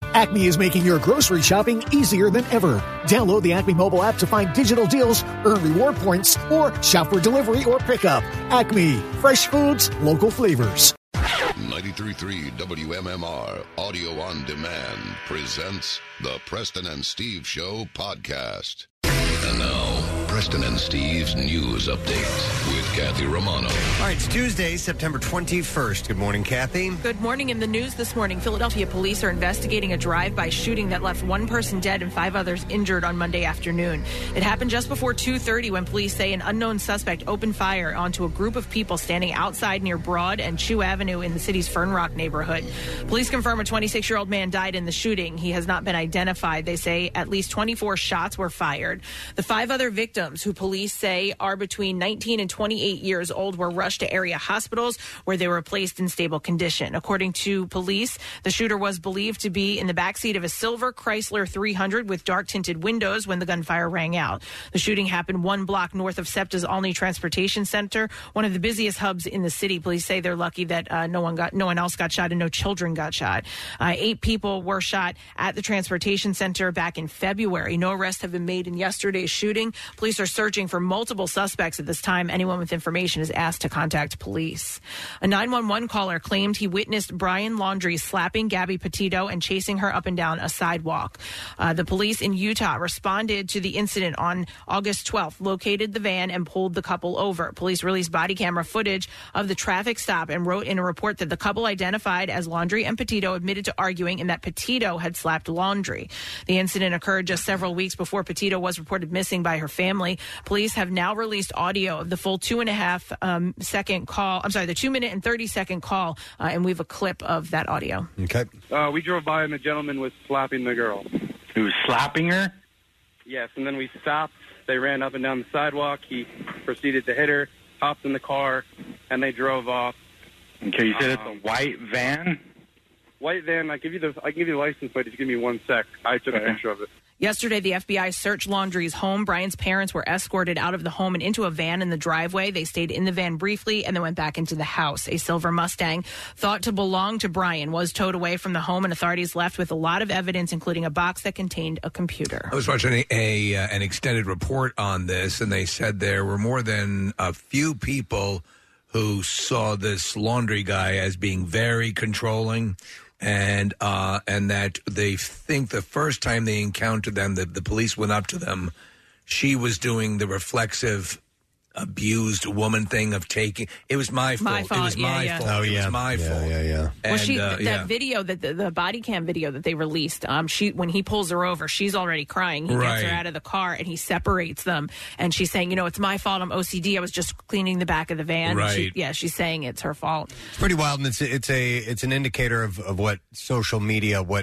Acme is making your grocery shopping easier than ever. Download the Acme mobile app to find digital deals, earn reward points, or shop for delivery or pickup. Acme, fresh foods, local flavors. 93.3 WMMR Audio on Demand presents the Preston and Steve Show podcast. And now, Preston and Steve's News Update with Kathy Romano. All right, it's Tuesday, September 21st. Good morning, Kathy. Good morning. In the news this morning, Philadelphia police are investigating a drive-by shooting that left one person dead and 5 others injured on Monday afternoon. It happened just before 2:30 when police say an unknown suspect opened fire onto a group of people standing outside near Broad and Chew Avenue in the city's Fern Rock neighborhood. Police confirm a 26-year-old man died in the shooting. He has not been identified. They say at least 24 shots were fired. The 5 other victims, who police say are between 19 and 28 years old, were rushed to area hospitals where they were placed in stable condition. According to police, the shooter was believed to be in the backseat of a silver Chrysler 300 with dark-tinted windows when the gunfire rang out. The shooting happened 1 block north of SEPTA's Olney Transportation Center, one of the busiest hubs in the city. Police say they're lucky that no one else got shot and no children got shot. 8 people were shot at the transportation center back in February. No arrests have been made in yesterday's shooting. Police are searching for multiple suspects at this time. Anyone with information is asked to contact police. A 911 caller claimed he witnessed Brian Laundrie slapping Gabby Petito and chasing her up and down a sidewalk. The police in Utah responded to the incident on August 12th, located the van, and pulled the couple over. Police released body camera footage of the traffic stop and wrote in a report that the couple identified as Laundrie and Petito admitted to arguing and that Petito had slapped Laundrie. The incident occurred just several weeks before Petito was reported missing by her family. Police have now released audio of the full 2.5 second call. I'm sorry, the 2 minute and 30-second call, and we have a clip of that audio. Okay. We drove by and the gentleman was slapping the girl. He was slapping her? Yes, and then we stopped. They ran up and down the sidewalk. He proceeded to hit her, hopped in the car, and they drove off. Okay, you said it's a white van? White van. I can give you the license plate if you give me 1 sec. I took a picture of it. Yesterday, the FBI searched Laundrie's home. Brian's parents were escorted out of the home and into a van in the driveway. They stayed in the van briefly and then went back into the house. A silver Mustang thought to belong to Brian was towed away from the home, and authorities left with a lot of evidence, including a box that contained a computer. I was watching an extended report on this, and they said there were more than a few people who saw this Laundrie guy as being very controlling. And that they think the first time they encountered them, the police went up to them. She was doing the reflexive, abused woman thing of taking. It was my fault. It was my fault. Oh, yeah. It was my fault. Yeah. Well, that video, that the body cam video that they released, when he pulls her over, she's already crying. He gets her out of the car and he separates them. And she's saying, it's my fault. I'm OCD. I was just cleaning the back of the van. Right. She's saying it's her fault. It's pretty wild, and it's an indicator of what social media, what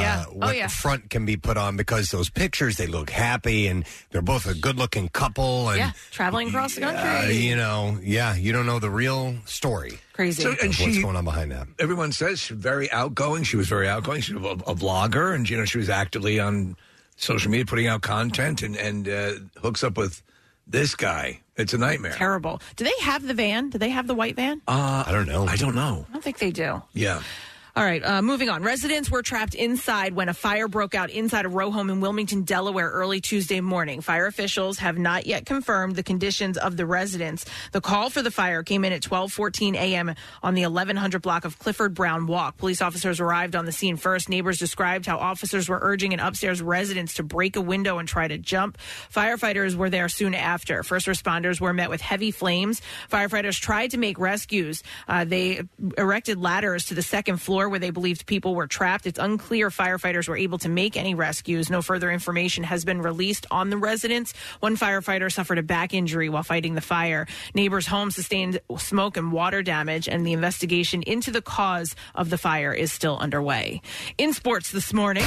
front can be put on, because those pictures, they look happy, and they're both a good-looking couple. And, traveling across the country. You don't know the real story. Crazy. What's going on behind that? Everyone says she's very outgoing. She was very outgoing. She was a vlogger, and she was actively on social media putting out content, and hooks up with this guy. It's a nightmare. Terrible. Do they have the van? Do they have the white van? I don't know. I don't know. I don't think they do. Yeah. All right, moving on. Residents were trapped inside when a fire broke out inside a row home in Wilmington, Delaware, early Tuesday morning. Fire officials have not yet confirmed the conditions of the residents. The call for the fire came in at 12:14 a.m. on the 1100 block of Clifford Brown Walk. Police officers arrived on the scene first. Neighbors described how officers were urging an upstairs residents to break a window and try to jump. Firefighters were there soon after. First responders were met with heavy flames. Firefighters tried to make rescues. They erected ladders to the second floor where they believed people were trapped. It's unclear if firefighters were able to make any rescues. No further information has been released on the residents. One firefighter suffered a back injury while fighting the fire. Neighbors' homes sustained smoke and water damage, and the investigation into the cause of the fire is still underway. In sports this morning.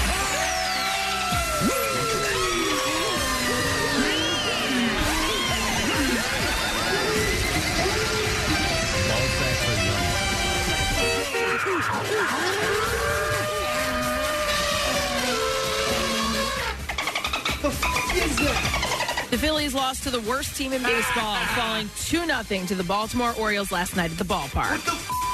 The Phillies lost to the worst team in baseball, falling 2-0 to the Baltimore Orioles last night at the ballpark.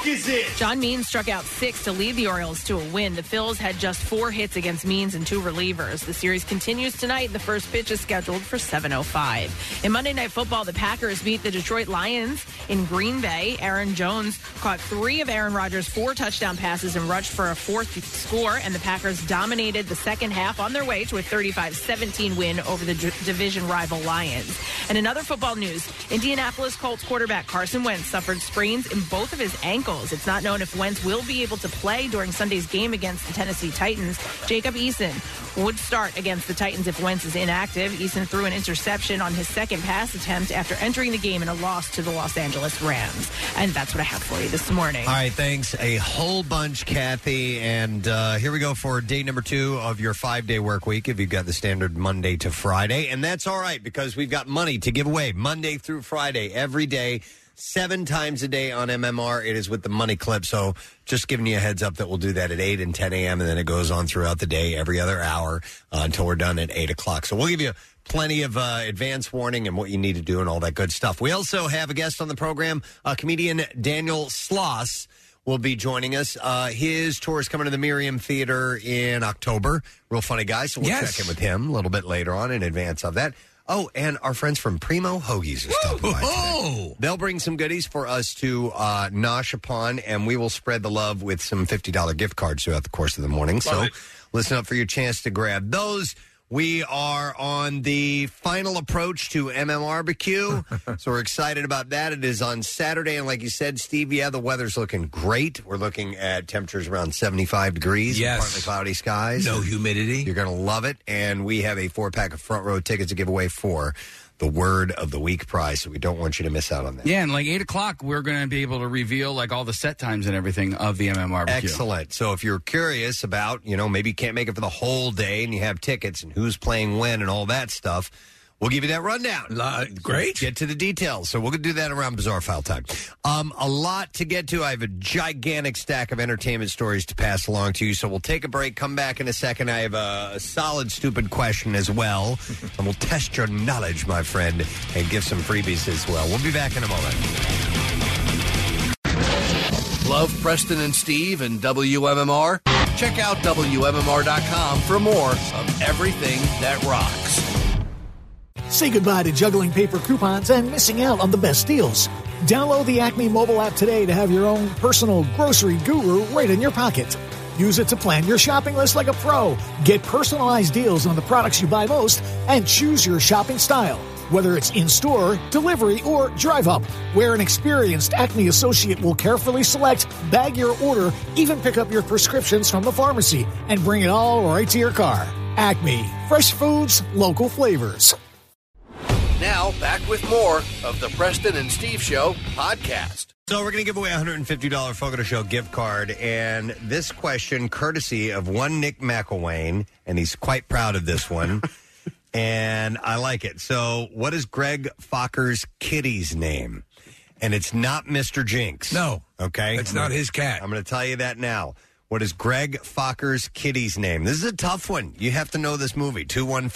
is it? John Means struck out 6 to lead the Orioles to a win. The Phils had just 4 hits against Means and 2 relievers. The series continues tonight. The first pitch is scheduled for 7:05. In Monday Night Football, the Packers beat the Detroit Lions in Green Bay. Aaron Jones caught 3 of Aaron Rodgers' 4 touchdown passes and rushed for a 4th score, and the Packers dominated the second half on their way to a 35-17 win over the division rival Lions. And in other football news, Indianapolis Colts quarterback Carson Wentz suffered sprains in both of his ankles. It's not known if Wentz will be able to play during Sunday's game against the Tennessee Titans. Jacob Eason would start against the Titans if Wentz is inactive. Eason threw an interception on his second pass attempt after entering the game in a loss to the Los Angeles Rams. And that's what I have for you this morning. All right, thanks a whole bunch, Kathy. And here we go for day number 2 of your 5-day work week, if you've got the standard Monday to Friday. And that's all right, because we've got money to give away Monday through Friday, every day, 7 times a day on MMR. It is with the money clip. So just giving you a heads up that we'll do that at 8 and 10 a.m. And then it goes on throughout the day, every other hour until we're done at 8 o'clock. So we'll give you plenty of advance warning and what you need to do and all that good stuff. We also have a guest on the program, comedian Daniel Sloss will be joining us. His tour is coming to the Miriam Theater in October. Real funny guy, so we'll check in with him a little bit later on in advance of that. Oh, and our friends from Primo Hoagies are stopping by today. They'll bring some goodies for us to nosh upon, and we will spread the love with some $50 gift cards throughout the course of the morning. So listen up for your chance to grab those. We are on the final approach to MMRBQ, so we're excited about that. It is on Saturday, and like you said, Steve, the weather's looking great. We're looking at temperatures around 75 degrees, partly cloudy skies. No humidity. You're going to love it, and we have a 4-pack of front row tickets to give away for the Word of the Week prize, so we don't want you to miss out on that. Yeah, and like 8 o'clock, we're going to be able to reveal like all the set times and everything of the MMRBQ. Excellent. So if you're curious about, maybe you can't make it for the whole day and you have tickets and who's playing when and all that stuff, we'll give you that rundown. Great. Get to the details. So we'll do that around Bizarre File time. A lot to get to. I have a gigantic stack of entertainment stories to pass along to you. So we'll take a break, come back in a second. I have a solid, stupid question as well. And we'll test your knowledge, my friend, and give some freebies as well. We'll be back in a moment. Love Preston and Steve and WMMR? Check out WMMR.com for more of everything that rocks. Say goodbye to juggling paper coupons and missing out on the best deals. Download the Acme mobile app today to have your own personal grocery guru right in your pocket. Use it to plan your shopping list like a pro. Get personalized deals on the products you buy most and choose your shopping style. Whether it's in-store, delivery, or drive-up, where an experienced Acme associate will carefully select, bag your order, even pick up your prescriptions from the pharmacy, and bring it all right to your car. Acme. Fresh foods, local flavors. Now, back with more of the Preston and Steve Show podcast. So we're going to give away a $150 Photo Show gift card, and this question, courtesy of one Nick McElwain, and he's quite proud of this one, and I like it. So what is Greg Focker's kitty's name? And it's not Mr. Jinx. No. Okay? It's not his cat. I'm going to tell you that now. What is Greg Focker's kitty's name? This is a tough one. You have to know this movie.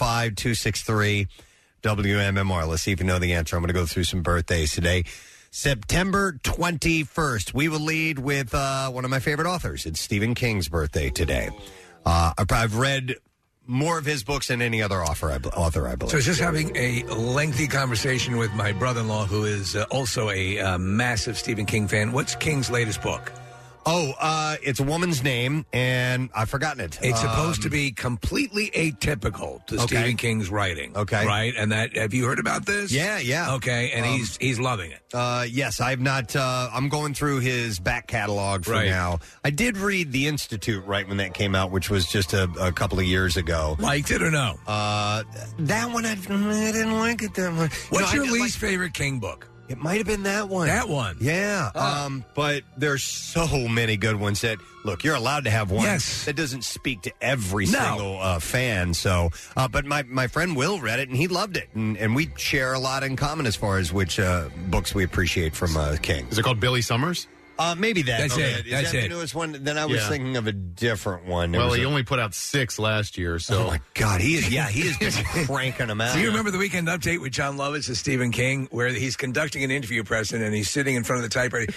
215-263 WMMR. Let's see if you know the answer. I'm going to go through some birthdays today. September 21st. We will lead with one of my favorite authors. It's Stephen King's birthday today. I've read more of his books than any other author, I believe. So I was just having a lengthy conversation with my brother-in-law, who is also a massive Stephen King fan. What's King's latest book? It's a woman's name, and I've forgotten it. It's supposed to be completely atypical to Stephen King's writing. Okay. Right? And that, have you heard about this? Yeah. Okay, and he's loving it. Yes, I've not, I'm going through his back catalog for now. I did read The Institute right when that came out, which was just a couple of years ago. Liked it or no? That one, I didn't like it that much. What's your least favorite King book? It might have been that one. That one? Yeah. But there's so many good ones that, look, you're allowed to have one that doesn't speak to every single fan. So, but my friend Will read it, and he loved it. And we share a lot in common as far as which books we appreciate from King. Is it called Billy Summers? Maybe that. That's Okay. it. Is That's that it. the newest one? Then I was thinking of a different one. There Well, was he a- only put out 6 last year, so. Oh, my God. He has been cranking them out. Do you remember the Weekend Update with John Lovitz as Stephen King, where he's conducting an interview, Preston, and he's sitting in front of the typewriter?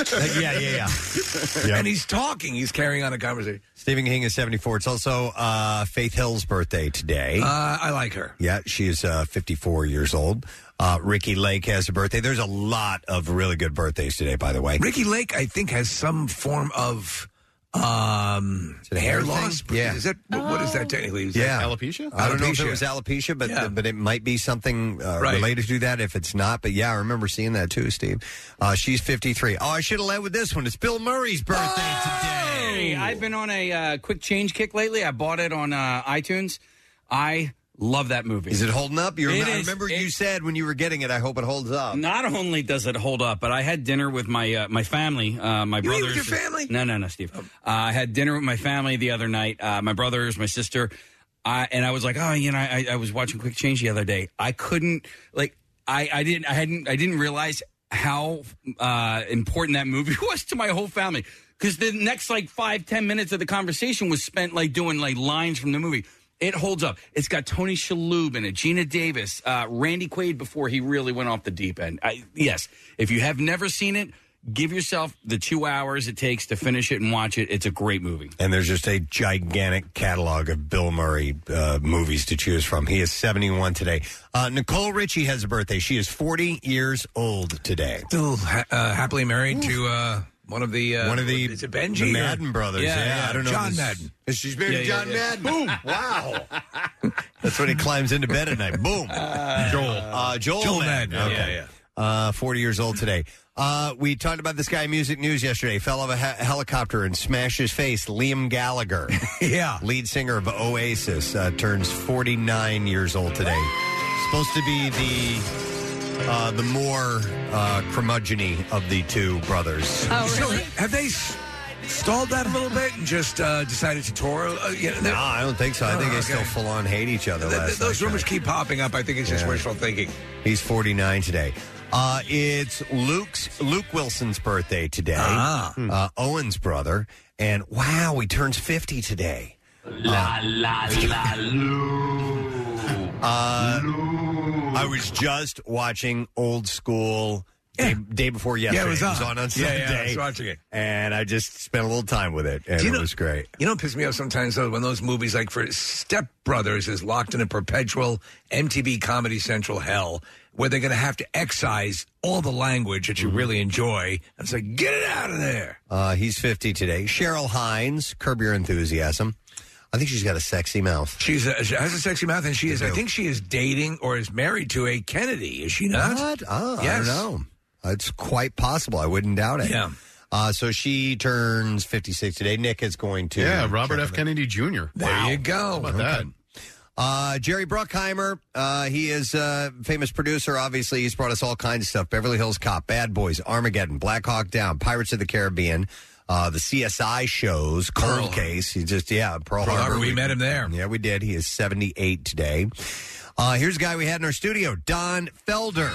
Yeah. And he's talking. He's carrying on a conversation. Stephen King is 74. It's also Faith Hill's birthday today. I like her. Yeah, she is 54 years old. Ricky Lake has a birthday. There's a lot of really good birthdays today, by the way. Ricky Lake, I think, has some form of hair loss. Yeah. Is that what is that technically? Is Yeah. that Alopecia? I don't know if it Alopecia. was alopecia, but Yeah. but it might be something Right. related to that if it's not. But yeah, I remember seeing that too, Steve. She's 53. Oh, I should have led with this one. It's Bill Murray's birthday today. Hey, I've been on a quick change kick lately. I bought it on iTunes. I love that movie. Is it holding up? It I is. remember you said when you were getting it, I hope it holds up. Not only does it hold up, but I had dinner with my my family, my You brothers. eat with your family? No, Steve. I had dinner with my family the other night. My brothers, my sister, and I was like, I was watching Quick Change the other day. I couldn't I didn't realize how important that movie was to my whole family, because the next 5-10 minutes of the conversation was spent doing lines from the movie. It holds up. It's got Tony Shalhoub in it, Gina Davis, Randy Quaid before he really went off the deep end. Yes, if you have never seen it, give yourself the 2 hours it takes to finish it and watch it. It's a great movie. And there's just a gigantic catalog of Bill Murray movies to choose from. He is 71 today. Nicole Richie has a birthday. She is 40 years old today. Still happily married to one of the is it Benji? The Madden brothers. Yeah, I don't know. John Madden. She's married to John Madden. Boom! Wow. That's when he climbs into bed at night. Boom. Joel Madden. Okay. 40 years old today. We talked about this guy in Music News yesterday. Fell off a helicopter and smashed his face. Liam Gallagher. Yeah. Lead singer of Oasis turns 49 years old today. Supposed to be the more curmudgeon-y of the two brothers. Oh, really? So have they stalled that a little bit and just decided to tour? No, I don't think so. I think they still full-on hate each other. Those rumors keep popping up. I think it's just wishful thinking. He's 49 today. It's Luke Wilson's birthday today. Owen's brother. And wow, he turns 50 today. I was just watching Old School day before yesterday. Yeah, it was on Sunday. Yeah, I was watching it. And I just spent a little time with it, and it was great. You know what pisses me off sometimes, though, when those movies, like for Step Brothers, is locked in a perpetual MTV Comedy Central hell, where they're going to have to excise all the language that you really enjoy. And it's like, get it out of there. He's 50 today. Cheryl Hines, Curb Your Enthusiasm. I think she's got a sexy mouth. She has a sexy mouth, and she is. I think she is dating or is married to a Kennedy. Is she not? What? Oh, yes. I don't know. It's quite possible. I wouldn't doubt it. Yeah. So she turns 56 today. Nick is going to. Yeah, Robert F. Kennedy Jr. There you go. How about that? Jerry Bruckheimer, he is a famous producer. Obviously, he's brought us all kinds of stuff. Beverly Hills Cop, Bad Boys, Armageddon, Black Hawk Down, Pirates of the Caribbean, the CSI shows, Cold Case. He just, Pearl Harbor. We met him there. Yeah, we did. He is 78 today. Here's a guy we had in our studio, Don Felder.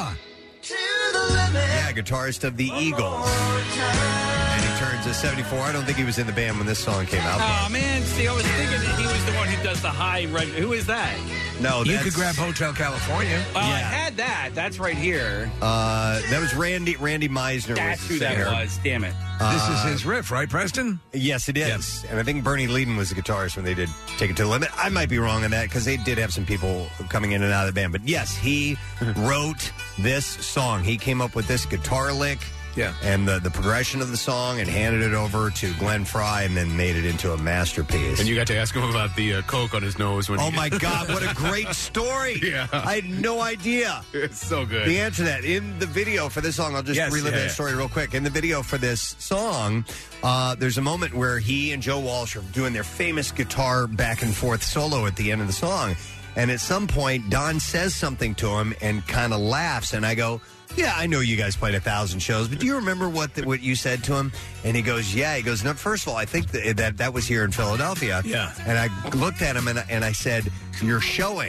Yeah, guitarist of the Eagles. And he turns 74. I don't think he was in the band when this song came out. Oh, man. See, I was thinking that he was the one who does the high. Who is that? No, you could grab Hotel California. I had that. That's right here. That was Randy Meisner. That's was who the that singer. was. Damn it. This is his riff, right, Preston? Yes, it is. And I think Bernie Leadon was the guitarist when they did Take It to the Limit. I might be wrong on that because they did have some people coming in and out of the band. But yes, he wrote this song. He came up with this guitar lick. Yeah. And the progression of the song and handed it over to Glenn Frey and then made it into a masterpiece. And you got to ask him about the coke on his nose. When my God, what a great story. Yeah. I had no idea. It's so good. The answer to that, in the video for this song, I'll just relive that story real quick. In the video for this song, there's a moment where he and Joe Walsh are doing their famous guitar back and forth solo at the end of the song. And at some point, Don says something to him and kind of laughs. And I go, yeah, I know you guys played 1,000 shows, but do you remember what you said to him? And he goes, yeah. He goes, no, first of all, I think that was here in Philadelphia. Yeah. And I looked at him and I said, you're showing.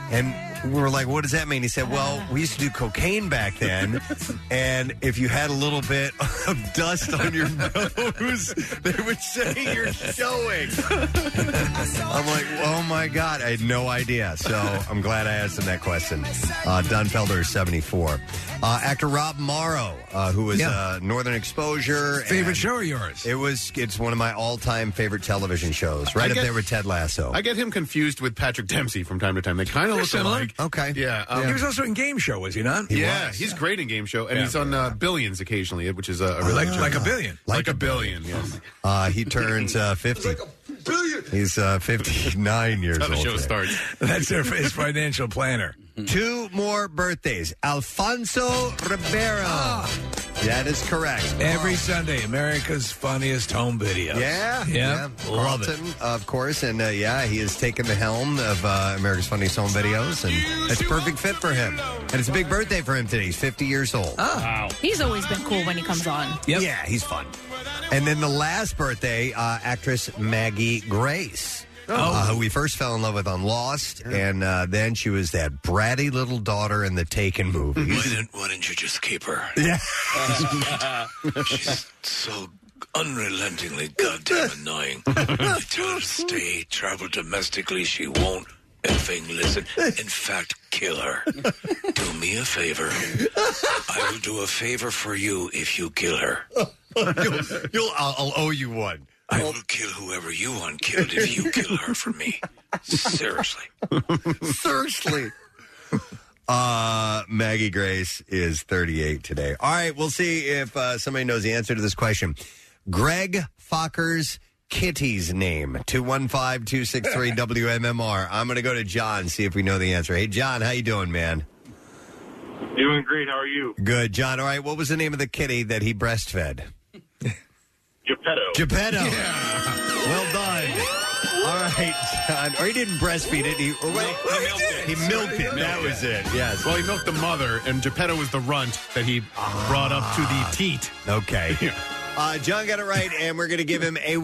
And we were like, what does that mean? He said, well, we used to do cocaine back then, and if you had a little bit of dust on your nose, they would say you're showing. I'm like, oh my God, I had no idea. So I'm glad I asked him that question. Don Felder is 74. Actor Rob Morrow, who was Northern Exposure. Favorite show of yours? It's one of my all-time favorite television shows, right up there with Ted Lasso. I get him confused with Patrick Dempsey from time to time. They kind of look similar. alike. Okay. Yeah. He was also in Game Show, was he not? He's great in Game Show, and he's on Billions occasionally, which is a really good show. Like a billion. Like a billion, yes. He turns 50. He's 59 years That's how old. the show starts. That's his financial planner. 2 more birthdays. Alfonso Ribeiro. That is correct. Every Sunday, America's Funniest Home Videos. Yeah. Love Carlton, it. of course. And he has taken the helm of America's Funniest Home Videos. And it's a perfect fit for him. And it's a big birthday for him today. He's 50 years old. Oh. Wow. He's always been cool when he comes on. Yep. Yeah, he's fun. And then the last birthday, actress Maggie Grace. Who we first fell in love with on Lost, and then she was that bratty little daughter in the Taken movies. Why didn't you just keep her? Yeah. She's so unrelentingly goddamn annoying. I tell her to stay, travel domestically, she won't effing listen. In fact, kill her. Do me a favor. I will do a favor for you if you kill her. I'll owe you one. I will kill whoever you want killed if you kill her for me. Seriously. Seriously. Maggie Grace is 38 today. All right, we'll see if somebody knows the answer to this question. Greg Focker's kitty's name. 215-263-WMMR. I'm going to go to John, see if we know the answer. Hey, John, how you doing, man? Doing great. How are you? Good, John. All right, what was the name of the kitty that he breastfed? Geppetto. Yeah. Well done. All right, John. Or he didn't breastfeed it. He milked it. That was it. Yes. Well, he milked the mother, and Geppetto was the runt that he brought up to the teat. Okay. John got it right, and we're going to give him a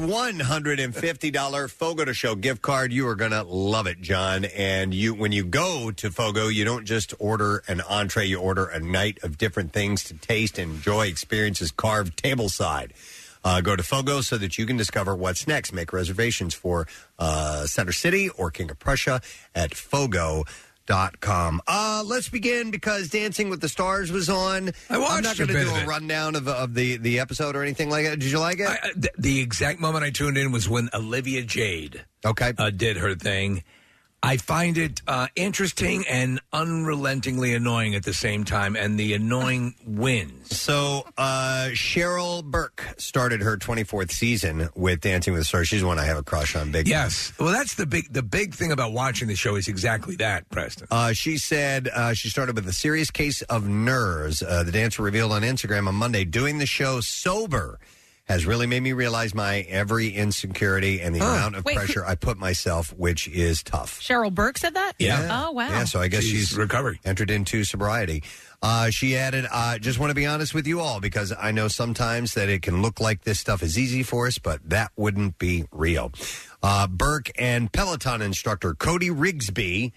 $150 Fogo de Show gift card. You are going to love it, John. And when you go to Fogo, you don't just order an entree. You order a night of different things to taste and enjoy, experiences carved tableside. Go to Fogo so that you can discover what's next. Make reservations for Center City or King of Prussia at Fogo.com. Let's begin because Dancing with the Stars was on. I watched I'm not going to a bit do of a it. rundown of the episode or anything like that. Did you like it? The exact moment I tuned in was when Olivia Jade did her thing. I find it interesting and unrelentingly annoying at the same time, and the annoying wins. So Cheryl Burke started her 24th season with Dancing with the Stars. She's one I have a crush on big. Yes. Well, that's the big thing about watching the show is exactly that, Preston. She said she started with a serious case of nerves. The dancer revealed on Instagram on Monday, doing the show sober has really made me realize my every insecurity and the amount of pressure I put myself, which is tough. Cheryl Burke said that? Yeah. Oh, wow. Yeah, so I guess she's recovered. Entered into sobriety. She added, just want to be honest with you all because I know sometimes that it can look like this stuff is easy for us, but that wouldn't be real. Burke and Peloton instructor Cody Rigsby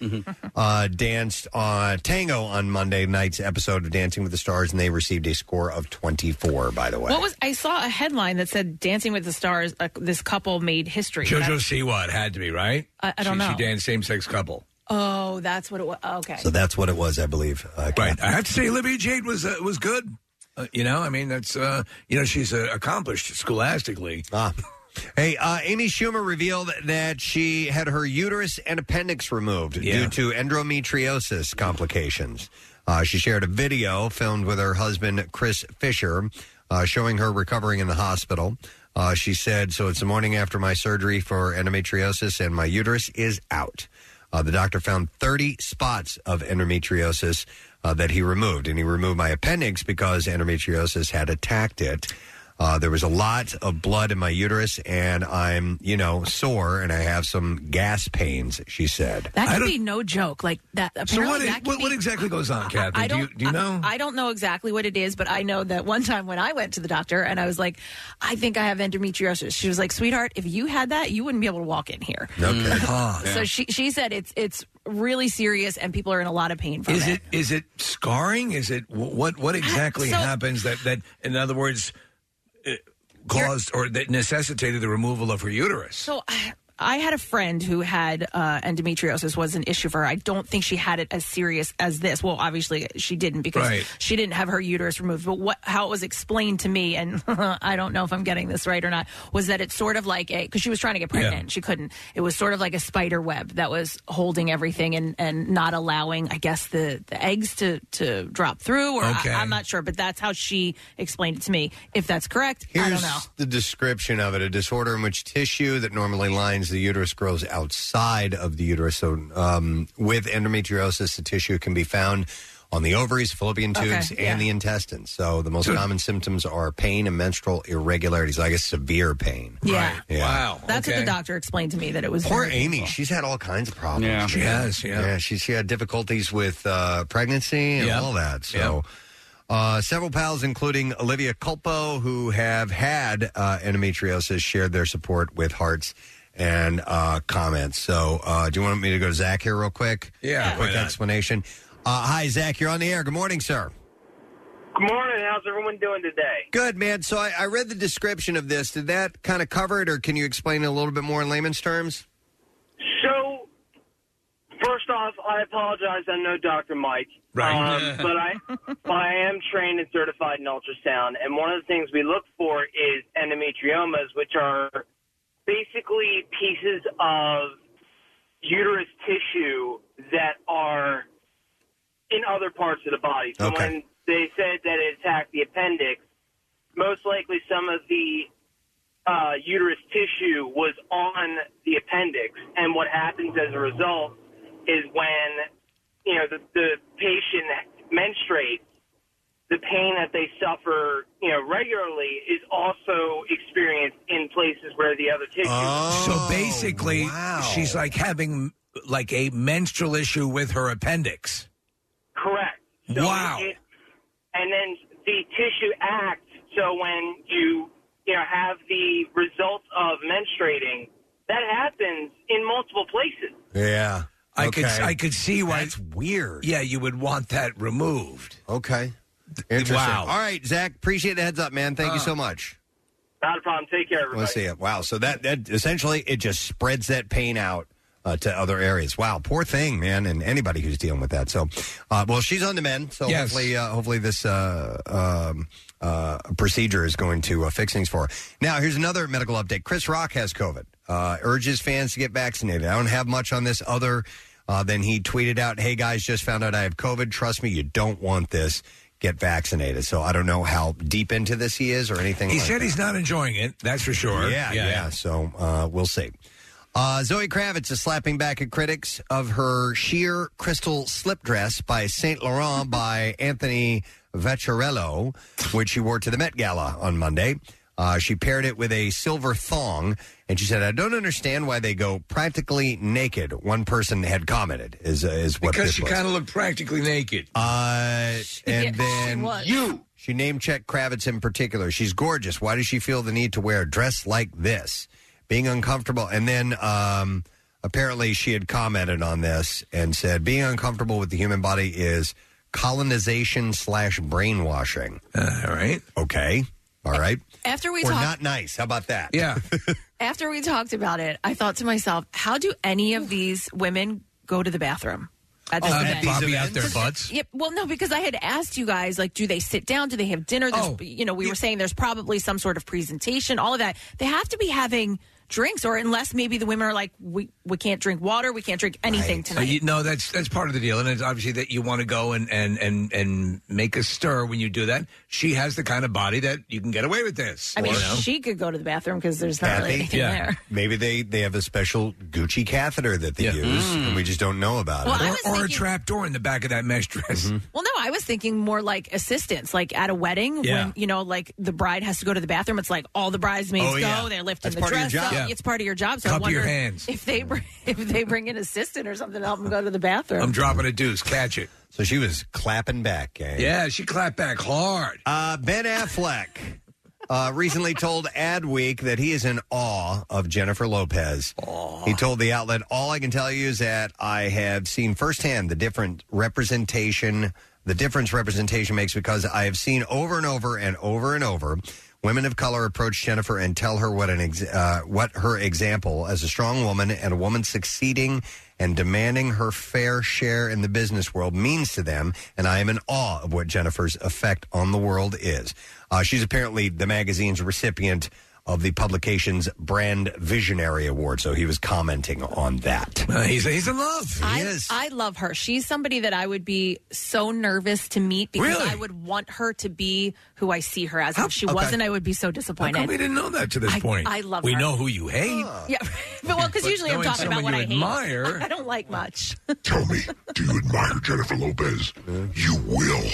danced tango on Monday night's episode of Dancing with the Stars, and they received a score of 24, by the way. I saw a headline that said Dancing with the Stars, this couple made history. JoJo Siwa had to be, right? I don't know. She danced same-sex couple. Oh, that's what it was. Okay. So that's what it was, I believe. Right. I have to say, Olivia Jade was good. I mean, that's she's accomplished scholastically. Hey, Amy Schumer revealed that she had her uterus and appendix removed due to endometriosis complications. She shared a video filmed with her husband, Chris Fisher, showing her recovering in the hospital. She said, so it's the morning after my surgery for endometriosis and my uterus is out. The doctor found 30 spots of endometriosis that he removed, and he removed my appendix because endometriosis had attacked it. There was a lot of blood in my uterus, and I'm, sore, and I have some gas pains, she said. That could be no joke. Like that. Apparently what exactly goes on, Kathy? Do you know? I don't know exactly what it is, but I know that one time when I went to the doctor and I was like, I think I have endometriosis. She was like, sweetheart, if you had that, you wouldn't be able to walk in here. Okay. So she said it's really serious, and people are in a lot of pain from it. Is it scarring? Is it what exactly happens that in other words caused or that necessitated the removal of her uterus? So I had a friend who had endometriosis was an issue for her. I don't think she had it as serious as this. Well, obviously she didn't because she didn't have her uterus removed. But how it was explained to me, and I don't know if I'm getting this right or not, was that it's sort of like because she was trying to get pregnant. She couldn't. It was sort of like a spider web that was holding everything and not allowing, I guess, the eggs to drop through. Or I'm not sure, but that's how she explained it to me. If that's correct, I don't know. Here's the description of it: a disorder in which tissue that normally lines the uterus grows outside of the uterus. So with endometriosis, the tissue can be found on the ovaries, fallopian tubes, and the intestines. So the most common symptoms are pain and menstrual irregularities, I guess severe pain. Yeah. Wow. That's what the doctor explained to me, that it was Poor very Amy. painful. She's had all kinds of problems. Yeah. She has, yeah. She had difficulties with pregnancy and all that. So several pals, including Olivia Culpo, who have had endometriosis, shared their support with Hearts and comments. So do you want me to go to Zach here real quick? Yeah. A quick explanation. Hi, Zach. You're on the air. Good morning, sir. Good morning. How's everyone doing today? Good, man. So I read the description of this. Did that kind of cover it, or can you explain it a little bit more in layman's terms? So, first off, I apologize. I'm no Dr. Mike. Right. But I am trained and certified in ultrasound, and one of the things we look for is endometriomas, which are basically pieces of uterus tissue that are in other parts of the body. So when they said that it attacked the appendix, most likely some of the uterus tissue was on the appendix. And what happens as a result is when, the patient menstruates, the pain that they suffer, regularly is also experienced in places where the other tissue. So basically, she's like having like a menstrual issue with her appendix. Correct. So and then the tissue acts. So when you have the results of menstruating, that happens in multiple places. Yeah. I could see why it's weird. Yeah, you would want that removed. Okay. Interesting. Wow. All right, Zach, appreciate the heads up, man. Thank you so much. Not a problem. Take care, everybody. Let's see it. Wow. So that essentially it just spreads that pain out to other areas. Wow. Poor thing, man, and anybody who's dealing with that. So, well, she's on the mend. So hopefully this procedure is going to fix things for her. Now, here's another medical update. Chris Rock has COVID. Urges fans to get vaccinated. I don't have much on this other than he tweeted out, "Hey guys, just found out I have COVID. Trust me, you don't want this. Get vaccinated." So I don't know how deep into this he is or anything. He like said that. he's not enjoying it. That's for sure. Yeah. So we'll see. Zoe Kravitz is slapping back at critics of her sheer crystal slip dress by Saint Laurent by Anthony Vaccarello, which she wore to the Met Gala on Monday. She paired it with a silver thong, and she said, "I don't understand why they go practically naked." One person had commented, "Is what because this she was." kind of looked practically naked. And then she name-checked Kravitz in particular. "She's gorgeous. Why does she feel the need to wear a dress like this? Being uncomfortable." And then apparently she had commented on this and said, "Being uncomfortable with the human body is colonization/brainwashing." All right. Okay. All right. After we or talked, not nice. How about that? Yeah. after we talked about it, I thought to myself, how do any of these women go to the bathroom at this event? Probably out their butts. Yep. Well, no, because I had asked you guys, like, do they sit down? Do they have dinner? We were saying there's probably some sort of presentation, all of that. They have to be having drinks, or unless maybe the women are like, we can't drink water, we can't drink anything tonight. No, that's part of the deal, and it's obviously that you want to go and make a stir when you do that. She has the kind of body that you can get away with this. I mean, she could go to the bathroom because there's not really anything there. Maybe they have a special Gucci catheter that they use, and we just don't know about it. Or a trap door in the back of that mesh dress. Well, no, I was thinking more like assistants, like at a wedding when, like the bride has to go to the bathroom. It's like all the bridesmaids go, they're lifting the dress up. It's part of your job. So Cup I wonder your hands. if they bring an assistant or something to help them go to the bathroom. I'm dropping a deuce. Catch it. So she was clapping back, gang. Yeah, she clapped back hard. Ben Affleck recently told Adweek that he is in awe of Jennifer Lopez. He told the outlet, "All I can tell you is that I have seen firsthand the difference representation makes, because I have seen over and over and over and over women of color approach Jennifer and tell her what her example as a strong woman and a woman succeeding and demanding her fair share in the business world means to them, and I am in awe of what Jennifer's effect on the world is." She's apparently the magazine's recipient of the publication's Brand Visionary Award, so he was commenting on that. He's in love. He is. I love her. She's somebody that I would be so nervous to meet because Really? I would want her to be who I see her as. If she wasn't, I would be so disappointed. How come we didn't know that to this point? I love we her. know who you hate. Yeah, because But usually I'm knowing talking about someone what I you hate. admire- I don't like much. Tell me, do you admire Jennifer Lopez? You will.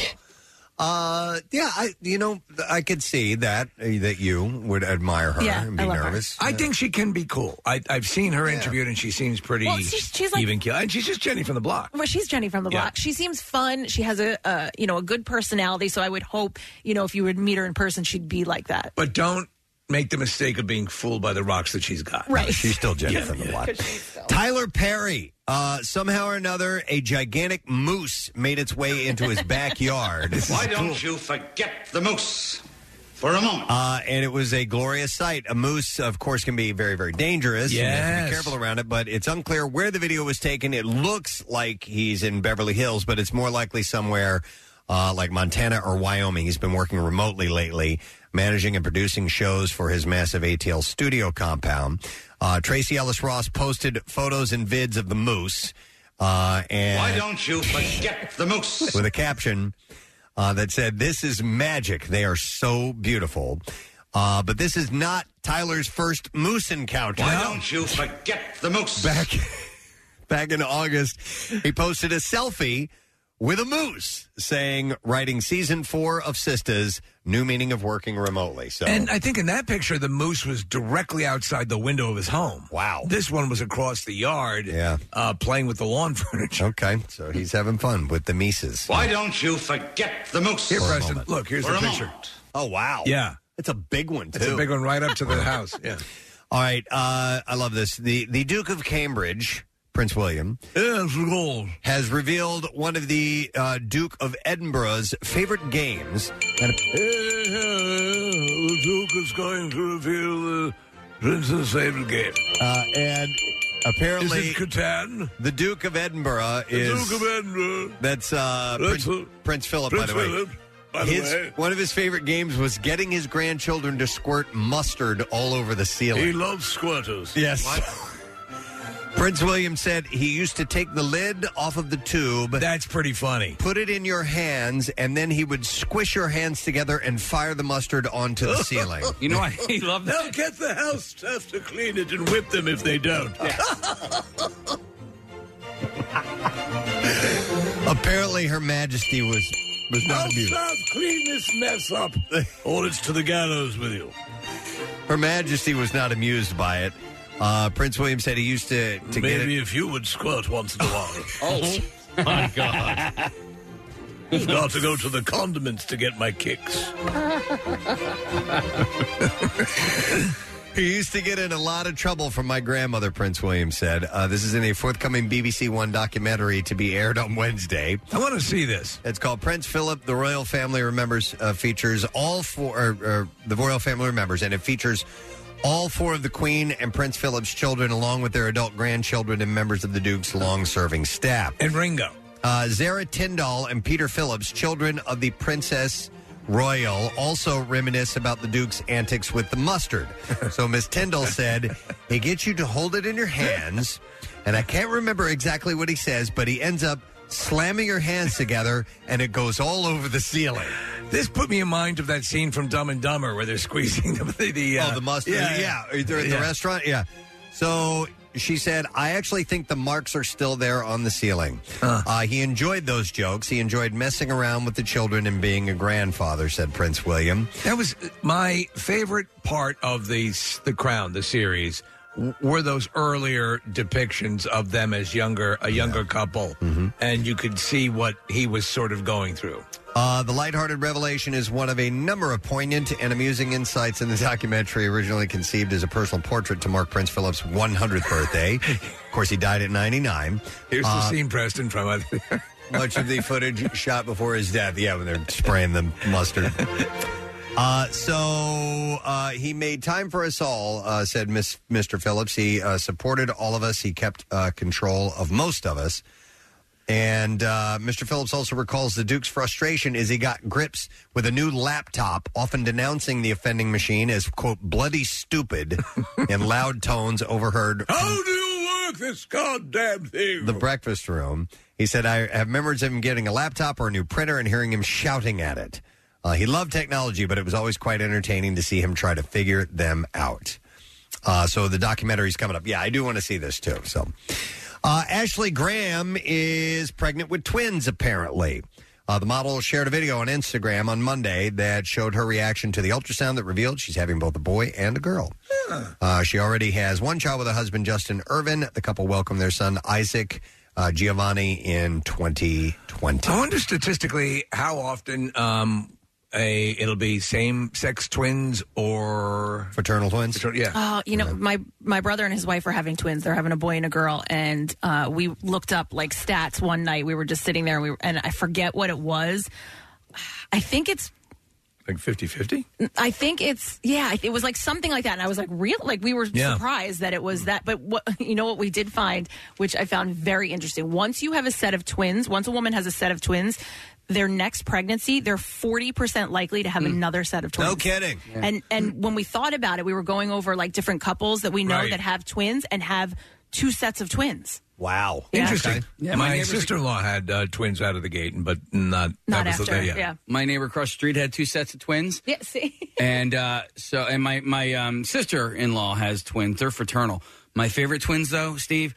I could see that you would admire her and be nervous. I think she can be cool. I've seen her interviewed, and she seems pretty she's like, even keel. And she's just Jenny from the block. Well, she's Jenny from the block. She seems fun. She has a good personality. So I would hope, if you would meet her in person, she'd be like that. But don't make the mistake of being fooled by the rocks that she's got. Right. She's still Jenny from the block. Tyler Perry. Somehow or another, a gigantic moose made its way into his backyard. Why don't you forget the moose for a moment? And it was a glorious sight. A moose, of course, can be very, very dangerous. Yes. And you have to be careful around it, but it's unclear where the video was taken. It looks like he's in Beverly Hills, but it's more likely somewhere like Montana or Wyoming. He's been working remotely lately, managing and producing shows for his massive ATL studio compound. Tracy Ellis Ross posted photos and vids of the moose. And Why don't you forget the moose? with a caption that said, "This is magic. They are so beautiful." But this is not Tyler's first moose encounter. Why don't you forget the moose? Back in August, he posted a selfie with a moose saying, writing season 4 of Sistas, new meaning of working remotely. So, And I think in that picture, the moose was directly outside the window of his home. Wow. This one was across the yard, playing with the lawn furniture. Okay, so he's having fun with the Mises. Why don't you forget the moose? Here, For a Preston, moment. look, here's For the a picture. moment. Oh, wow. Yeah. It's a big one, too. It's a big one right up to the house. Yeah. All right, I love this. The Duke of Cambridge, Prince William, has revealed one of the Duke of Edinburgh's favorite games. And The Duke is going to reveal the Prince's favorite game. and apparently, Is it Catan? the Duke of Edinburgh is... Duke of Edinburgh. That's Prince Philip, by the way. Philip, by the way. One of his favorite games was getting his grandchildren to squirt mustard all over the ceiling. He loves squirters. Yes. Prince William said he used to take the lid off of the tube. That's pretty funny. Put it in your hands, and then he would squish your hands together and fire the mustard onto the ceiling. You know, I love that. They'll get the house staff to clean it and whip them if they don't. Apparently, Her Majesty was not House amused. staff, clean this mess up, or it's to the gallows with you. Her Majesty was not amused by it. Prince William said he used to get Maybe it. if you would squirt once in a while. Oh, my God. I've got to go to the condiments to get my kicks. He used to get in a lot of trouble from my grandmother, Prince William said. This is in a forthcoming BBC One documentary to be aired on Wednesday. I want to see this. It's called Prince Philip, The Royal Family Remembers, features all four, the Royal Family Remembers, and it features all 4 of the Queen and Prince Philip's children, along with their adult grandchildren and members of the Duke's long-serving staff. And Ringo. Zara Tyndall and Peter Phillips, children of the Princess Royal, also reminisce about the Duke's antics with the mustard. So Miss Tyndall said, he gets you to hold it in your hands, and I can't remember exactly what he says, but he ends up slamming your hands together, and it goes all over the ceiling. This put me in mind of that scene from Dumb and Dumber where they're squeezing the mustard. Yeah. They're at the restaurant. Yeah. So she said, I actually think the marks are still there on the ceiling. He enjoyed those jokes. He enjoyed messing around with the children and being a grandfather, said Prince William. That was my favorite part of the Crown, the series, were those earlier depictions of them as a younger couple, and you could see what he was sort of going through. The lighthearted revelation is one of a number of poignant and amusing insights in the documentary, originally conceived as a personal portrait to mark Prince Philip's 100th birthday. Of course, he died at 99. Here's the scene, Preston, from it. Much of the footage shot before his death. Yeah, when they're spraying the mustard. So he made time for us all, said Mr. Phillips. He supported all of us. He kept control of most of us. And Mr. Phillips also recalls the Duke's frustration as he got grips with a new laptop, often denouncing the offending machine as, quote, bloody stupid in loud tones overheard. How do you work this goddamn thing? The breakfast room. He said, I have memories of him getting a laptop or a new printer and hearing him shouting at it. He loved technology, but it was always quite entertaining to see him try to figure them out. So the documentary's coming up. Yeah, I do want to see this, too. So Ashley Graham is pregnant with twins, apparently. The model shared a video on Instagram on Monday that showed her reaction to the ultrasound that revealed she's having both a boy and a girl. She already has one child with her husband, Justin Irvin. The couple welcomed their son, Isaac Giovanni, in 2020. I wonder statistically how often it'll be same-sex twins or fraternal twins. Yeah. My brother and his wife are having twins. They're having a boy and a girl, and we looked up like stats one night. We were just sitting there, and I forget what it was. I think it's like 50-50. I think it was like something like that. And I was like, real? Like we were surprised that it was that. But what we did find, which I found very interesting. Once you have a set of twins, once a woman has a set of twins, their next pregnancy, they're 40% likely to have another set of twins. No kidding. Yeah. And when we thought about it, we were going over like different couples that we know that have twins and have two sets of twins. Wow. Yeah. Interesting. Okay. Yeah, my sister-in-law had twins out of the gate, but not after. Yeah. My neighbor across the street had two sets of twins. Yeah, see? And my sister-in-law has twins. They're fraternal. My favorite twins, though, Steve,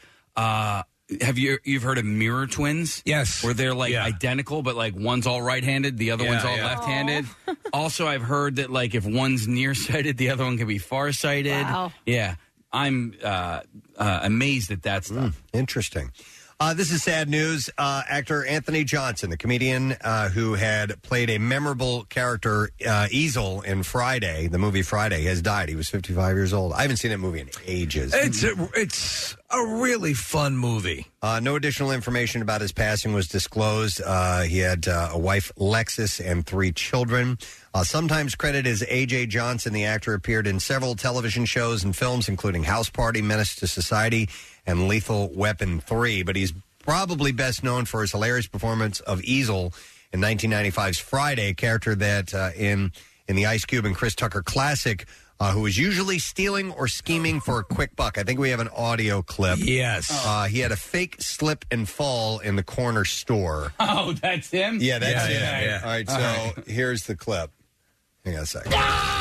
you've heard of mirror twins? Yes. Where they're like identical, but like one's all right-handed, the other one's all left-handed. Also, I've heard that like if one's nearsighted, the other one can be farsighted. Wow. Yeah. I'm amazed at that stuff. Interesting. This is sad news. Actor Anthony Johnson, the comedian who had played a memorable character, Easel, in Friday, the movie Friday, has died. He was 55 years old. I haven't seen that movie in ages. It's a really fun movie. No additional information about his passing was disclosed. He had a wife, Lexis, and 3 children. Sometimes credited as A.J. Johnson, the actor appeared in several television shows and films, including House Party, Menace to Society, and Lethal Weapon 3. But he's probably best known for his hilarious performance of Easel in 1995's Friday, a character that in the Ice Cube and Chris Tucker classic, who was usually stealing or scheming for a quick buck. I think we have an audio clip. Yes. He had a fake slip and fall in the corner store. Oh, that's him? Yeah, that's him. Yeah. All right, so here's the clip. Hang on a second.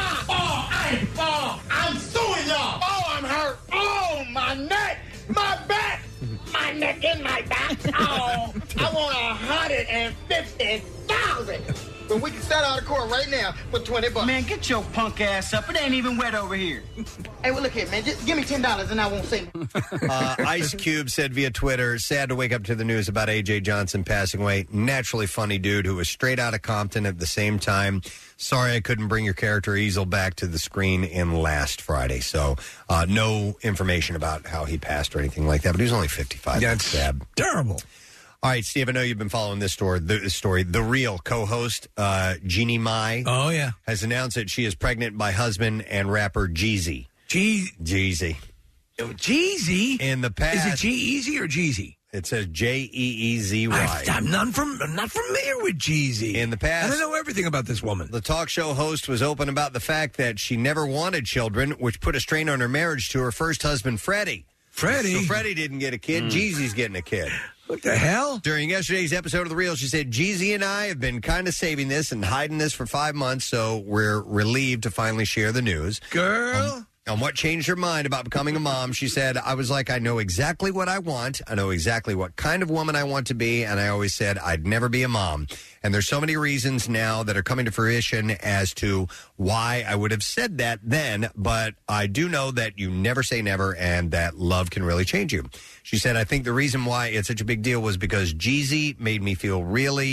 I'm suing y'all. Oh, I'm hurt. Oh, my neck, my back, my neck and my back. Oh, I want $150,000. But we can settle out of court right now for $20. Man, get your punk ass up. It ain't even wet over here. Hey, well, look here, man. Just give me $10 and I won't say Ice Cube said via Twitter, sad to wake up to the news about A.J. Johnson passing away. Naturally funny dude who was straight out of Compton at the same time. Sorry I couldn't bring your character Easel back to the screen in last Friday. So no information about how he passed or anything like that. But he was only 55. That's sad. Terrible. All right, Steve, I know you've been following this story. The Real co-host, Jeannie Mai, has announced that she is pregnant by husband and rapper Jeezy. Jeezy. Jeezy? In the past. Is it G-Eazy or Jeezy? It says Jeezy. I'm not familiar with Jeezy. In the past, I don't know everything about this woman. The talk show host was open about the fact that she never wanted children, which put a strain on her marriage to her first husband, Freddie. Freddie? So Freddie didn't get a kid. Jeezy's getting a kid. What the hell? During yesterday's episode of The Real, she said, Jeezy and I have been kind of saving this and hiding this for 5 months, so we're relieved to finally share the news. Girl? On what changed her mind about becoming a mom, she said, I was like, I know exactly what I want. I know exactly what kind of woman I want to be, and I always said I'd never be a mom. And there's so many reasons now that are coming to fruition as to why I would have said that then, but I do know that you never say never and that love can really change you. She said, I think the reason why it's such a big deal was because Jeezy made me feel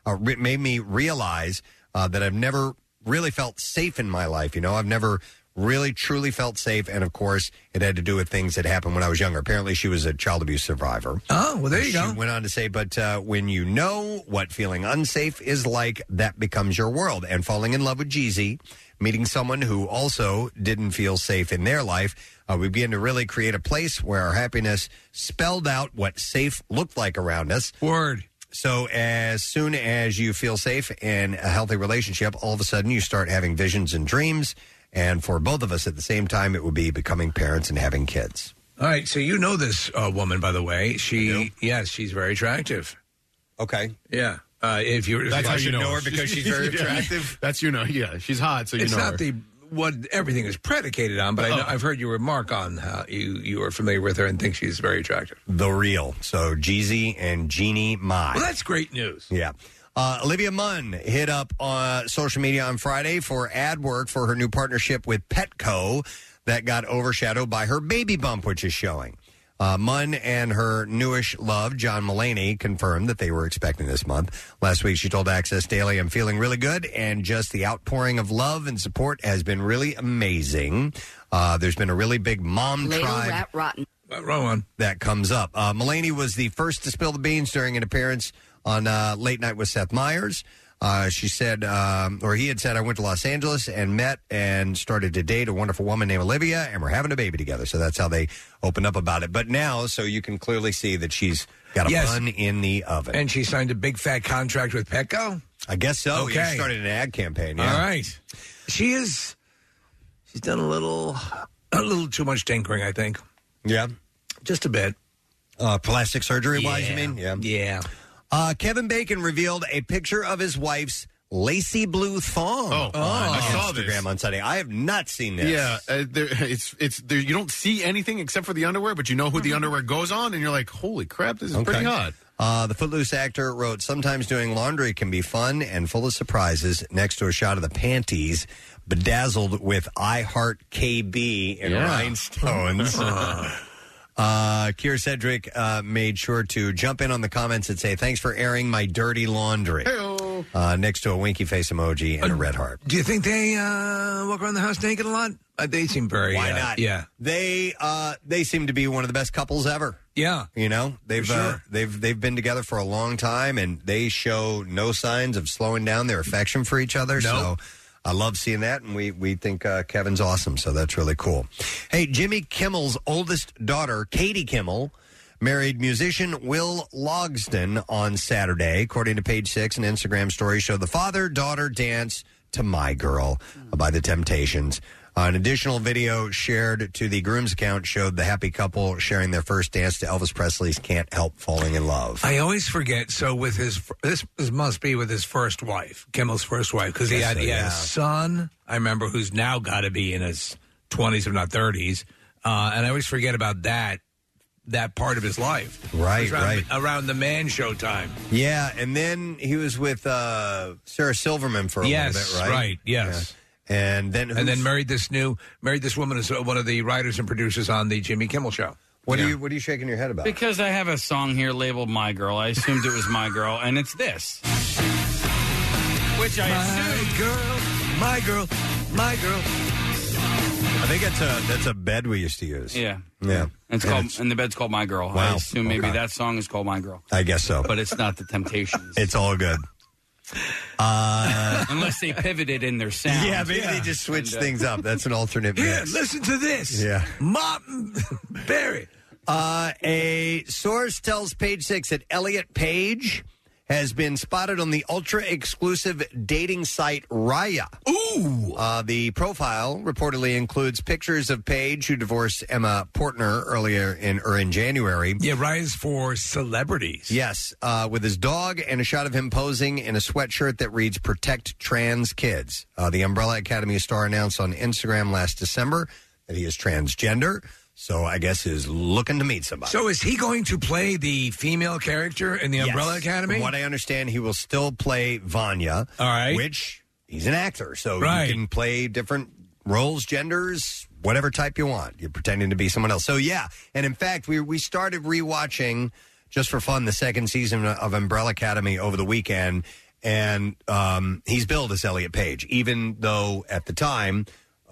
made me realize that I've never really felt safe in my life. I've never really truly felt safe, and of course it had to do with things that happened when I was younger. Apparently she was a child abuse survivor. Oh, well, there you go. She went on to say, but when you know what feeling unsafe is like, that becomes your world. And falling in love with Jeezy, meeting someone who also didn't feel safe in their life, we began to really create a place where our happiness spelled out what safe looked like around us. Word. So as soon as you feel safe in a healthy relationship, all of a sudden you start having visions and dreams. And for both of us at the same time, it would be becoming parents and having kids. All right, so you know this woman, by the way. Yes, she's very attractive. Okay. Yeah. That's how you know her because she's very attractive. That's yeah, she's hot, so you it's know not her. what everything is predicated on, but I've heard you remark on how you are familiar with her and think she's very attractive. The real. So Jeezy and Jeannie Mai. Well, that's great news. Yeah. Olivia Munn hit up on social media on Friday for ad work for her new partnership with Petco that got overshadowed by her baby bump, which is showing. Munn and her newish love, John Mulaney, confirmed that they were expecting this month. Last week, she told Access Daily, "I'm feeling really good, and just the outpouring of love and support has been really amazing. There's been a really big mom tribe Rat rotten. Wrong one. that comes up." Mulaney was the first to spill the beans during an appearance on Late Night with Seth Meyers. She said, or he had said, "I went to Los Angeles and met and started to date a wonderful woman named Olivia, and we're having a baby together." So that's how they opened up about it. But now, so you can clearly see that she's got a bun in the oven. And she signed a big fat contract with Petco? I guess so. Okay. He started an ad campaign. Yeah. All right. She's done a little too much tinkering, I think. Yeah. Just a bit. Plastic surgery-wise, you mean? Yeah. Kevin Bacon revealed a picture of his wife's lacy blue thong on I saw Instagram this. on Sunday. I have not seen this. Yeah, you don't see anything except for the underwear, but you know who the underwear goes on, and you're like, holy crap, this is pretty hot. The Footloose actor wrote, "Sometimes doing laundry can be fun and full of surprises," next to a shot of the panties bedazzled with I Heart KB and rhinestones. Keir Cedric made sure to jump in on the comments and say, "Thanks for airing my dirty laundry." Next to a winky face emoji and a red heart. Do you think they walk around the house naked a lot? They seem very... Why not? Yeah. They seem to be one of the best couples ever. Yeah. They've been together for a long time, and they show no signs of slowing down their affection for each other. So I love seeing that, and we think Kevin's awesome, so that's really cool. Hey, Jimmy Kimmel's oldest daughter, Katie Kimmel, married musician Will Logsdon on Saturday. According to Page Six, an Instagram story showed the father-daughter dance to My Girl by The Temptations. An additional video shared to the groom's account showed the happy couple sharing their first dance to Elvis Presley's Can't Help Falling in Love. I always forget. So with this must be with his first wife, Kimmel's first wife, because he had a son, I remember, who's now got to be in his 20s, if not 30s. And I always forget about that part of his life. Right, around the Man Show time. Yeah, and then he was with Sarah Silverman for a little bit, right? Right, yes. Yeah. And then married this woman as one of the writers and producers on the Jimmy Kimmel Show. What are you shaking your head about? Because I have a song here labeled "My Girl." I assumed it was "My Girl," and it's this, which I assumed. My girl. I think that's a bed we used to use. Yeah. And the bed's called "My Girl." Wow. I assume maybe that song is called "My Girl." I guess so, but it's not the Temptations. It's all good. Unless they pivoted in their sound. Yeah, maybe they just switched things up. That's an alternate mix. Listen to this. Yeah. Martin Barry. A source tells Page Six that Elliot Page has been spotted on the ultra-exclusive dating site Raya. Ooh! The profile reportedly includes pictures of Page, who divorced Emma Portner earlier in January. Yeah, Raya's for celebrities. Yes, with his dog and a shot of him posing in a sweatshirt that reads "Protect Trans Kids." The Umbrella Academy star announced on Instagram last December that he is transgender. So I guess is looking to meet somebody. So is he going to play the female character in the Umbrella Academy? From what I understand, he will still play Vanya. All right. Which, he's an actor, so Right. you can play different roles, genders, whatever type you want. You're pretending to be someone else. So yeah, and in fact, we started rewatching, just for fun, the second season of Umbrella Academy over the weekend. and he's billed as Elliot Page, even though at the time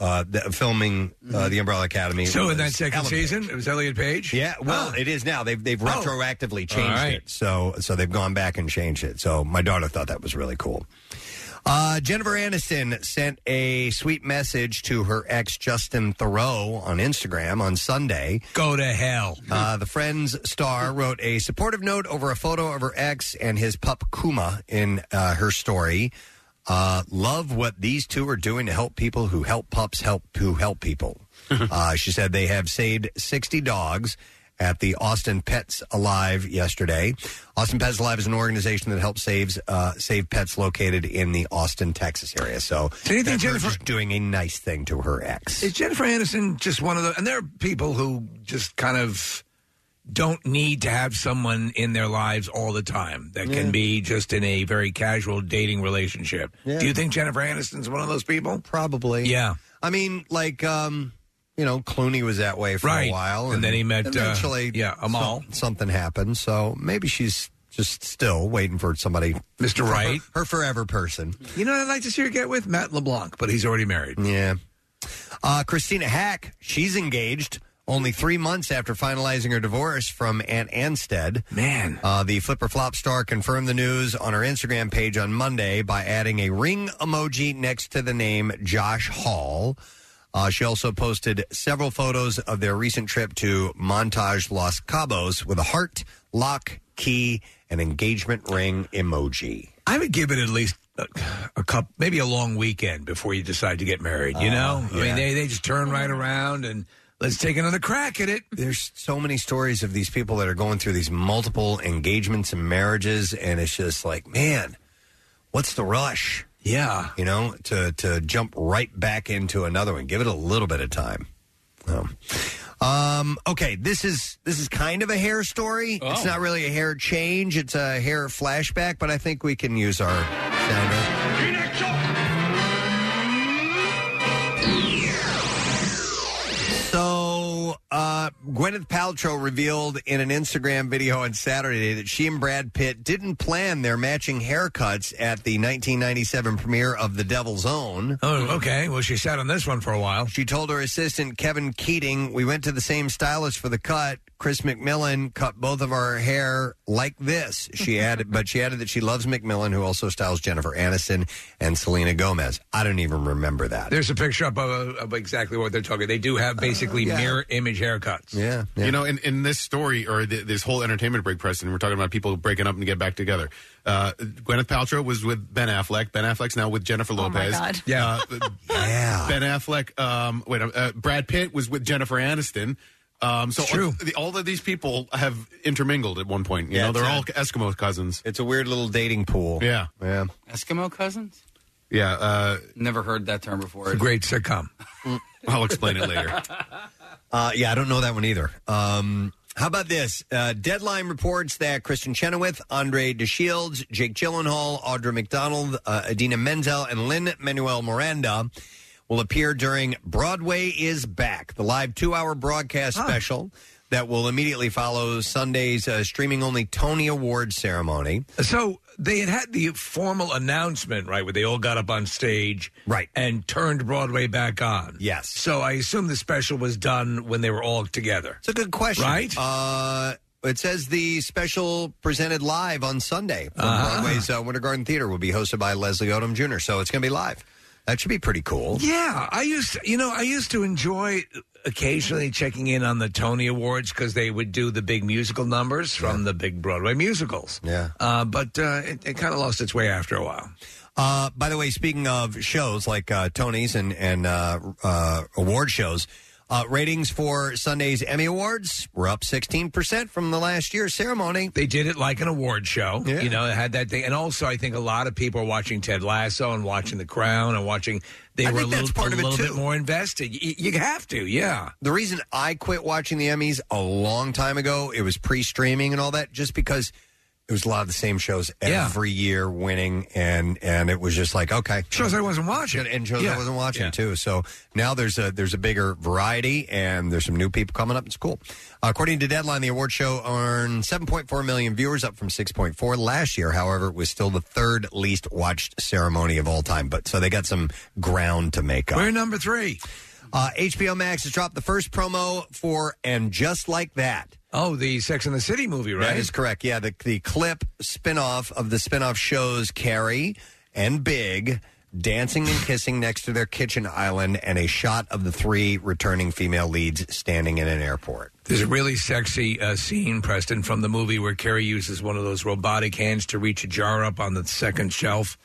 filming The Umbrella Academy. So in that was second Ellen season, Page. it was Elliot Page? Yeah, well, it is now. They've retroactively changed it. So they've gone back and changed it. So my daughter thought that was really cool. Jennifer Aniston sent a sweet message to her ex, Justin Theroux, on Instagram on Sunday. Go to hell. The Friends star wrote a supportive note over a photo of her ex and his pup, Kuma, in her story. Love what these two are doing to help people who help pups who help people. She said they have saved 60 dogs at the Austin Pets Alive yesterday. Austin Pets Alive is an organization that helps save pets located in the Austin, Texas area. So that's her just doing a nice thing to her ex. Is Jennifer Aniston just one of the... And there are people who just kind of don't need to have someone in their lives all the time. That can be just in a very casual dating relationship. Yeah. Do you think Jennifer Aniston's one of those people? Probably. Yeah. I mean, like... Clooney was that way for a while. And then he met, eventually, Amal. Something happened. So maybe she's just still waiting for somebody. Mr. Right. Her forever person. You know what I'd like to see her get with? Matt LeBlanc, but he's already married. Yeah. Christina Hack, she's engaged only 3 months after finalizing her divorce from Aunt Anstead. Man. The Flipper Flop star confirmed the news on her Instagram page on Monday by adding a ring emoji next to the name Josh Hall. She also posted several photos of their recent trip to Montage Los Cabos with a heart, lock, key, and engagement ring emoji. I would give it at least a couple, maybe a long weekend before you decide to get married, you know? I mean, they just turn right around and let's take another crack at it. There's so many stories of these people that are going through these multiple engagements and marriages, and it's just like, man, what's the rush? Yeah. To jump right back into another one. Give it a little bit of time. Okay, this is kind of a hair story. Oh. It's not really a hair change. It's a hair flashback, but I think we can use our sounder. So, Gwyneth Paltrow revealed in an Instagram video on Saturday that she and Brad Pitt didn't plan their matching haircuts at the 1997 premiere of The Devil's Own. Oh, okay. Well, she sat on this one for a while. She told her assistant, Kevin Keating, we went to the same stylist for the cut. Chris McMillan cut both of our hair like this. She added that she loves McMillan, who also styles Jennifer Aniston and Selena Gomez. I don't even remember that. There's a picture up of exactly what they're talking. They do have basically mirror image haircuts. Yeah. You know, in this story, or this whole entertainment break, Preston, we're talking about people breaking up and get back together. Gwyneth Paltrow was with Ben Affleck. Ben Affleck's now with Jennifer Lopez. Oh, my God. Yeah. Ben Affleck, Brad Pitt was with Jennifer Aniston. So true. All of these people have intermingled at one point. You know, they're all Eskimo cousins. It's a weird little dating pool. Yeah. Eskimo cousins? Yeah. Never heard that term before. It's a great sitcom. I'll explain it later. I don't know that one either. How about this? Deadline reports that Kristen Chenoweth, Andre DeShields, Jake Gyllenhaal, Audra McDonald, Idina Menzel, and Lin-Manuel Miranda will appear during Broadway is Back, the live 2-hour broadcast special that will immediately follow Sunday's streaming-only Tony Awards ceremony. So they had the formal announcement, right, where they all got up on stage and turned Broadway back on. Yes. So I assume the special was done when they were all together. It's a good question. Right? It says the special presented live on Sunday from Broadway's Winter Garden Theater will be hosted by Leslie Odom Jr., so it's going to be live. That should be pretty cool. Yeah, I used to enjoy occasionally checking in on the Tony Awards because they would do the big musical numbers from the big Broadway musicals. Yeah. But it kind of lost its way after a while. By the way, speaking of shows like Tonys and award shows, ratings for Sunday's Emmy Awards were up 16% from the last year's ceremony. They did it like an award show. Yeah. You know, it had that thing. And also, I think a lot of people are watching Ted Lasso and watching The Crown and watching. They were a little bit more invested. You have to, yeah. The reason I quit watching the Emmys a long time ago, it was pre-streaming and all that, just because It was a lot of the same shows every year winning, and it was just like, okay. Shows I wasn't watching. And shows I wasn't watching, too. So now there's a bigger variety, and there's some new people coming up. It's cool. According to Deadline, the award show earned 7.4 million viewers, up from 6.4 last year. However, it was still the third least watched ceremony of all time. But so they got some ground to make up. We're number 3. HBO Max has dropped the first promo for And Just Like That. Oh, the Sex and the City movie, right? That is correct. Yeah, the clip spinoff of the spinoff shows Carrie and Big dancing and kissing next to their kitchen island, and a shot of the 3 returning female leads standing in an airport. There's a really sexy scene, Preston, from the movie where Carrie uses one of those robotic hands to reach a jar up on the second shelf.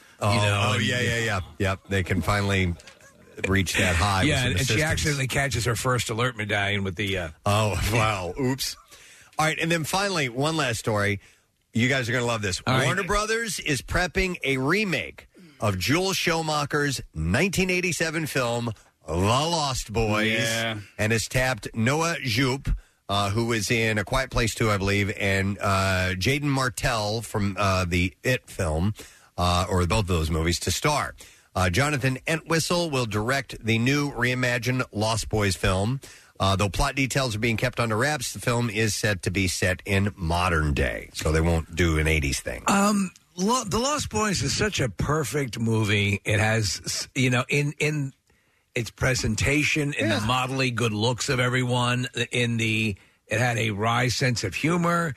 Yeah. Yep, they can finally reach that high. Yeah, and she accidentally catches her first alert medallion with the... Oh, wow. Oops. All right, and then finally, one last story. You guys are going to love this. All Warner right. Brothers is prepping a remake of Joel Schumacher's 1987 film, The Lost Boys, and has tapped Noah Jupe, who was in A Quiet Place 2, I believe, and Jaden Martell from the It film, or both of those movies, to star. Jonathan Entwistle will direct the new reimagined Lost Boys film. Though plot details are being kept under wraps, the film is set to be set in modern day, so they won't do an 80s thing. The Lost Boys is such a perfect movie. It has, in its presentation, in the modelly good looks of everyone, it had a wry sense of humor.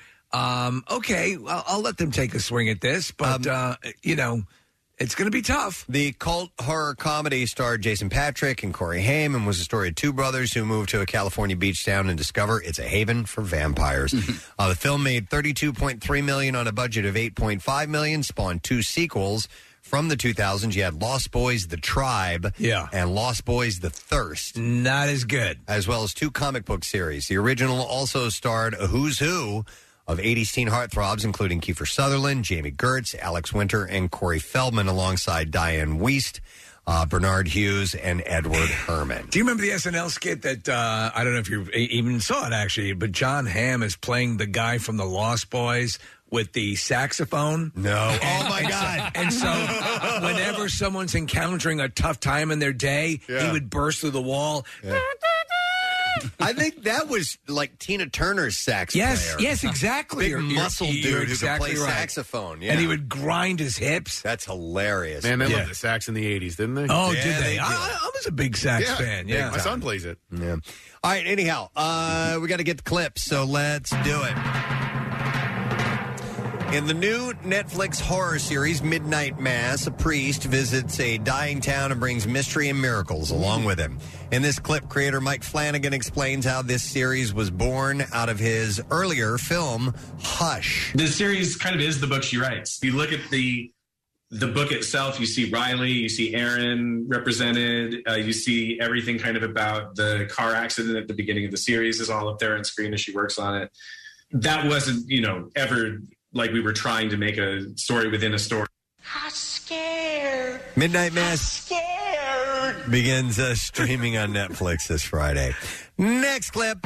Okay, well, I'll let them take a swing at this, but, it's going to be tough. The cult horror comedy starred Jason Patrick and Corey Haim and was the story of 2 brothers who moved to a California beach town and discover it's a haven for vampires. The film made $32.3 million on a budget of $8.5 million, spawned 2 sequels. From the 2000s, you had Lost Boys: The Tribe and Lost Boys: The Thirst. Not as good. As well as 2 comic book series. The original also starred a who's who of 80s teen heartthrobs, including Kiefer Sutherland, Jamie Gertz, Alex Winter, and Corey Feldman, alongside Diane Wiest, Bernard Hughes, and Edward Herman. Do you remember the SNL skit that, I don't know if you even saw it, actually, but John Hamm is playing the guy from the Lost Boys with the saxophone? No. Oh, my God. And so whenever someone's encountering a tough time in their day, he would burst through the wall. Yeah. I think that was like Tina Turner's sax player. Yes, exactly. Big muscle dude who exactly could play right. saxophone. Yeah. And he would grind his hips. That's hilarious. Man, they loved the sax in the 80s, didn't they? Oh, did they? I was a big sax fan. Yeah, my son plays it. Yeah. All right, anyhow, we got to get the clips, so let's do it. In the new Netflix horror series, Midnight Mass, a priest visits a dying town and brings mystery and miracles along with him. In this clip, creator Mike Flanagan explains how this series was born out of his earlier film, Hush. The series kind of is the book she writes. If you look at the book itself, you see Riley, you see Aaron represented, you see everything kind of about the car accident at the beginning of the series is all up there on screen as she works on it. That wasn't, ever like we were trying to make a story within a story. I'm scared. Midnight Mass Scared. begins streaming on Netflix this Friday. Next clip.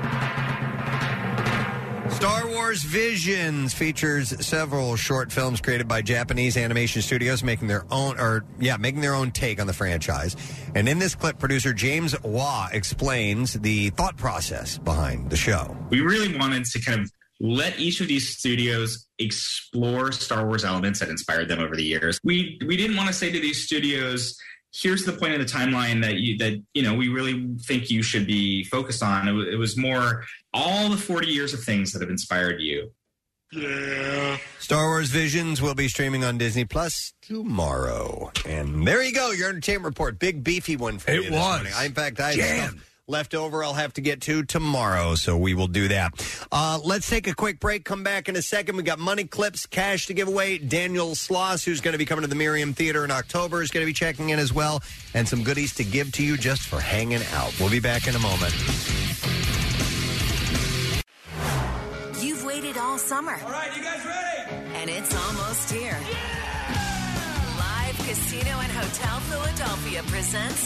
Star Wars Visions features several short films created by Japanese animation studios making their own take on the franchise. And in this clip, producer James Waugh explains the thought process behind the show. We really wanted to kind of let each of these studios explore Star Wars elements that inspired them over the years. We didn't want to say to these studios, here's the point in the timeline that we really think you should be focused on. It was more all the 40 years of things that have inspired you. Yeah. Star Wars Visions will be streaming on Disney Plus tomorrow. And there you go, your entertainment report. Big beefy one for you this morning. In fact, I have stuff left over I'll have to get to tomorrow, so we will do that. Let's take a quick break, come back in a second. We got money clips, cash to give away. Daniel Sloss, who's going to be coming to the Miriam Theater in October, is going to be checking in as well, and some goodies to give to you just for hanging out. We'll be back in a moment. You've waited all summer. All right, you guys ready? And it's almost here. Live Casino and Hotel Philadelphia presents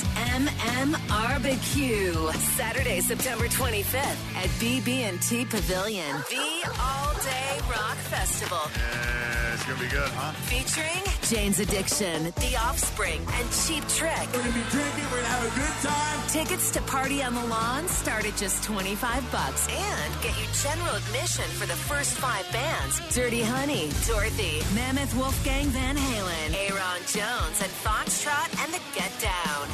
MMRBQ. Saturday, September 25th at BB&T Pavilion. The all-day rock festival. Festival. Yeah, it's going to be good, huh? Featuring Jane's Addiction, The Offspring, and Cheap Trick. We're going to be drinking, we're going to have a good time. Tickets to Party on the Lawn start at just $25 and get you general admission for the first 5 bands. Dirty Honey, Dorothy, Mammoth Wolfgang Van Halen, Aaron Jones, and Foxtrot, and the Get Down.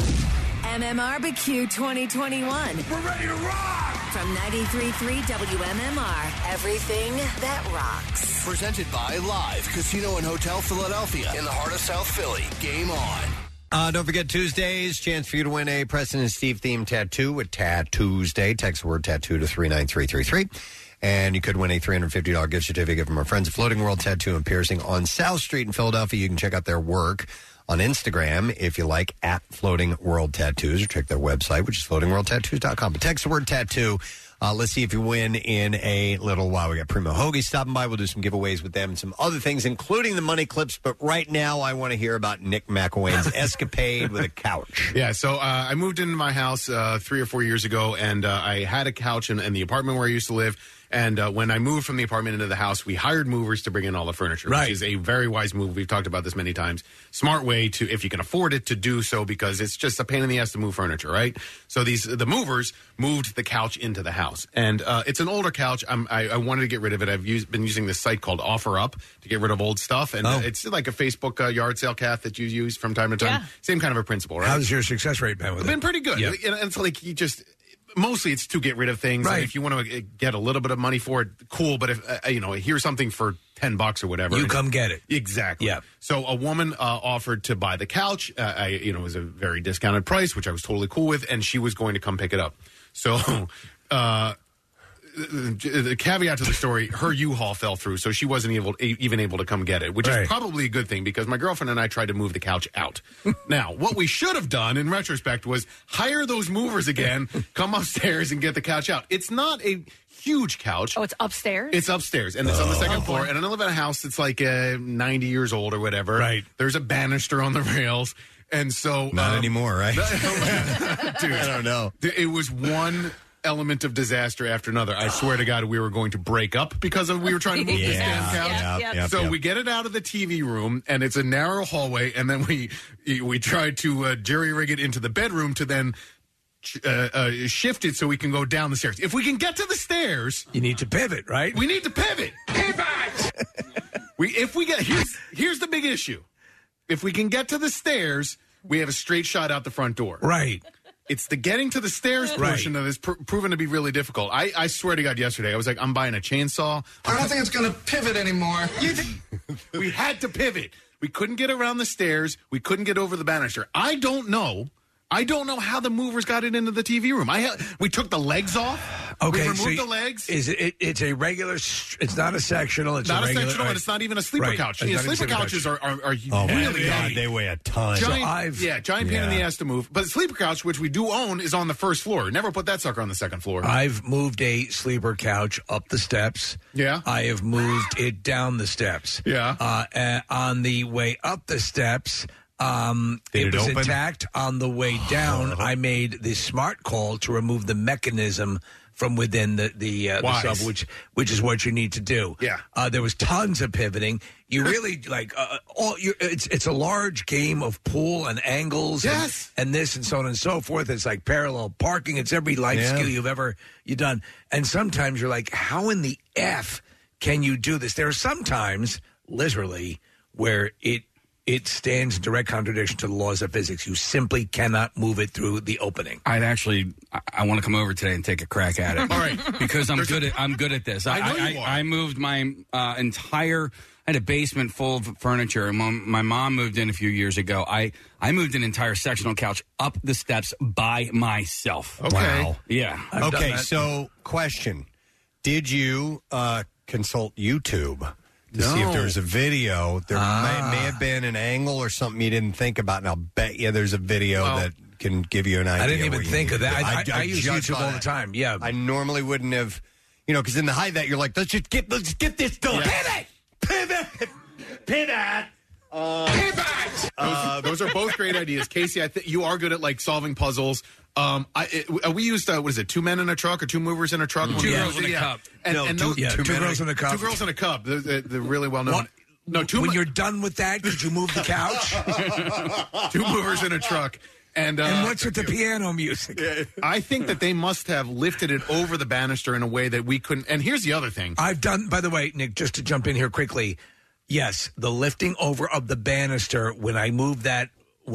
MMRBQ 2021. We're ready to rock! From 93.3 WMMR, everything that rocks. Presented by Live Casino and Hotel Philadelphia in the heart of South Philly. Game on. Don't forget Tuesdays, chance for you to win a Preston and Steve themed tattoo with Tuesday. Text the word tattoo to 39333. And you could win a $350 gift certificate from our friends at Floating World Tattoo and Piercing on South Street in Philadelphia. You can check out their work on Instagram, if you like, at Floating World Tattoos, or check their website, which is floatingworldtattoos.com. But text the word tattoo. Let's see if you win in a little while. We got Primo Hoagie stopping by. We'll do some giveaways with them and some other things, including the money clips. But right now, I want to hear about Nick McElwain's escapade with a couch. Yeah, so I moved into my house 3 or 4 years ago, and I had a couch in the apartment where I used to live. And when I moved from the apartment into the house, we hired movers to bring in all the furniture, which is a very wise move. We've talked about this many times. Smart way to, if you can afford it, to do so, because it's just a pain in the ass to move furniture, right? So the movers moved the couch into the house. And it's an older couch. I wanted to get rid of it. I've been using this site called OfferUp to get rid of old stuff. And it's like a Facebook yard sale, Kath, that you use from time to time. Yeah. Same kind of a principle, right? How's your success rate been with it? Been pretty good. Yeah. And it's like you just... Mostly it's to get rid of things. Right. And if you want to get a little bit of money for it, cool. But if, here's something for $10 or whatever. You come get it. Exactly. Yeah. So a woman offered to buy the couch. It was a very discounted price, which I was totally cool with. And she was going to come pick it up. So, the caveat to the story, her U-Haul fell through, so she wasn't even able to come get it, which is probably a good thing, because my girlfriend and I tried to move the couch out. Now, what we should have done, in retrospect, was hire those movers again, come upstairs, and get the couch out. It's not a huge couch. Oh, it's upstairs? It's upstairs, and it's on the second floor, and I live in a house that's like 90 years old or whatever. Right. There's a banister on the rails, and so... Not anymore, right? Dude, I don't know. It was one... element of disaster after another. I swear to God, we were going to break up because we were trying to move this damn couch. So we get it out of the TV room, and it's a narrow hallway, and then we tried to jerry-rig it into the bedroom to then shift it so we can go down the stairs. If we can get to the stairs... You need to pivot, right? We need to pivot. Here's the big issue. If we can get to the stairs, we have a straight shot out the front door. Right. It's the getting to the stairs portion that is proven to be really difficult. I swear to God, yesterday, I was like, I'm buying a chainsaw. I don't think it's going to pivot anymore. We had to pivot. We couldn't get around the stairs. We couldn't get over the banister. I don't know how the movers got it into the TV room. We took the legs off. Okay, we removed the legs. It's a regular. It's not a sectional. It's not a regular, sectional, and it's not even a sleeper couch. Sleeper couches are really heavy. They weigh a ton. Giant pain in the ass to move. But the sleeper couch, which we do own, is on the first floor. Never put that sucker on the second floor. I've moved a sleeper couch up the steps. Yeah. I have moved it down the steps. Yeah. On the way up the steps. It was intact. On the way down, I made the smart call to remove the mechanism from within the sub, which is what you need to do. Yeah. There was tons of pivoting. You really it's a large game of pool and angles, and this and so on and so forth. It's like parallel parking. It's every life skill you've done. And sometimes you're like, how in the F can you do this? There are sometimes, literally, where it stands in direct contradiction to the laws of physics. You simply cannot move it through the opening. I want to come over today and take a crack at it. All right, because I'm good at this. I know you are. I moved my entire. I had a basement full of furniture, and when my mom moved in a few years ago, I moved an entire sectional couch up the steps by myself. Okay. Wow. Yeah. Okay, so question. Did you consult YouTube to see if there was a video? There may have been an angle or something you didn't think about, and I'll bet you there's a video that can give you an idea. I didn't even think of that. I use YouTube all the time. Yeah. I normally wouldn't have, because in the height of that, you're like, let's get this done. Yeah. Pivot! Pivot! Those are both great ideas. Casey, I think you are good at like solving puzzles. We used what is it? 2 men in a truck or 2 movers in a truck? Two girls in a cup. Two girls in a cup. 2 girls in a cup. They're really well known. No, when you're done with that, could you move the couch? 2 movers in a truck. And what's with the piano music? I think that they must have lifted it over the banister in a way that we couldn't. And here's the other thing. I've done, by the way, Nick, just to jump in here quickly. Yes, the lifting over of the banister when I moved that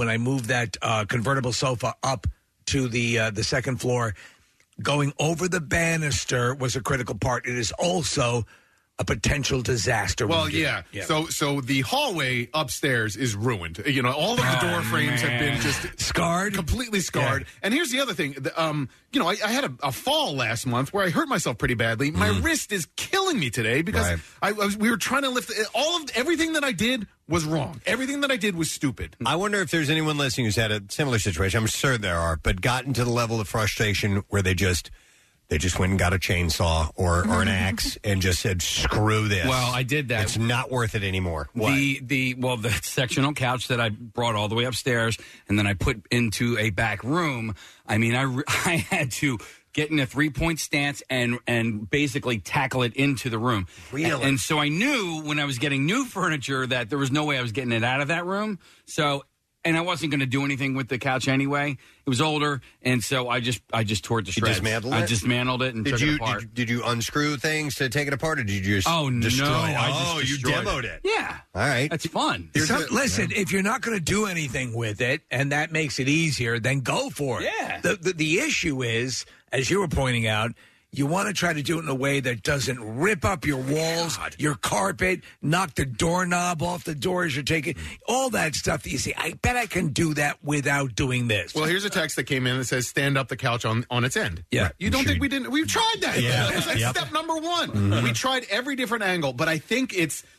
convertible sofa up to the second floor, going over the banister was a critical part. It is also a potential disaster. Well, yeah. So the hallway upstairs is ruined. You know, all of the door frames have been just scarred, completely scarred. Yeah. And here's the other thing. I had a fall last month where I hurt myself pretty badly. My wrist is killing me today because we were trying to lift everything that I did was wrong. Everything that I did was stupid. I wonder if there's anyone listening who's had a similar situation. I'm sure there are, but gotten to the level of frustration where they just went and got a chainsaw or an axe and just said, screw this. Well, I did that. It's not worth it anymore. What? The sectional couch that I brought all the way upstairs and then I put into a back room. I mean, I had to get in a 3-point stance and basically tackle it into the room. Really? And so I knew when I was getting new furniture that there was no way I was getting it out of that room. And I wasn't going to do anything with the couch anyway. It was older, and so I just tore it to shreds. I dismantled it and took it apart. Did you unscrew things to take it apart, or did you just destroy it? I just you destroyed demoed it. Yeah. All right. That's fun. Listen, if you're not going to do anything with it, and that makes it easier, then go for it. Yeah. The issue is, as you were pointing out, you want to try to do it in a way that doesn't rip up your walls, your carpet, knock the doorknob off the door as you're taking, all that stuff that you say, I bet I can do that without doing this. Well, here's a text that came in that says, stand up the couch on its end. Yeah. You don't think we didn't? We've tried that. Yeah. That's step number 1. We tried every different angle, but I think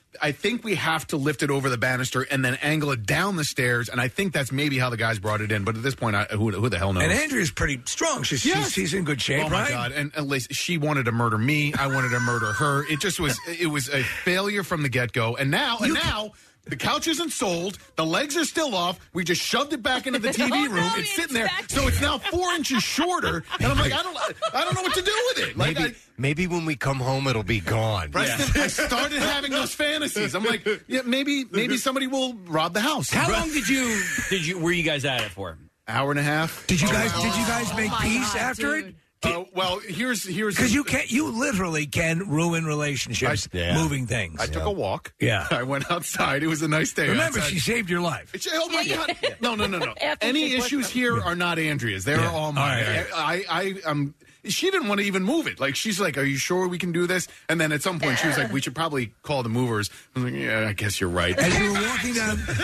we have to lift it over the banister and then angle it down the stairs, and I think that's maybe how the guys brought it in. But at this point, who the hell knows? And Andrea's pretty strong. She's in good shape, oh my right? God! And at least she wanted to murder me. I wanted to murder her. It just was. It was a failure from the get go. And now. The couch isn't sold. The legs are still off. We just shoved it back into the TV room. It's sitting there, so it's now 4 inches shorter. And I'm like, I don't know what to do with it. Like, maybe when we come home, it'll be gone. Preston, I started having those fantasies. I'm like, maybe somebody will rob the house. How long were you guys at it for? Hour and a half. Did you guys make peace after it? Well, here's because you literally can ruin relationships moving things. I took a walk. Yeah, I went outside. It was a nice day. Remember, outside. She saved your life. Oh my God! No. Any issues here are not Andrea's. They're all mine. Right. She didn't want to even move it. Like, she's like, "Are you sure we can do this?" And then at some point, she was like, "We should probably call the movers." I was like, "Yeah, I guess you're right." As you were walking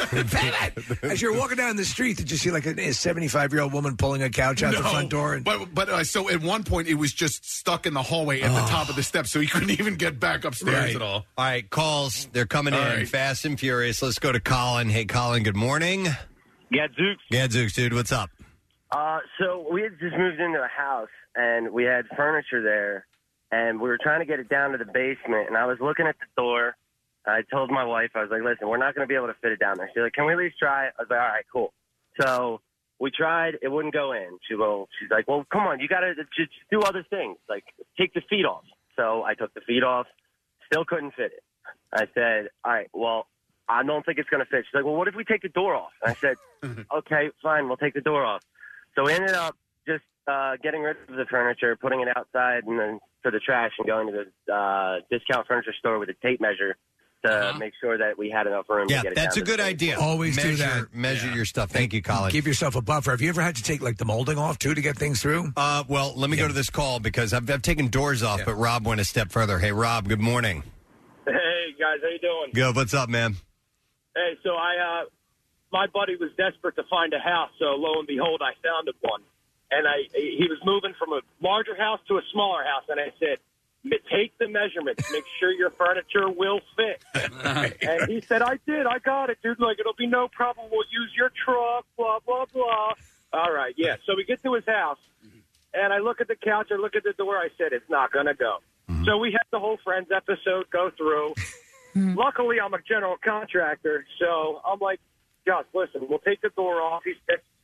down, the street, did you see like a 75-year-old woman pulling a couch out the front door? But so at one point, it was just stuck in the hallway at the top of the steps, so he couldn't even get back upstairs at all. All right, calls. They're coming in fast and furious. Let's go to Colin. Hey, Colin. Good morning. Gadzooks, dude. What's up? So we had just moved into a house, and we had furniture there, and we were trying to get it down to the basement, and I was looking at the door. I told my wife, I was like, listen, we're not going to be able to fit it down there. She's like, can we at least try it? I was like, all right, cool. So we tried. It wouldn't go in. She's like, well, come on. You got to just do other things, like take the feet off. So I took the feet off. Still couldn't fit it. I said, all right, well, I don't think it's going to fit. She's like, well, what if we take the door off? And I said, okay, fine, we'll take the door off. So we ended up just getting rid of the furniture, putting it outside and then for the trash, and going to the discount furniture store with a tape measure to make sure that we had enough room to get it down. That's a good idea. Always do that. Measure your stuff. Thank you, Colin. Give yourself a buffer. Have you ever had to take like the molding off too to get things through? Well, let me go to this call because I've taken doors off, but Rob went a step further. Hey, Rob, good morning. Hey, guys, how you doing? Good. What's up, man? Hey, so my buddy was desperate to find a house, so lo and behold, I found him one. And he was moving from a larger house to a smaller house, and I said, take the measurements, make sure your furniture will fit. And he said, I did, I got it, dude. Like, it'll be no problem. We'll use your truck, blah, blah, blah. All right, yeah. So we get to his house, and I look at the couch, I look at the door, I said, it's not going to go. So we had the whole Friends episode go through. Luckily, I'm a general contractor, so I'm like, Gus, listen, we'll take the door off. He said,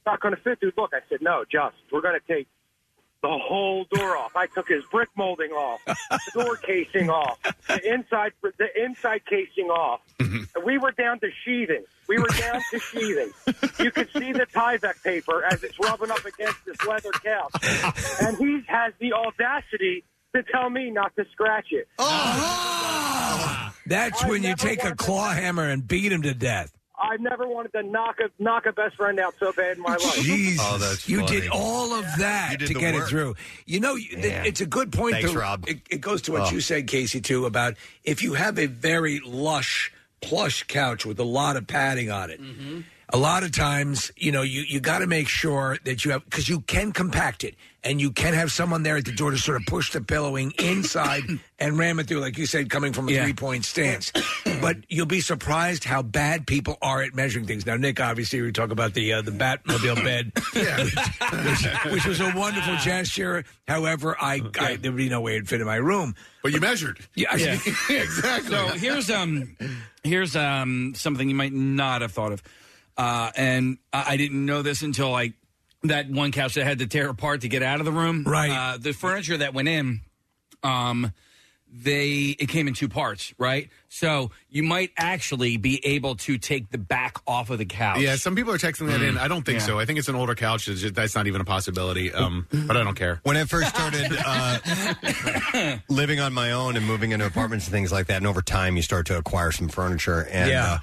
not going to fit, dude. Look, I said, no, just, we're going to take the whole door off. I took his brick molding off, the door casing off, the inside casing off. And we were down to sheathing. You could see the Tyvek paper as it's rubbing up against this leather couch. And he has the audacity to tell me not to scratch it. That's when you take a claw hammer and beat him to death. I've never wanted to knock a best friend out so bad in my life. Jesus, you did all of that to get it through. You know, it's a good point. Thanks, though. Rob. It goes to what you said, Casey, too, about if you have a very lush, plush couch with a lot of padding on it. Mm-hmm. A lot of times, you know, you got to make sure that you have, because you can compact it, and you can have someone there at the door to sort of push the pillowing inside and ram it through, like you said, coming from a 3-point stance. But you'll be surprised how bad people are at measuring things. Now, Nick, obviously, we talk about the Batmobile bed, which was a wonderful gesture. However, there would be no way it'd fit in my room. But you measured. Yeah. Exactly. So here's something you might not have thought of. And I didn't know this until that one couch that I had to tear apart to get out of the room. Right. The furniture that went in, it came in 2 parts, right? So you might actually be able to take the back off of the couch. Yeah, some people are texting that in. I don't think so. I think it's an older couch. That's not even a possibility. But I don't care. When I first started living on my own and moving into apartments and things like that, and over time you start to acquire some furniture. And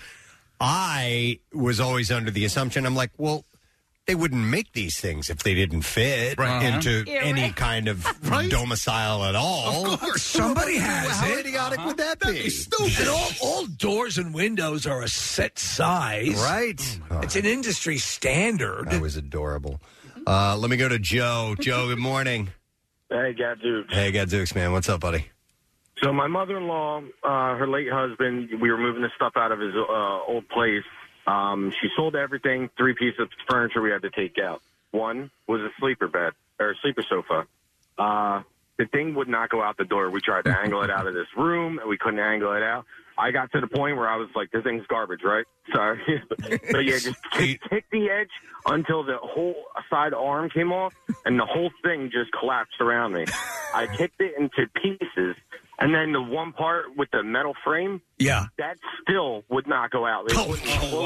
I was always under the assumption, I'm like, well, they wouldn't make these things if they didn't fit into any kind of domicile at all. Of course. Somebody has How it. idiotic would that be? Stupid. And all doors and windows are a set size. Right. It's an industry standard. That was adorable. Let me go to Joe. Joe, good morning. Hey, Gadzooks. Hey, Gadzooks, man. What's up, buddy? So my mother-in-law, her late husband, we were moving the stuff out of his old place. She sold everything, 3 pieces of furniture we had to take out. One was a sleeper bed, or a sleeper sofa. The thing would not go out the door. We tried to angle it out of this room, and we couldn't angle it out. I got to the point where I was like, this thing's garbage, right? Sorry. But yeah, just kick the edge until the whole side arm came off, and the whole thing just collapsed around me. I kicked it into pieces. And then the one part with the metal frame, that still would not go out. It wouldn't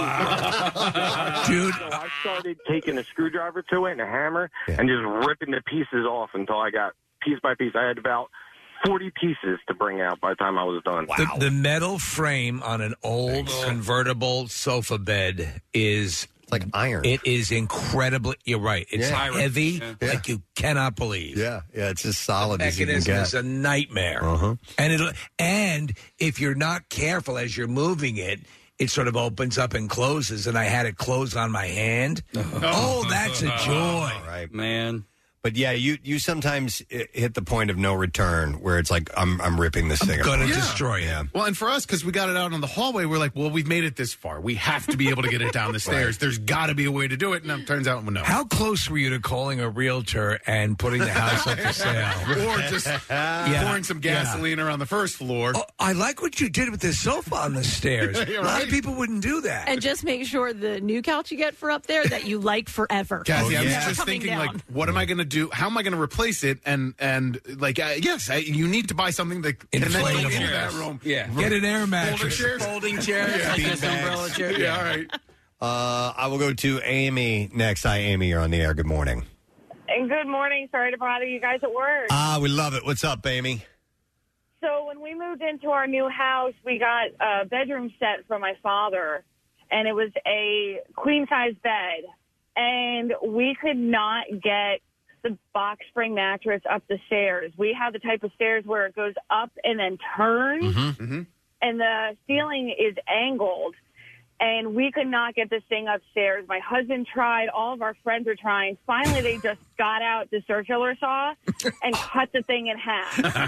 close. Dude. So I started taking a screwdriver to it and a hammer and just ripping the pieces off until I got piece by piece. I had about 40 pieces to bring out by the time I was done. The metal frame on an old convertible sofa bed is... like iron. It is incredibly... You're right. It's heavy like you cannot believe. Yeah, it's as solid the as you can mechanism get. is a nightmare. And if you're not careful as you're moving it, it sort of opens up and closes, and I had it close on my hand. Oh, that's a joy. Right. Man. But yeah, you sometimes hit the point of no return where it's like, I'm ripping this thing going to apart. destroy it. Yeah. Well, and for us, because we got it out on the hallway, we're like, well, we've made it this far. We have to be able to get it down the stairs. There's got to be a way to do it. And it turns out, no. How close were you to calling a realtor and putting the house up for sale? Or just pouring some gasoline around the first floor. Oh, I like what you did with the sofa on the stairs. A lot of people wouldn't do that. And just make sure the new couch you get for up there that you like forever. Kathy, I was Never just coming thinking, down. like, what am I going to do? How am I going to replace it? And like, yes, you need to buy something that can then go into that room. Yeah. Get an air mattress. Folding chairs, like this umbrella chair. Yeah, all right. I will go to Amy next. Hi, Amy. You're on the air. Good morning. And good morning. Sorry to bother you guys at work. We love it. What's up, Amy? So when we moved into our new house, we got a bedroom set from my father, and it was a queen-size bed. And we could not get the box spring mattress up the stairs. We have the type of stairs where it goes up and then turns, and the ceiling is angled. And we could not get this thing upstairs. My husband tried. All of our friends are trying. Finally, they just got out the circular saw and cut the thing in half.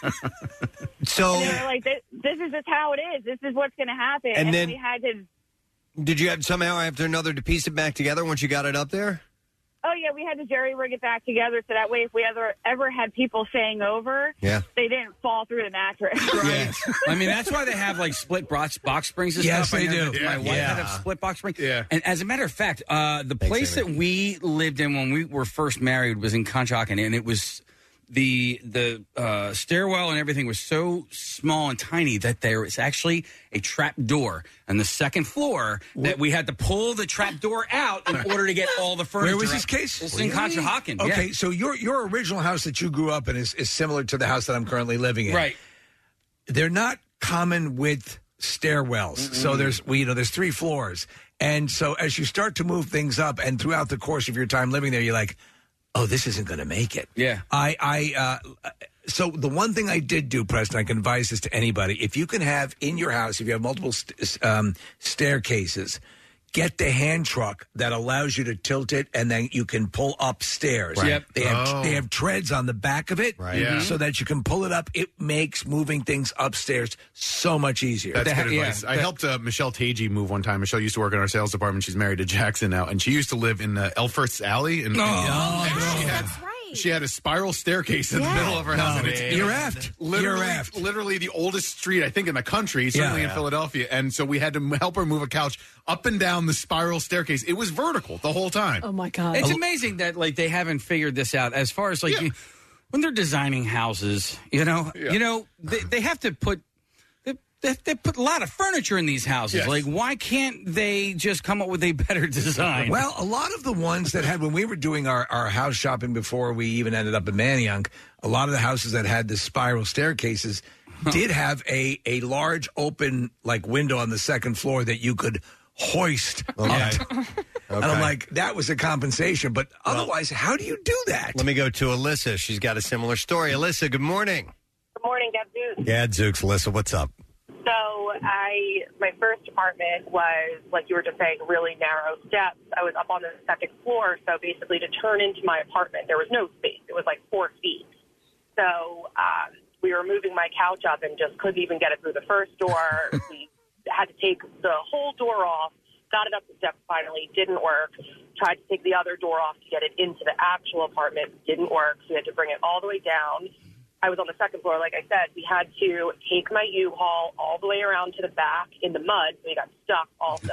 So and they were like, this is just how it is. This is what's going to happen. And then- we had to... Did you have somehow after another to piece it back together once you got it up there? Oh, yeah, we had to jerry-rig it back together so that way if we ever had people staying over, they didn't fall through the mattress. Yeah. I mean, that's why they have, like, split box springs and Yes, stuff. they I know do. that My wife had a split box spring. Yeah. And as a matter of fact, the place that we lived in when we were first married was in Conshohocken, and it was the stairwell and everything was so small and tiny that there was actually a trap door on the second floor that we had to pull the trap door out in order to get all the furniture. Where was this up. case? It's in Conshohocken. Okay, yeah. so your original house that you grew up in is similar to the house that I'm currently living in. Right. They're not common with stairwells. So there's 3 floors. And so as you start to move things up and throughout the course of your time living there, you're like, oh, this isn't going to make it. Yeah. So the one thing I did do, Preston, I can advise this to anybody. If you can have in your house, if you have multiple staircases, get the hand truck that allows you to tilt it and then you can pull upstairs. Right. Yep. They have treads on the back of it so that you can pull it up. It makes moving things upstairs so much easier. That's good advice. I helped Michelle Tagey move one time. Michelle used to work in our sales department. She's married to Jackson now, and she used to live in Elfirth's Alley. She had a spiral staircase in the middle of her house. And You're effed. Literally the oldest street, I think, in the country, certainly in Philadelphia. And so we had to help her move a couch up and down the spiral staircase. It was vertical the whole time. Oh, my God. It's amazing that, like, they haven't figured this out as far as, like, when they're designing houses, they have to put... They put a lot of furniture in these houses. Yes. Like, why can't they just come up with a better design? Well, a lot of the ones that had, when we were doing our house shopping before we even ended up in Manayunk, a lot of the houses that had the spiral staircases did have a large open, like, window on the second floor that you could hoist up. And I'm like, that was a compensation. But otherwise, how do you do that? Let me go to Alyssa. She's got a similar story. Alyssa, good morning. Good morning, Gadzooks. Gadzooks. Alyssa, what's up? So my first apartment was, like you were just saying, really narrow steps. I was up on the second floor, so basically to turn into my apartment, there was no space. It was like 4 feet. So we were moving my couch up and just couldn't even get it through the first door. We had to take the whole door off, got it up the steps finally, didn't work. Tried to take the other door off to get it into the actual apartment, didn't work. So we had to bring it all the way down. I was on the second floor, like I said. We had to take my U-Haul all the way around to the back in the mud, so we got stuck also.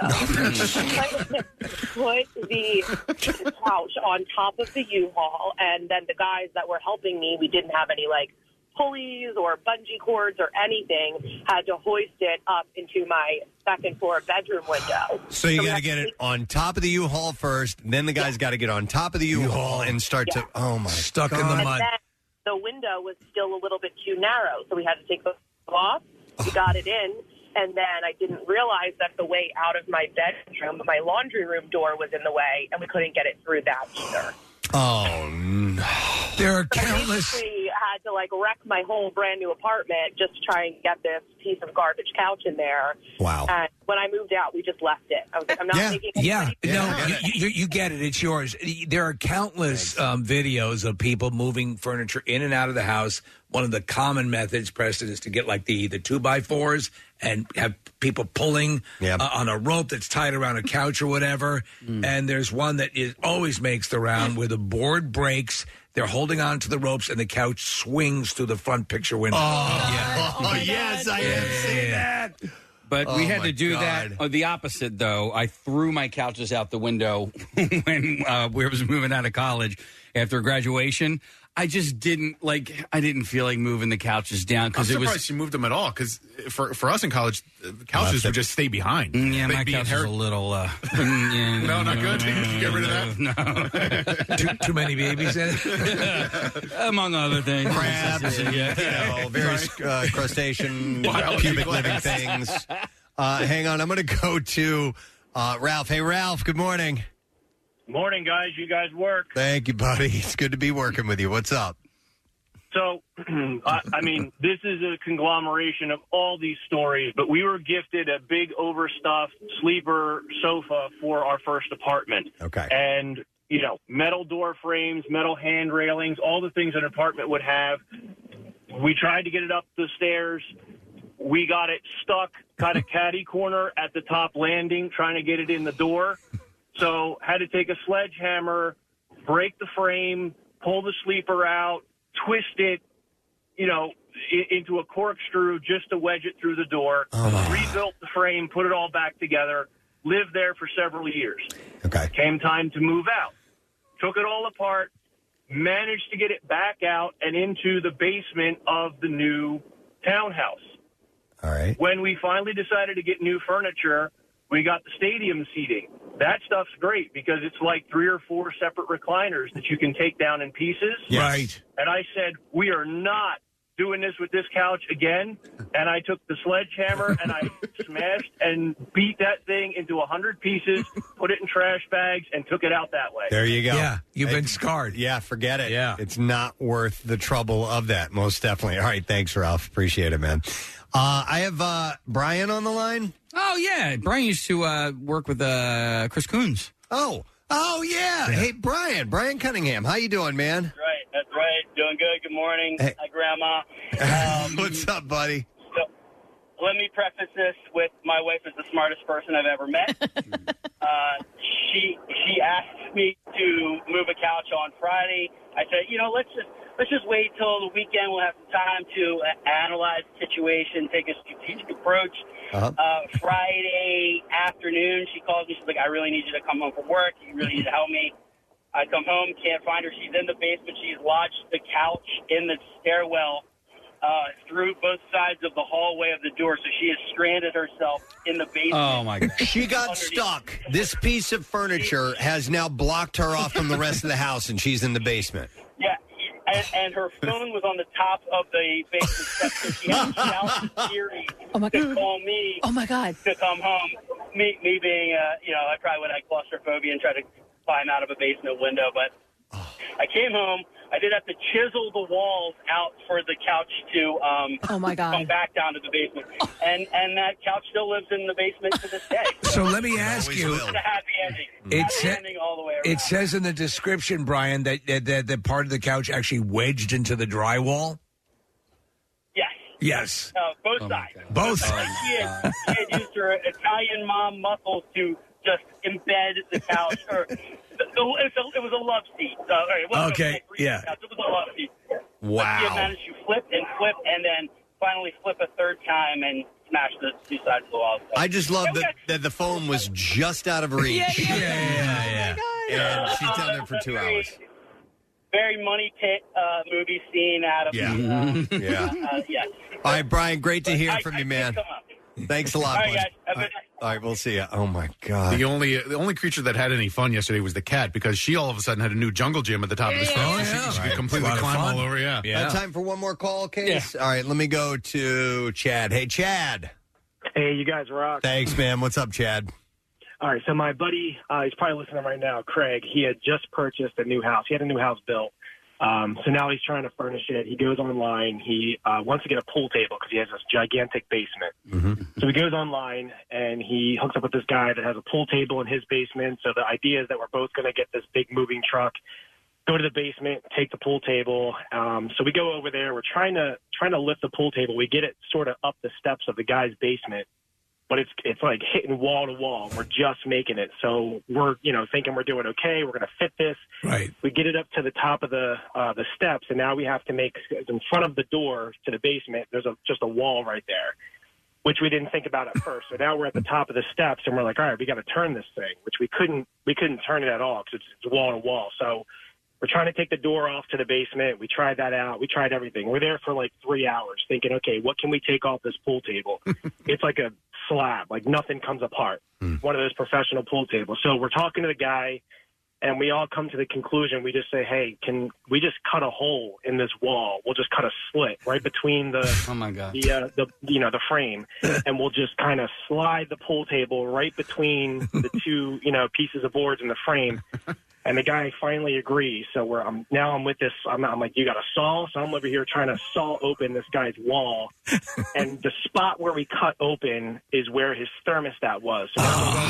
Put the couch on top of the U-Haul, and then the guys that were helping me, we didn't have any, like, pulleys or bungee cords or anything, had to hoist it up into my second floor bedroom window. So you got to get it on top of the U-Haul first, then the guy's got to get on top of the U-Haul and start to, oh my, stuck in the And mud. then the window was still a little bit too narrow, so we had to take the off. We got it in, and then I didn't realize that the way out of my bedroom, my laundry room door was in the way, and we couldn't get it through that either. Oh, no. There are So I countless... basically had to, like, wreck my whole brand new apartment just to try and get this piece of garbage couch in there. Wow. And when I moved out, we just left it. I was like, I'm not making any money. You get it. It's yours. There are countless videos of people moving furniture in and out of the house. One of the common methods, Preston, is to get like the 2x4s and have people pulling on a rope that's tied around a couch or whatever. And there's one that always makes the round where the board breaks. They're holding on to the ropes, and the couch swings through the front picture window. Yes, I have seen that. But we had to do that. The opposite, though. I threw my couches out the window when we was moving out of college after graduation. I just didn't feel like moving the couches down because I'm surprised you moved them at all. Because for us in college, the couches would just stay behind. Yeah, They'd my be couch is a little. No, not good. Did you get rid of that? No. Too many babies in it, among other things. Crabs, and various crustacean, pubic living things. Hang on, I'm going to go to Ralph. Hey, Ralph. Good morning. Morning, guys. You guys work. Thank you, buddy. It's good to be working with you. What's up? So, I mean, this is a conglomeration of all these stories, but we were gifted a big overstuffed sleeper sofa for our first apartment. Okay. And, metal door frames, metal hand railings, all the things an apartment would have. We tried to get it up the stairs. We got it stuck kind of catty corner at the top landing, trying to get it in the door. So had to take a sledgehammer break the frame, pull the sleeper out, twist it, into a corkscrew just to wedge it through the door, rebuilt the frame, put it all back together, lived there for several years. Okay. Came time to move out. Took it all apart, managed to get it back out and into the basement of the new townhouse. All right. When we finally decided to get new furniture, we got the stadium seating. That stuff's great because it's like 3 or 4 separate recliners that you can take down in pieces. Yes. Right. And I said, we are not doing this with this couch again. And I took the sledgehammer and I smashed and beat that thing into 100 pieces, put it in trash bags, and took it out that way. There you go. Yeah, you've been scarred. Yeah, forget it. Yeah. It's not worth the trouble of that, most definitely. All right, thanks, Ralph. Appreciate it, man. I have Brian on the line. Oh, yeah. Brian used to work with Chris Coons. Oh, yeah. Hey, Brian Cunningham. How you doing, man? That's right. Doing good. Good morning. Hey. Hi, Grandma. What's up, buddy? So, let me preface this with my wife is the smartest person I've ever met. She asked me to move a couch on Friday. I said, let's just wait till the weekend. We'll have some time to analyze the situation, take a strategic approach. Friday afternoon, she calls me. She's like, I really need you to come home from work. You really need to help me. I come home, can't find her. She's in the basement. She's lodged the couch in the stairwell through both sides of the hallway of the door. So she has stranded herself in the basement. Oh, my God. She got stuck. This piece of furniture has now blocked her off from the rest of the house, and she's in the basement. Yeah, and her phone was on the top of the basement steps, so she had to shout Siri to call me. Oh, my God. To come home. Me being, I probably would have claustrophobia and try to climb out of a basement window, but I came home. I did have to chisel the walls out for the couch to come back down to the basement. And that couch still lives in the basement to this day. So let me ask you. It's a happy ending. Happy ending all the way around. It says in the description, Brian, that part of the couch actually wedged into the drywall? Yes. Yes. Both sides. Both sides. She had used her Italian mom muscles to just embed the couch. It was a love seat. Okay, yeah. It was a love seat. Wow. But she managed to flip, and then finally flip a third time and smash the two sides of the wall. So, I just love that the phone was just out of reach. Yeah. And she's down there for 2 hours. Very Money Pit movie scene out of Yeah. Yes. All right, Brian, great to hear from you, man. Thanks a lot, All right, bud. guys. Have a good night. All right, we'll see you. Oh, my God. The only creature that had any fun yesterday was the cat because she all of a sudden had a new jungle gym at the top of the stairs. She could completely climb all over. Yeah. Time for one more call, Case? All right, let me go to Chad. Hey, Chad. Hey, you guys rock. Thanks, man. What's up, Chad? All right, so my buddy, he's probably listening right now, Craig, he had just purchased a new house. He had a new house built. So now he's trying to furnish it. He goes online. He wants to get a pool table because he has this gigantic basement. Mm-hmm. So he goes online and he hooks up with this guy that has a pool table in his basement. So the idea is that we're both going to get this big moving truck, go to the basement, take the pool table. So we go over there. We're trying to lift the pool table. We get it sort of up the steps of the guy's basement. But it's like hitting wall to wall. We're just making it. So we're, thinking we're doing okay. We're going to fit this. Right. We get it up to the top of the steps, and now we have to make, in front of the door to the basement, there's just a wall right there, which we didn't think about at first. So now we're at the top of the steps, and we're like, all right, we got to turn this thing, which we couldn't turn it at all because it's wall to wall. So we're trying to take the door off to the basement. We tried that out. We tried everything. We're there for like 3 hours thinking, okay, what can we take off this pool table? It's like a slab, like nothing comes apart. One of those professional pool tables. So we're talking to the guy, and we all come to the conclusion. We just say, hey, can we just cut a hole in this wall? We'll just cut a slit right between the oh my God, the frame, and we'll just kind of slide the pool table right between the two pieces of boards in the frame. And the guy finally agrees. So I'm with this. I'm like, you got a saw? So I'm over here trying to saw open this guy's wall. And the spot where we cut open is where his thermostat was. So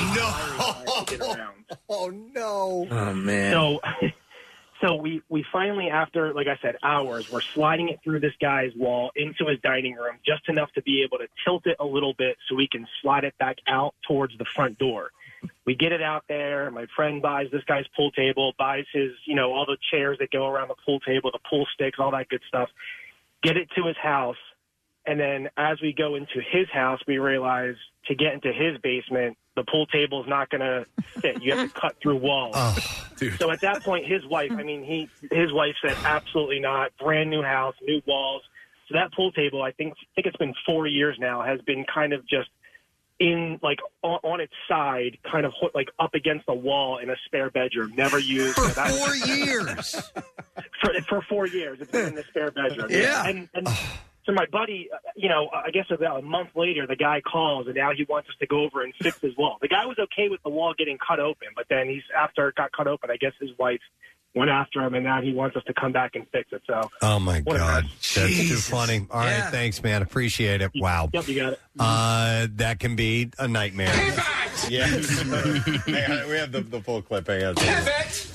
Oh, no. Oh, man. So we finally, after, like I said, hours, we're sliding it through this guy's wall into his dining room, just enough to be able to tilt it a little bit so we can slide it back out towards the front door. We get it out there. My friend buys this guy's pool table, buys his, all the chairs that go around the pool table, the pool sticks, all that good stuff. Get it to his house. And then as we go into his house, we realize to get into his basement, the pool table is not going to fit. You have to cut through walls. Oh, dude. So at that point, his wife said, absolutely not. Brand new house, new walls. So that pool table, I think it's been 4 years now, has been kind of just in on its side, kind of up against the wall in a spare bedroom, never used. For 4 years. For 4 years, it's been in the spare bedroom. Yeah. And so my buddy, I guess about a month later, the guy calls, and now he wants us to go over and fix his wall. The guy was okay with the wall getting cut open, but then after it got cut open, I guess his wife went after him, and now he wants us to come back and fix it. So, oh my God, that's too funny. All right, thanks, man. Appreciate it. Wow. Yep, you got it. That can be a nightmare. Yeah. Hang on, we have the full clip. Hang on. Pivot!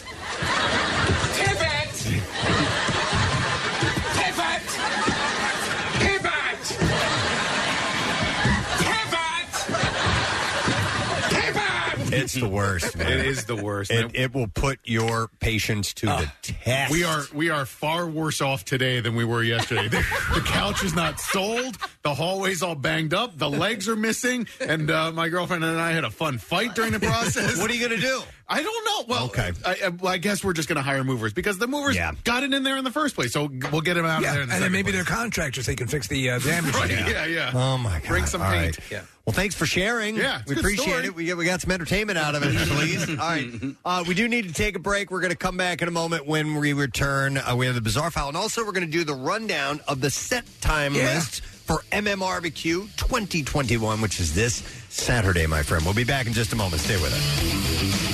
It's the worst, man. It is the worst. It will put your patience to the test. We are far worse off today than we were yesterday. The couch is not sold. The hallway's all banged up. The legs are missing. And my girlfriend and I had a fun fight during the process. What are you going to do? I don't know. Well, okay. I guess we're just going to hire movers because the movers got it in there in the first place. So we'll get them out of there. And then maybe they're contractors. They can fix the damage. Right, yeah. Oh, my God. Bring some All paint. right. Yeah. Well, thanks for sharing. Yeah, it's we a good appreciate story. it. We got some entertainment out of it, please. All right. We do need to take a break. We're going to come back in a moment when we return. We have the Bizarre File, and also we're going to do the rundown of the set time list for MMRBQ 2021, which is this Saturday, my friend. We'll be back in just a moment. Stay with us.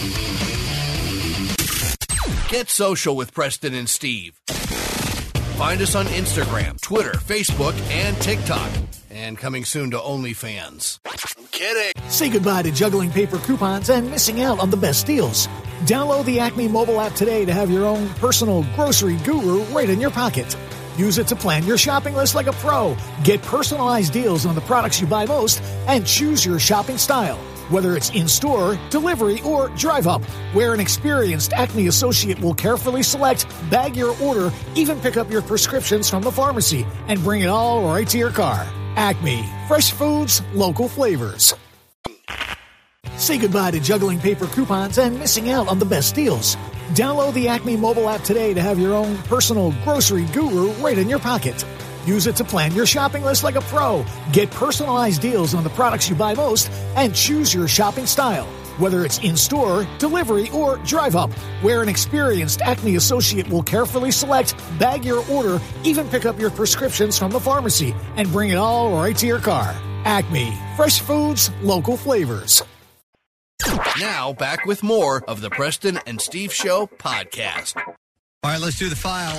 Get social with Preston and Steve. Find us on Instagram, Twitter, Facebook, and TikTok. And coming soon to OnlyFans. I'm kidding. Say goodbye to juggling paper coupons and missing out on the best deals. Download the Acme mobile app today to have your own personal grocery guru right in your pocket. Use it to plan your shopping list like a pro. Get personalized deals on the products you buy most and choose your shopping style. Whether it's in-store, delivery, or drive-up, where an experienced Acme associate will carefully select, bag your order, even pick up your prescriptions from the pharmacy, and bring it all right to your car. Acme. Fresh foods, local flavors. Say goodbye to juggling paper coupons and missing out on the best deals. Download the Acme mobile app today to have your own personal grocery guru right in your pocket. Use it to plan your shopping list like a pro. Get personalized deals on the products you buy most and choose your shopping style. Whether it's in-store, delivery, or drive-up, where an experienced Acme associate will carefully select, bag your order, even pick up your prescriptions from the pharmacy, and bring it all right to your car. Acme. Fresh foods, local flavors. Now, back with more of the Preston and Steve Show podcast. All right, let's do the file.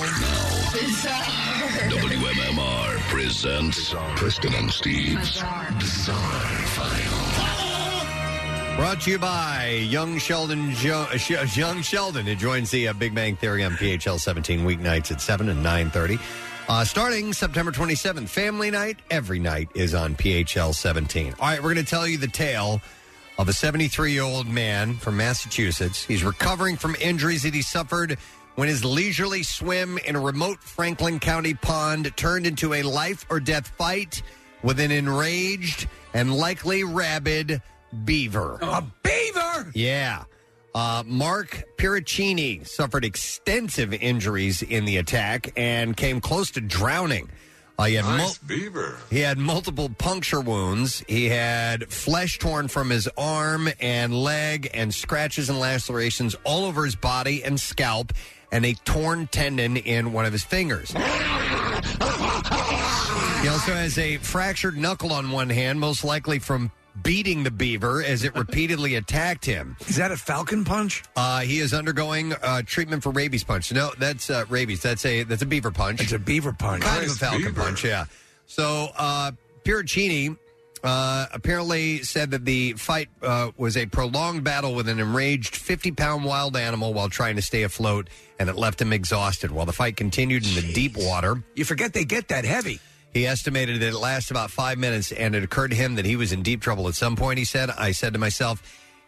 WMMR presents Preston and Steve's Bizarre File. Brought to you by Young Sheldon. Young Sheldon. It joins the Big Bang Theory on PHL 17 weeknights at 7 and 9:30. Starting September 27th, Family Night. Every night is on PHL 17. All right, we're going to tell you the tale of a 73-year-old man from Massachusetts. He's recovering from injuries that he suffered when his leisurely swim in a remote Franklin County pond turned into a life-or-death fight with an enraged and likely rabid beaver. A beaver? Yeah. Mark Piricini suffered extensive injuries in the attack and came close to drowning. He had beaver. He had multiple puncture wounds. He had flesh torn from his arm and leg and scratches and lacerations all over his body and scalp and a torn tendon in one of his fingers. He also has a fractured knuckle on one hand, most likely from beating the beaver as it repeatedly attacked him. Is that a falcon punch? He is undergoing treatment for rabies punch. No, that's rabies. That's a beaver punch. It's a beaver punch. Kind of a falcon punch, yeah. So Piricini apparently said that the fight was a prolonged battle with an enraged 50-pound wild animal while trying to stay afloat, and it left him exhausted. While the fight continued in the deep water. You forget they get that heavy. He estimated that it lasted about 5 minutes, and it occurred to him that he was in deep trouble at some point. He said, I said to myself,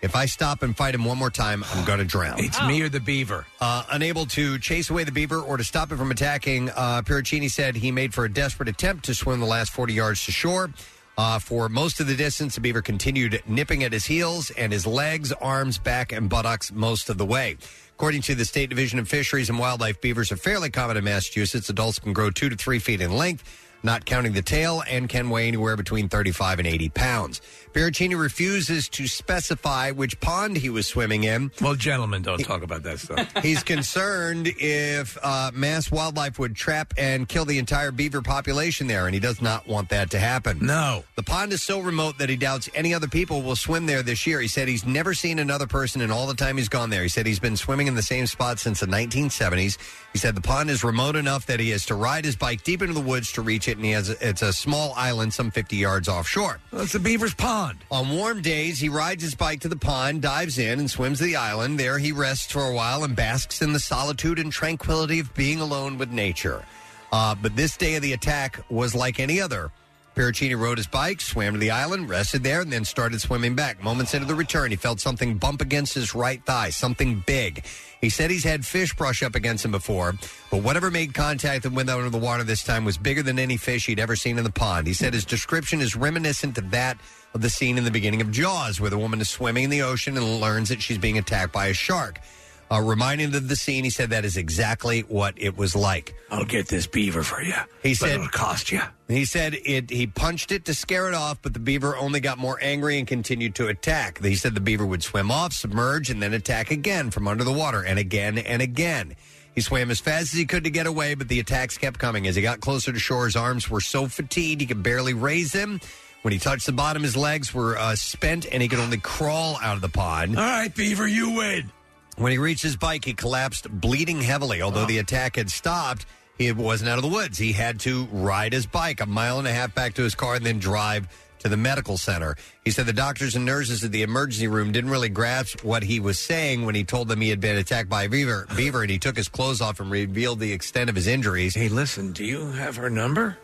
If I stop and fight him one more time, I'm going to drown. It's me or the beaver. Unable to chase away the beaver or to stop it from attacking, Piracini said he made for a desperate attempt to swim the last 40 yards to shore. For most of the distance, the beaver continued nipping at his heels and his legs, arms, back, and buttocks most of the way. According to the State Division of Fisheries and Wildlife, beavers are fairly common in Massachusetts. Adults can grow 2 to 3 feet in length, not counting the tail, and can weigh anywhere between 35 and 80 pounds. Piracini refuses to specify which pond he was swimming in. Well, gentlemen, don't talk about that stuff. He's concerned if Mass Wildlife would trap and kill the entire beaver population there, and he does not want that to happen. No. The pond is so remote that he doubts any other people will swim there this year. He said he's never seen another person in all the time he's gone there. He said he's been swimming in the same spot since the 1970s. He said the pond is remote enough that he has to ride his bike deep into the woods to reach it, and it's a small island some 50 yards offshore. Well, it's the beaver's pond. On warm days, he rides his bike to the pond, dives in, and swims the island. There he rests for a while and basks in the solitude and tranquility of being alone with nature. But this day of the attack was like any other. Piracini rode his bike, swam to the island, rested there, and then started swimming back. Moments into the return, he felt something bump against his right thigh, something big. He said he's had fish brush up against him before, but whatever made contact and went out of the water this time was bigger than any fish he'd ever seen in the pond. He said his description is reminiscent of that of the scene in the beginning of Jaws, where the woman is swimming in the ocean and learns that she's being attacked by a shark. Reminding of the scene, he said that is exactly what it was like. I'll get this beaver for you. He said it'll cost you. He said he punched it to scare it off, but the beaver only got more angry and continued to attack. He said the beaver would swim off, submerge, and then attack again from under the water, and again and again. He swam as fast as he could to get away, but the attacks kept coming. As he got closer to shore, his arms were so fatigued he could barely raise them. When he touched the bottom, his legs were spent, and he could only crawl out of the pond. All right, beaver, you win. When he reached his bike, he collapsed, bleeding heavily. Although the attack had stopped, he wasn't out of the woods. He had to ride his bike 1.5 miles back to his car and then drive to the medical center. He said the doctors and nurses at the emergency room didn't really grasp what he was saying when he told them he had been attacked by a beaver, and he took his clothes off and revealed the extent of his injuries. Hey, listen, do you have her number?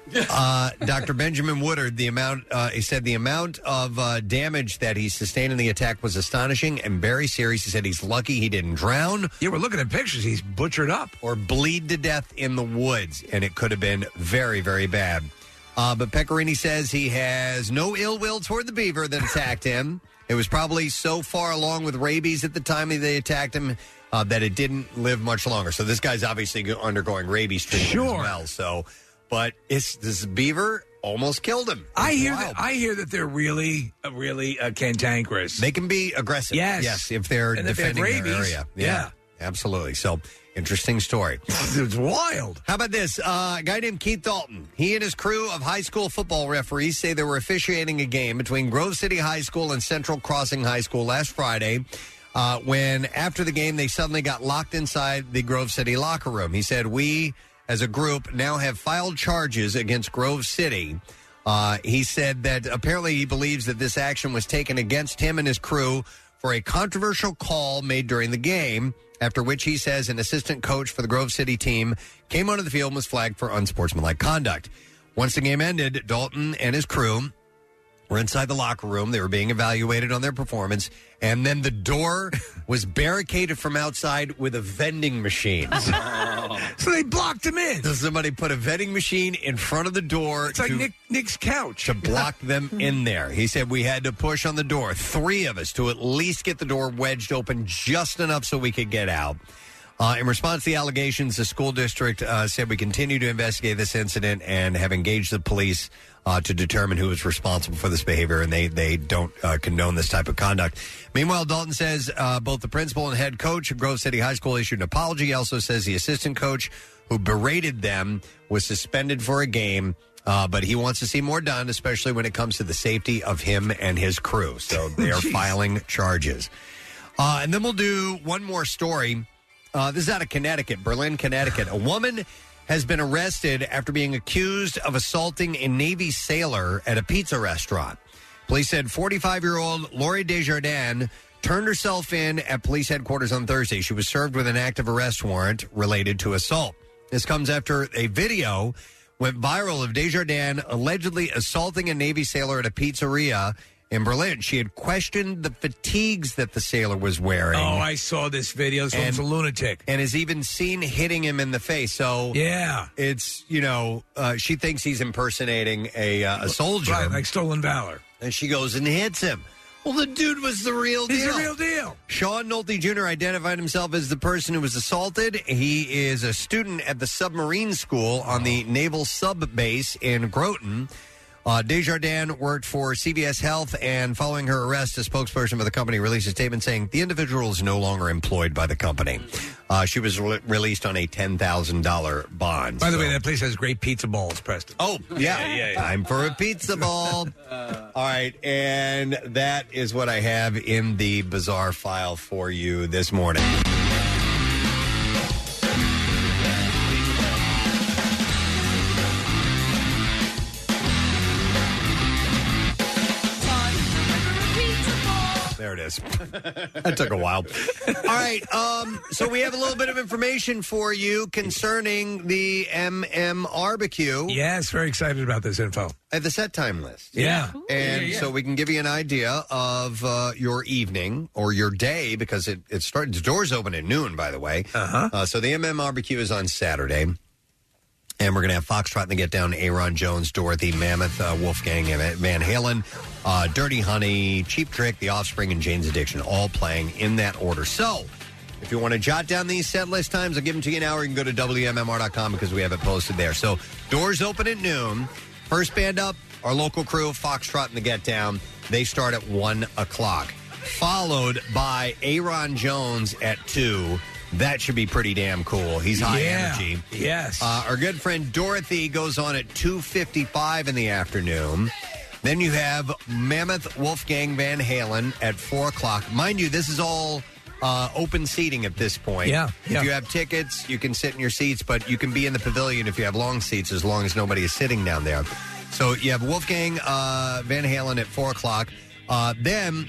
Dr. Benjamin Woodard, he said the amount of damage that he sustained in the attack was astonishing and very serious. He said he's lucky he didn't drown. Yeah, we're looking at pictures. He's butchered up. Or bleed to death in the woods, and it could have been very, very bad. But Pecorini says he has no ill will toward the beaver that attacked him. It was probably so far along with rabies at the time they attacked him that it didn't live much longer. So this guy's obviously undergoing rabies treatment as well. So, but this beaver almost killed him. I hear that they're really cantankerous. They can be aggressive. Yes, if they're defending their area. Yeah, absolutely. So. Interesting story. It's wild. How about this? A guy named Keith Dalton. He and his crew of high school football referees say they were officiating a game between Grove City High School and Central Crossing High School last Friday when, after the game, they suddenly got locked inside the Grove City locker room. He said, we, as a group, now have filed charges against Grove City. He said that apparently he believes that this action was taken against him and his crew for a controversial call made during the game, after which he says an assistant coach for the Grove City team came onto the field and was flagged for unsportsmanlike conduct. Once the game ended, Dalton and his crew were inside the locker room. They were being evaluated on their performance, and then the door was barricaded from outside with a vending machine. So they blocked him in. So somebody put a vending machine in front of the door. It's like Nick's couch. To block them in there. He said we had to push on the door, 3 of us, to at least get the door wedged open just enough so we could get out. In response to the allegations, the school district said we continue to investigate this incident and have engaged the police to determine who is responsible for this behavior, and they don't condone this type of conduct. Meanwhile, Dalton says both the principal and head coach of Grove City High School issued an apology. He also says the assistant coach who berated them was suspended for a game, but he wants to see more done, especially when it comes to the safety of him and his crew. So they are filing charges. And then we'll do one more story. This is out of Connecticut, Berlin, Connecticut. A woman has been arrested after being accused of assaulting a Navy sailor at a pizza restaurant. Police said 45-year-old Lori Desjardins turned herself in at police headquarters on Thursday. She was served with an active arrest warrant related to assault. This comes after a video went viral of Desjardins allegedly assaulting a Navy sailor at a pizzeria in Berlin. She had questioned the fatigues that the sailor was wearing. Oh, I saw this video. This one's a lunatic. And is even seen hitting him in the face. So yeah, it's, she thinks he's impersonating a soldier. Right, like stolen valor. And she goes and hits him. Well, the dude was the real deal. He's the real deal. Sean Nolte Jr. identified himself as the person who was assaulted. He is a student at the submarine school on the Naval Sub Base in Groton. Desjardins worked for CVS Health, and following her arrest, a spokesperson for the company released a statement saying the individual is no longer employed by the company. She was released on a $10,000 bond. By the way, that place has great pizza balls, Preston. Oh, yeah. Time for a pizza ball. All right, and that is what I have in the bizarre file for you this morning. There it is. That took a while. All right. So we have a little bit of information for you concerning the MM-barbecue. Yes, very excited about this info. At the set time list. Yeah. And so we can give you an idea of your evening or your day, because it starts, the doors open at noon, by the way. So the MM-barbecue is on Saturday. And we're going to have Foxtrot and the Get Down, Aaron Jones, Dorothy, Mammoth, Wolfgang, Van Halen, Dirty Honey, Cheap Trick, The Offspring, and Jane's Addiction, all playing in that order. So, if you want to jot down these set list times, I'll give them to you now, or you can go to WMMR.com because we have it posted there. So, doors open at noon. First band up, our local crew, Foxtrot and the Get Down. They start at 1 o'clock. Followed by Aaron Jones at 2. That should be pretty damn cool. He's high energy. Yes. Our good friend Dorothy goes on at 2:55 in the afternoon. Then you have Mammoth, Wolfgang, Van Halen at 4 o'clock. Mind you, this is all open seating at this point. Yeah. If you have tickets, you can sit in your seats, but you can be in the pavilion if you have long seats, as long as nobody is sitting down there. So you have Wolfgang, Van Halen at 4 o'clock. Then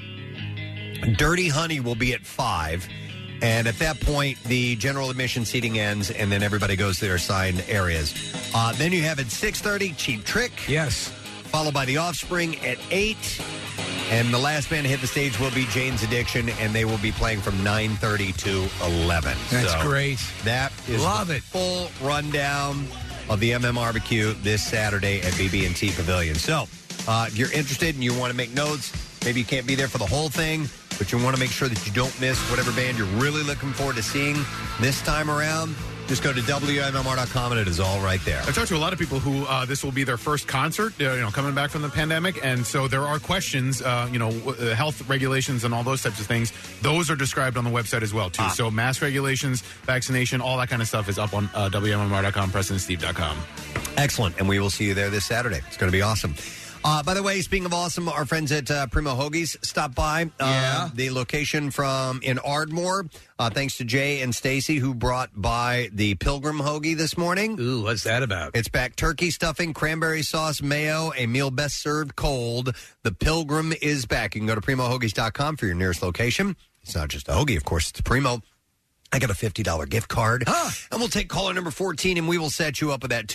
Dirty Honey will be at 5. And at that point, the general admission seating ends, and then everybody goes to their assigned areas. Then you have at 6:30, Cheap Trick. Yes. Followed by The Offspring at 8. And the last band to hit the stage will be Jane's Addiction, and they will be playing from 9:30 to 11. That's great. That is Love it. Full rundown of the MM-barbecue this Saturday at BB&T Pavilion. So, if you're interested and you want to make notes, maybe you can't be there for the whole thing, but you want to make sure that you don't miss whatever band you're really looking forward to seeing this time around, just go to WMMR.com and it is all right there. I've talked to a lot of people who this will be their first concert, coming back from the pandemic. And so there are questions, health regulations and all those types of things. Those are described on the website as well, too. So mask regulations, vaccination, all that kind of stuff is up on WMMR.com, PrestonandSteve.com. Excellent. And we will see you there this Saturday. It's going to be awesome. By the way, speaking of awesome, our friends at Primo Hoagies stopped by. The location in Ardmore, thanks to Jay and Stacy, who brought by the Pilgrim Hoagie this morning. Ooh, what's that about? It's back turkey stuffing, cranberry sauce, mayo, a meal best served cold. The Pilgrim is back. You can go to PrimoHoagies.com for your nearest location. It's not just a hoagie, of course. It's a Primo. I got a $50 gift card. And we'll take caller number 14, and we will set you up with that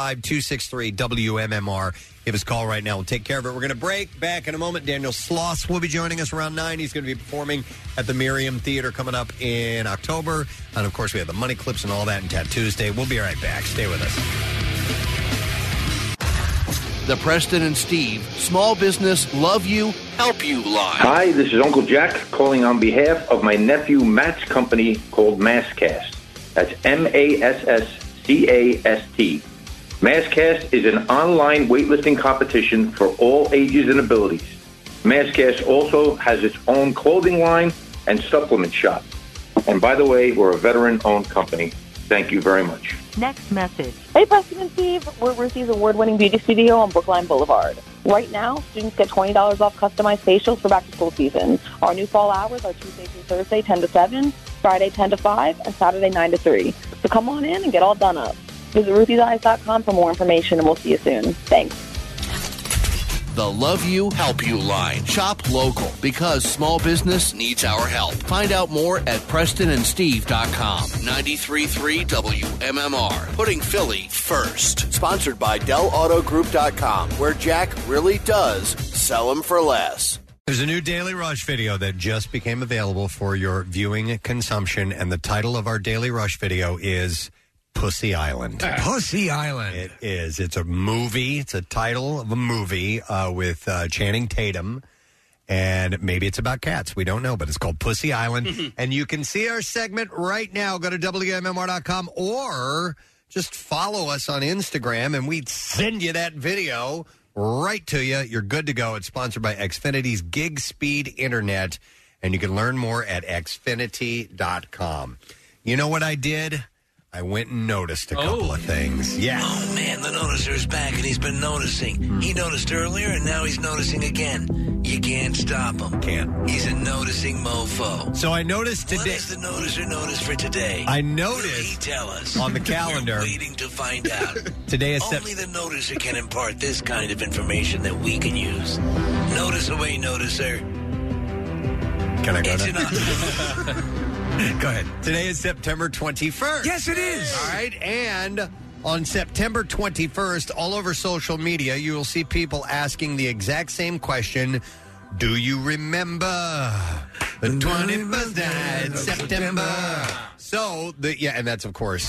215-263-WMMR. Give us a call right now. We'll take care of it. We're going to break. Back in a moment. Daniel Sloss will be joining us around 9. He's going to be performing at the Miriam Theater coming up in October. And, of course, we have the Money Clips and all that in Tattoos Day. We'll be right back. Stay with us. The Preston and Steve Small Business Love You, Help You line. Hi, this is Uncle Jack calling on behalf of my nephew Matt's company called Masscast. That's MASSCAST. Masscast is an online weightlifting competition for all ages and abilities. Masscast also has its own clothing line and supplement shop. And by the way, we're a veteran-owned company. Thank you very much. Next message. Hey, Preston and Steve. We're Ruthie's award-winning beauty studio on Brookline Boulevard. Right now, students get $20 off customized facials for back-to-school season. Our new fall hours are Tuesday through Thursday, 10 to 7, Friday, 10 to 5, and Saturday, 9 to 3. So come on in and get all done up. Visit Ruthie'sEyes.com for more information, and we'll see you soon. Thanks. The Love You, Help You line. Shop local because small business needs our help. Find out more at PrestonandSteve.com. 93.3 WMMR. Putting Philly first. Sponsored by DellAutoGroup.com, where Jack really does sell them for less. There's a new Daily Rush video that just became available for your viewing consumption, and the title of our Daily Rush video is Pussy Island. Pussy Island. It is. It's a movie. It's a title of a movie with Channing Tatum, and maybe it's about cats. We don't know, but it's called Pussy Island. And you can see our segment right now. Go to WMMR.com or just follow us on Instagram, and we'd send you that video right to you. You're good to go. It's sponsored by Xfinity's Gig Speed Internet, and you can learn more at Xfinity.com. You know what I did? I went and noticed a couple of things. Yeah. Oh, man, the noticer's back, and he's been noticing. He noticed earlier, and now he's noticing again. You can't stop him. Can't. He's a noticing mofo. So I noticed today. What does the noticer notice for today? I noticed. Will he tell us? On the calendar. We're waiting to find out. Today is Only the noticer can impart this kind of information that we can use. Notice away, noticer. Can I go It's now? Go ahead. Today is September 21st. Yes, it is. All right. And on September 21st, all over social media, you will see people asking the exact same question. Do you remember the 21st night, September? So, and that's, of course,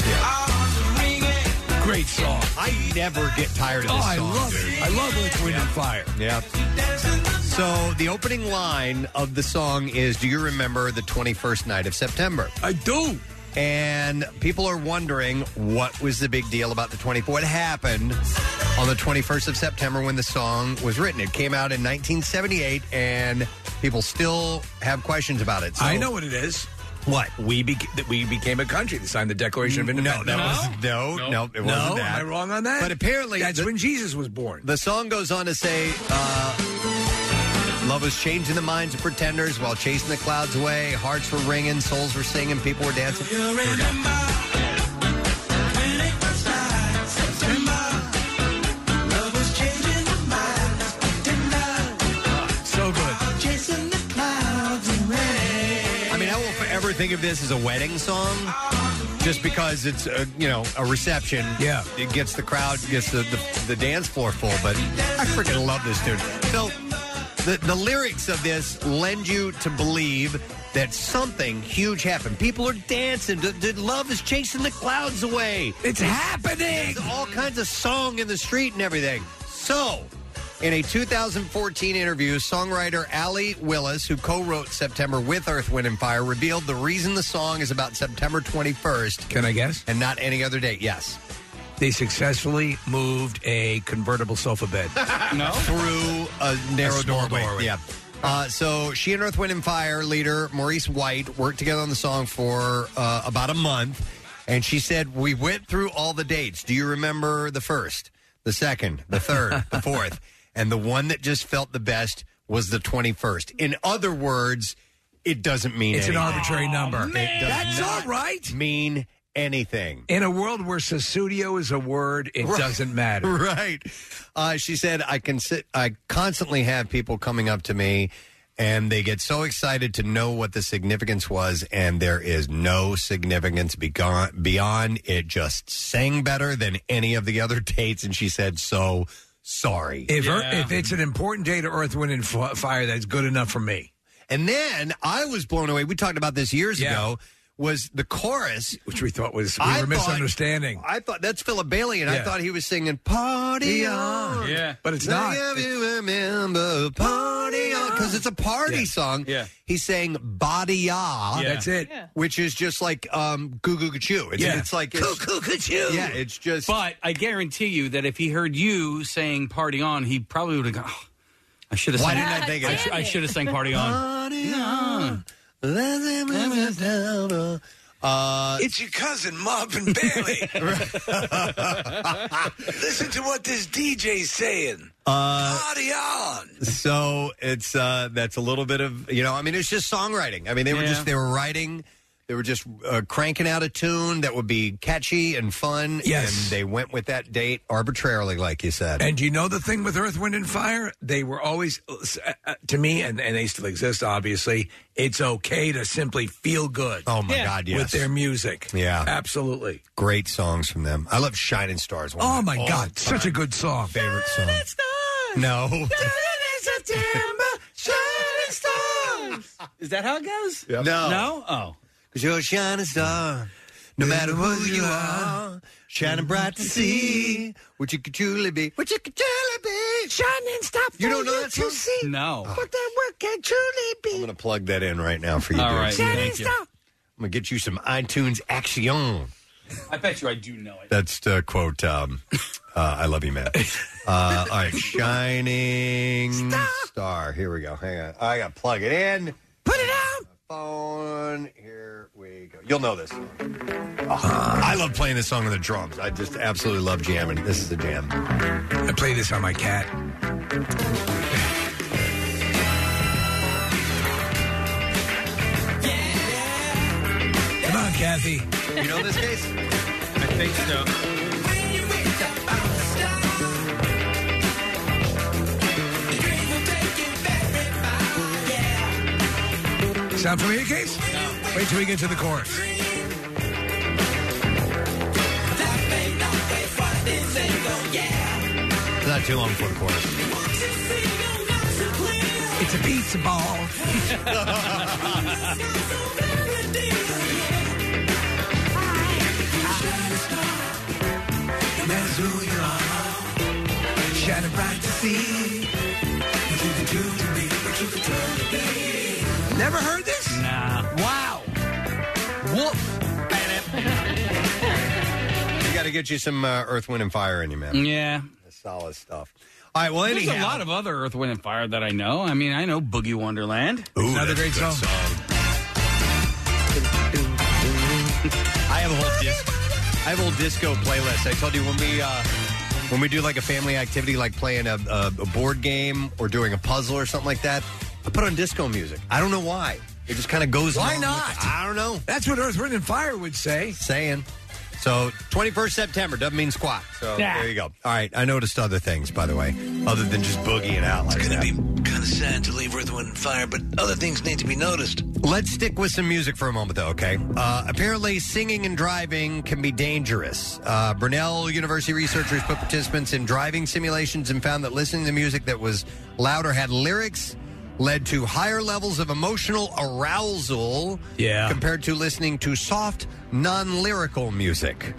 Great song. I never get tired of this song. I love it. I love Earth, Wind, and Fire. Yeah. So the opening line of the song is, do you remember the 21st night of September? I do. And people are wondering what was the big deal about the 24th. What happened on the 21st of September when the song was written? It came out in 1978, and people still have questions about it. So, I know what it is. What? We became a country that signed the Declaration of Independence. No, it wasn't that. Am I wrong on that? But apparently... That's when Jesus was born. The song goes on to say... love was changing the minds of pretenders while chasing the clouds away. Hearts were ringing, souls were singing, people were dancing. So good. I mean, I will forever think of this as a wedding song, just because it's a reception. Yeah, it gets the crowd, gets the dance floor full. But I freaking love this tune. So. The lyrics of this lend you to believe that something huge happened. People are dancing. The love is chasing the clouds away. It's happening. There's all kinds of song in the street and everything. So, in a 2014 interview, songwriter Allie Willis, who co-wrote September with Earth, Wind, and Fire, revealed the reason the song is about September 21st. Can I guess? And not any other date. Yes. They successfully moved a convertible sofa bed. Through a narrow small doorway. Yeah. So she and Earth, Wind, and Fire leader Maurice White worked together on the song for about a month. And she said, we went through all the dates. Do you remember the first, the second, the third, the fourth? And the one that just felt the best was the 21st. In other words, it doesn't mean It's anything. an arbitrary number. It does That's not all right. mean anything. In a world where Sussudio is a word, it doesn't matter. Right. She said, I constantly have people coming up to me, and they get so excited to know what the significance was, and there is no significance beyond it. Just sang better than any of the other dates, and she said, so sorry. If it's an important day to Earth, Wind, and Fire, that's good enough for me. And then I was blown away. We talked about this years ago. Was the chorus, which we thought we were misunderstanding. I thought that's Philip Bailey, and I thought he was singing "Party On." Yeah, but it's not. If you remember "Party On," because it's a party song. Yeah, he's saying "Body Ya." Yeah. That's it. Yeah. Which is just like "Goo Goo Gachoo." It's like "Goo Goo Gachoo." Yeah, it's just. But I guarantee you that if he heard you saying "Party On," he probably would have gone. Oh, I should have. Why didn't I think of it? I should have sang "Party On." Party on. It's your cousin, Marvin Bailey. Listen to what this DJ's saying. Party on. So it's that's a little bit of it's just songwriting. I mean, they were writing They were just cranking out a tune that would be catchy and fun. Yes. And they went with that date arbitrarily, like you said. And you know the thing with Earth, Wind, and Fire? They were always, to me, and they still exist, obviously, it's okay to simply feel good. Oh, my God, yes. With their music. Yeah. Absolutely. Great songs from them. I love Shining Stars. One Oh, of my God. all-time Such a good song. Favorite song. No. Is that how it goes? No. No? Oh. Because you're a shining star, no matter who you are, shining bright to see what you could truly be. What you could truly be. Shining star. You don't know that song? No. What that work can truly be. I'm going to plug that in right now for you, All dude. right, thank you. I'm going to get you some iTunes action. I bet you I do know it. That's to quote, I love you, man. All right, Shining Star. Here we go. Hang on. I got to plug it in. Put it on. Phone. Here we go. You'll know this. I love playing this song on the drums. I just absolutely love jamming. This is a jam. I play this on my cat. Come on, Kathy. You know this case? I think so. Sound familiar, Case? No. Wait till we get to the chorus. It's not too long for the chorus. It's a pizza ball. That's who you are. Shining bright to see what you can do to me, what you can turn to be. Never heard this? Nah. Wow. Woof. You got to get you some Earth, Wind, and Fire in you, man. Yeah. That's solid stuff. All right, well, There's anyhow. a lot of other Earth, Wind, and Fire that I know. I mean, I know Boogie Wonderland. Ooh, Another that's great a good song. I have a whole disco playlist. I told you when we do like a family activity, like playing a board game or doing a puzzle or something like that, I put on disco music. I don't know why. It just kind of goes. Why along not? with it. I don't know. That's what Earth, Wind, and Fire would say. Saying. So 21st September doesn't mean squat. So there you go. All right. I noticed other things, by the way, other than just boogieing out like It's that. going to be kind of sad to leave Earth, Wind, and Fire, but other things need to be noticed. Let's stick with some music for a moment, though, okay? Apparently, singing and driving can be dangerous. Brunel University researchers put participants in driving simulations and found that listening to music that was loud or had lyrics led to higher levels of emotional arousal compared to listening to soft, non-lyrical music.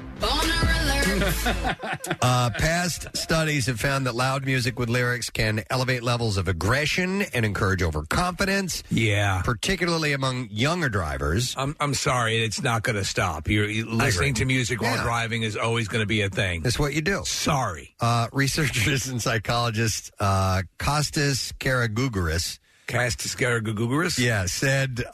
Past studies have found that loud music with lyrics can elevate levels of aggression and encourage overconfidence. Yeah. Particularly among younger drivers. I'm sorry, it's not going to stop. You're listening to music while driving is always going to be a thing. That's what you do. Sorry. Researchers and psychologists Kostas Karagougaris. Yeah, said...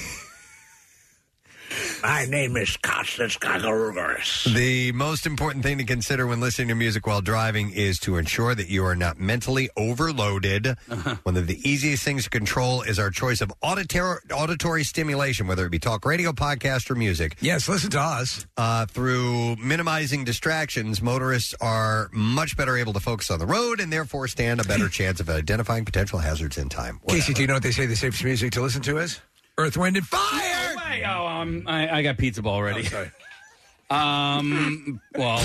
My name is Kostas Karagougaris. The most important thing to consider when listening to music while driving is to ensure that you are not mentally overloaded. One of the easiest things to control is our choice of auditory stimulation, whether it be talk radio, podcast, or music. Yes, listen to us. Through minimizing distractions, motorists are much better able to focus on the road and therefore stand a better chance of identifying potential hazards in time. Casey, do you know what they say the safest music to listen to is? Earth, Wind, and Fire! I got pizza ball already. Sorry. Well,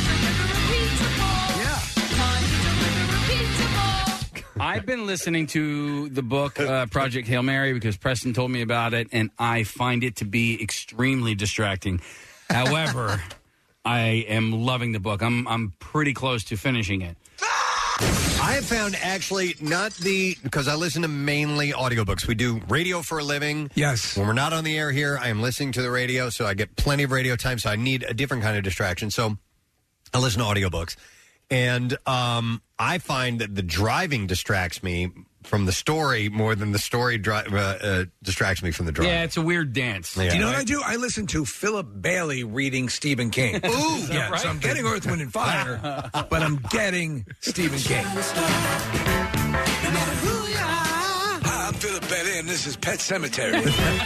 I've been listening to the book Project Hail Mary because Preston told me about it, and I find it to be extremely distracting. However, I am loving the book. I'm pretty close to finishing it. I have found actually because I listen to mainly audiobooks. We do radio for a living. Yes. When we're not on the air here, I am listening to the radio, so I get plenty of radio time, so I need a different kind of distraction. So I listen to audiobooks. And I find that the driving distracts me from the story more than the story distracts me from the drive. Yeah, it's a weird dance. Yeah. Do you know what I do? I listen to Philip Bailey reading Stephen King. Ooh, yeah. right? So I'm getting Earth, Wind, and Fire, but I'm getting Stephen King. Hi, I'm Philip Bed Inn. This is Pet Cemetery.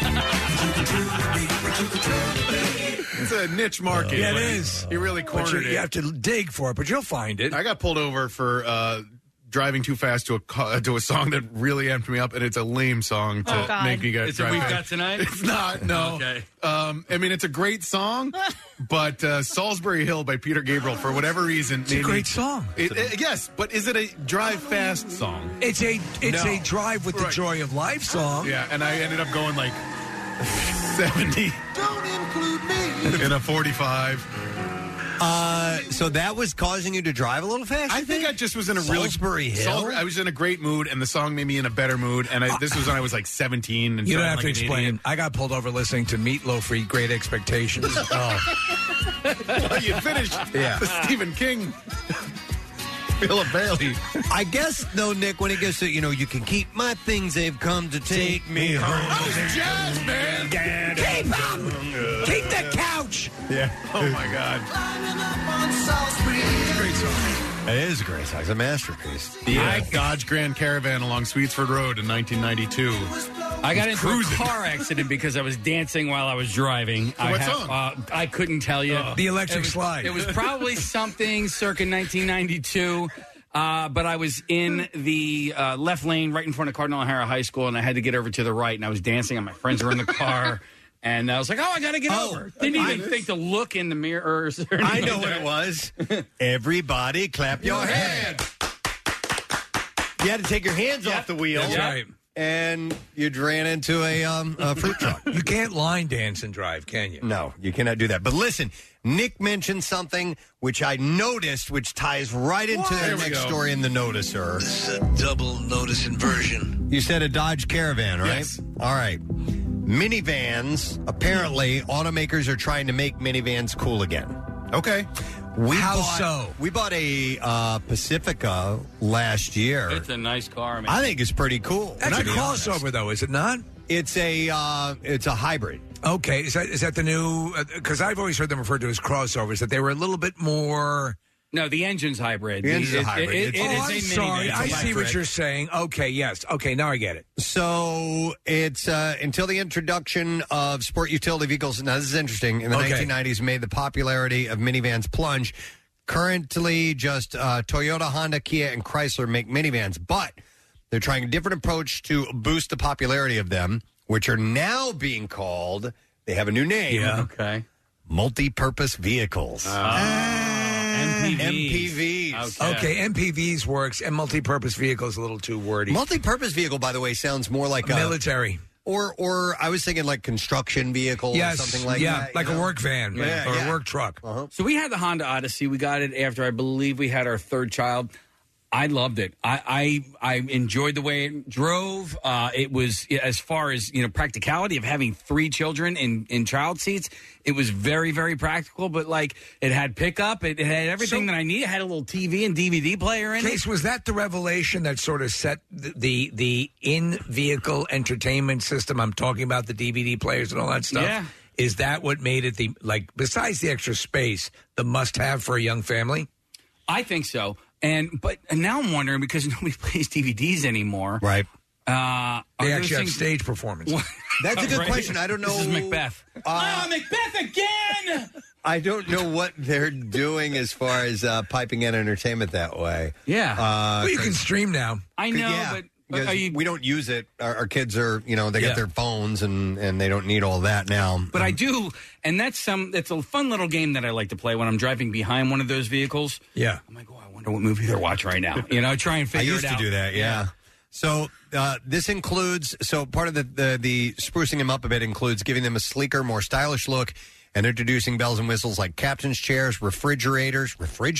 It's a niche market. Yeah, it but is. You really But cornered it. you have to dig for it, but you'll find it. I got pulled over for driving too fast to a song that really amped me up, and it's a lame song to make me get. Is it We've Got Tonight? It's not. No. Okay. I mean, it's a great song, but Salisbury Hill by Peter Gabriel, for whatever reason, It's a great song. Yes, but is it a drive fast song? It's a drive with the joy of life song. Yeah, and I ended up going like 70. Don't include me. In a 45. So that was causing you to drive a little fast? I think I just was in a Salisbury Hill? I was in a great mood, and the song made me in a better mood. And this was when I was like 17. And You don't driving have to like an explain. idiot. I got pulled over listening to Meatloaf for Great Expectations. Well, you finished Yeah. the Stephen King. Philip Bailey. I guess, though, Nick, when it gets to, you can keep my things, they've come to take me home. I was jazz, man. Keep them! Keep the couch! Yeah. Oh, my God. Great song. It is a great song. It's a masterpiece. The Dodge Grand Caravan along Sweetsford Road in 1992. I got into a car accident because I was dancing while I was driving. What song? I couldn't tell you. The Electric Slide. It was probably something circa 1992. But I was in the left lane right in front of Cardinal O'Hara High School, and I had to get over to the right, and I was dancing, and my friends were in the car. And I was like, I got to get over. Didn't even think to look in the mirrors. I know what it was. Everybody clap your hands. You had to take your hands off the wheel. That's right. And you ran into a fruit truck. You can't line dance and drive, can you? No, you cannot do that. But listen, Nick mentioned something which I noticed, which ties right into the next story in the noticer. This is a double notice inversion. You said a Dodge Caravan, right? Yes. All right. Minivans, apparently, automakers are trying to make minivans cool again. Okay. How so? We bought a Pacifica last year. It's a nice car, man. I think it's pretty cool. That's a to be honest. crossover, though, is it not? It's a hybrid. Okay, is that the new? Because I've always heard them referred to as crossovers. That they were a little bit more. No, the engine's hybrid. The engine's a hybrid. It is I'm a sorry. minivan. I see what you're saying. Okay, yes. Okay, now I get it. So it's until the introduction of sport utility vehicles. Now, this is interesting. In the 1990s, made the popularity of minivans plunge. Currently, just Toyota, Honda, Kia, and Chrysler make minivans, but they're trying a different approach to boost the popularity of them, which are now being called, they have a new name. Yeah. Okay. Multi-purpose vehicles. MPVs. Okay, MPVs works, and multi-purpose vehicle is a little too wordy. Multi-purpose vehicle, by the way, sounds more like military. Or I was thinking like construction vehicle or something like that. like a work van or a work truck. So we had the Honda Odyssey. We got it after, I believe, we had our third child. I loved it. I enjoyed the way it drove. It was, as far as practicality of having 3 children in child seats, it was very, very practical. But like, it had pickup, it had everything that I needed. It had a little TV and DVD player in Case, it. was that the revelation that sort of set the in-vehicle entertainment system? I'm talking about the DVD players and all that stuff. Yeah. Is that what made it besides the extra space, the must-have for a young family? I think so. And now I'm wondering, because nobody plays DVDs anymore. Right. They actually have stage performance. That's a good question. I don't know. This is Macbeth. Macbeth again! I don't know what they're doing as far as piping in entertainment that way. Yeah. Well, you can stream now. I know, but because we don't use it. Our kids are, they got Yeah. their phones and they don't need all that now. But I do, and that's a fun little game that I like to play when I'm driving behind one of those vehicles. Yeah. I'm like, I wonder what movie they're watching right now. Try and figure it out. I used to do that, yeah. So this includes, part of the sprucing them up a bit includes giving them a sleeker, more stylish look and introducing bells and whistles like captain's chairs, refrigerators.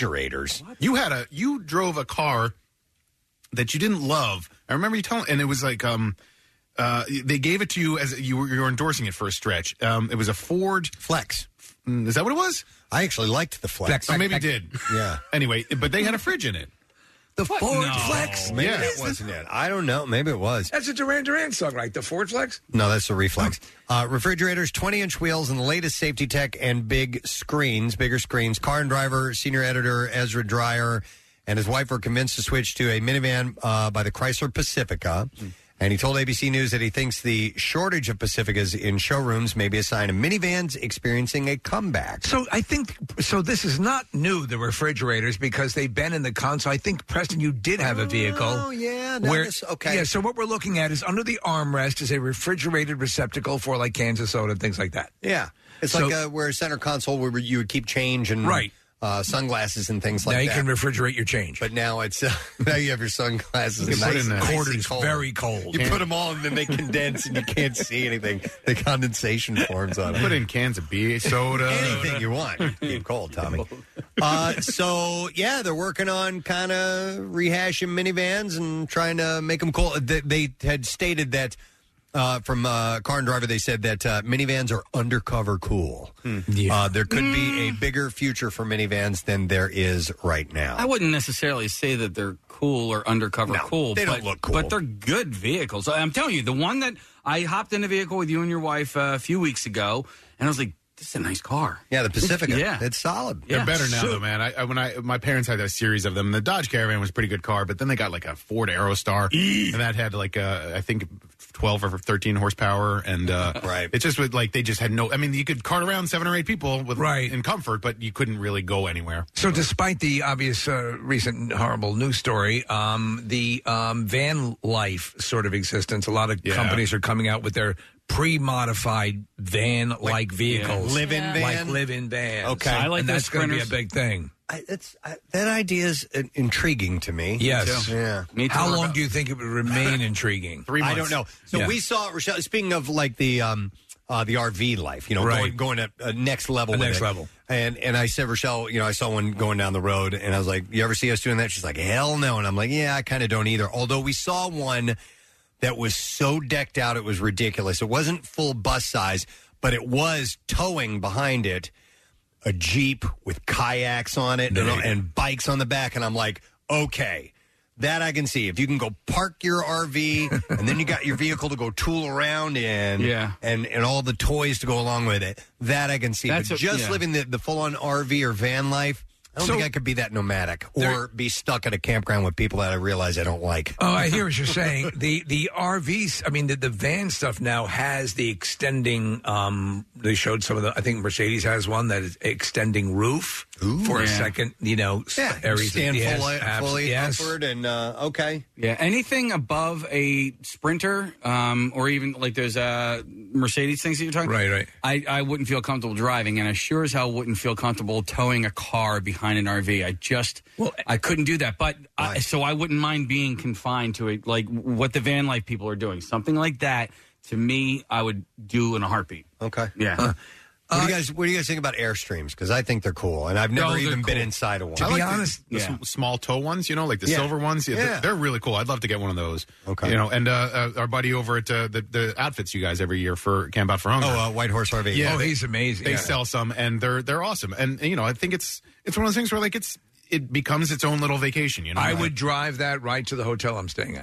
You drove a car that you didn't love. I remember you telling, and it was like, they gave it to you as you were endorsing it for a stretch. It was a Ford Flex. Is that what it was? I actually liked the Flex. Or maybe you did. Yeah. Anyway, but they had a fridge in it. The Ford Flex? Maybe that wasn't it. I don't know. Maybe it was. That's a Duran Duran song, right? The Ford Flex? No, that's the Reflex. Refrigerators, 20-inch wheels, and the latest safety tech and bigger screens. Car and Driver senior editor Ezra Dreyer and his wife were convinced to switch to a minivan by the Chrysler Pacifica. And he told ABC News that he thinks the shortage of Pacificas in showrooms may be a sign of minivans experiencing a comeback. So I think this is not new, the refrigerators, because they've been in the console. I think, Preston, you did have a vehicle. Oh, yeah. Okay. Yeah, so what we're looking at is under the armrest is a refrigerated receptacle for like cans of soda and things like that. Yeah. It's like where a center console where you would keep change and sunglasses and things like that. Now you can refrigerate your change. But now it's now you have your sunglasses. You put nice, in the nicely quarters cold. very cold. You put them on and then they condense and you can't see anything. The condensation forms on it. Put in cans of beer, soda. Anything you want. Keep cold, Tommy. So, yeah, they're working on kind of rehashing minivans and trying to make them cool. They had stated that from Car and Driver, they said that minivans are undercover cool. There could be a bigger future for minivans than there is right now. I wouldn't necessarily say that they're cool or undercover cool. they don't look cool. But they're good vehicles. I'm telling you, the one that I hopped in a vehicle with you and your wife a few weeks ago, and I was like, this is a nice car. Yeah, the Pacifica. Yeah. It's solid. They're better now, though, man. My parents had a series of them. The Dodge Caravan was a pretty good car, but then they got like a Ford Aerostar, and that had like I think 12 or 13 horsepower, and it just was like they just had no. I mean, you could cart around 7 or 8 people in comfort, but you couldn't really go anywhere. So, despite the obvious recent horrible news story, the van life sort of existence, a lot of companies are coming out with their pre-modified van-like vehicles. Live-in van? Like live-in vans. Okay. I like and those that's going to be a sprinters. big thing. That idea is intriguing to me. Yes. Yeah. How long do you think it would remain intriguing? 3 months. I don't know. So we saw, Rochelle, speaking of like the RV life, going at a next level with next it. level. And I said, Rochelle, I saw one going down the road, and I was like, you ever see us doing that? She's like, hell no. And I'm like, yeah, I kind of don't either. Although we saw one that was so decked out, it was ridiculous. It wasn't full bus size, but it was towing behind it a Jeep with kayaks on it and bikes on the back. And I'm like, okay, that I can see. If you can go park your RV and then you got your vehicle to go tool around in and all the toys to go along with it, that I can see. But just living the full-on RV or van life, I don't think I could be that nomadic or be stuck at a campground with people that I realize I don't like. Oh, I hear what you're saying. The RVs, I mean, the van stuff now has the extending, they showed some of the, I think Mercedes has one that is extending roof for a second, areas. Stand fully upward and, okay. Yeah, anything above a Sprinter or even like those Mercedes things that you're talking about. Right. I wouldn't feel comfortable driving, and I sure as hell wouldn't feel comfortable towing a car behind an RV. I couldn't do that. But so I wouldn't mind being confined to it, like what the van life people are doing. Something like that, to me, I would do in a heartbeat. Okay. Yeah. What do you guys think about Airstreams? Because I think they're cool, and I've never even been inside of one. To be honest, the small toe ones, like the silver ones, they're really cool. I'd love to get one of those. Okay. And our buddy over at the outfits you guys every year for Camp Out for Hunger. Oh, White Horse RV. Yeah, he's amazing. They sell some, and they're awesome. And I think it's one of those things where like it becomes its own little vacation. I would drive that right to the hotel I'm staying at.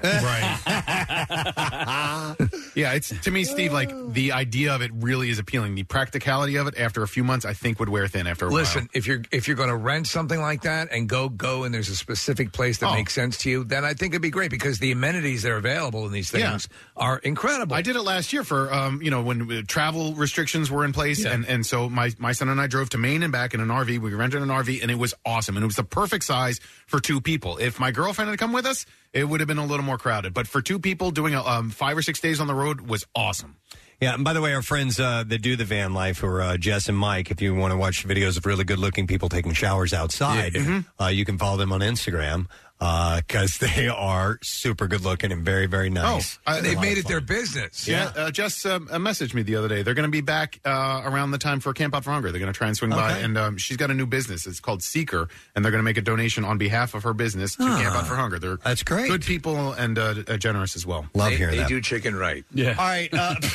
Yeah, it's to me, Steve, like the idea of it really is appealing. The practicality of it after a few months, I think, would wear thin after a while. Listen, if you're going to rent something like that and go and there's a specific place that makes sense to you, then I think it'd be great because the amenities that are available in these things are incredible. I did it last year for when travel restrictions were in place, and so my son and I drove to Maine and back in an RV. We rented an RV, and it was awesome, and it was the perfect size for 2 people. If my girlfriend had come with us, it would have been a little more crowded. But for 2 people, doing 5 or 6 days on the road was awesome. Yeah, and by the way, our friends that do the van life are Jess and Mike. If you want to watch videos of really good-looking people taking showers outside, you can follow them on Instagram because they are super good-looking and very, very nice. They've made it their business. Yeah, Jess messaged me the other day. They're going to be back around the time for Camp Out for Hunger. They're going to try and swing by, and she's got a new business. It's called Seeker, and they're going to make a donation on behalf of her business to Camp Out for Hunger. That's great. Good people and generous as well. Love hearing that. They do chicken right. Yeah. All right.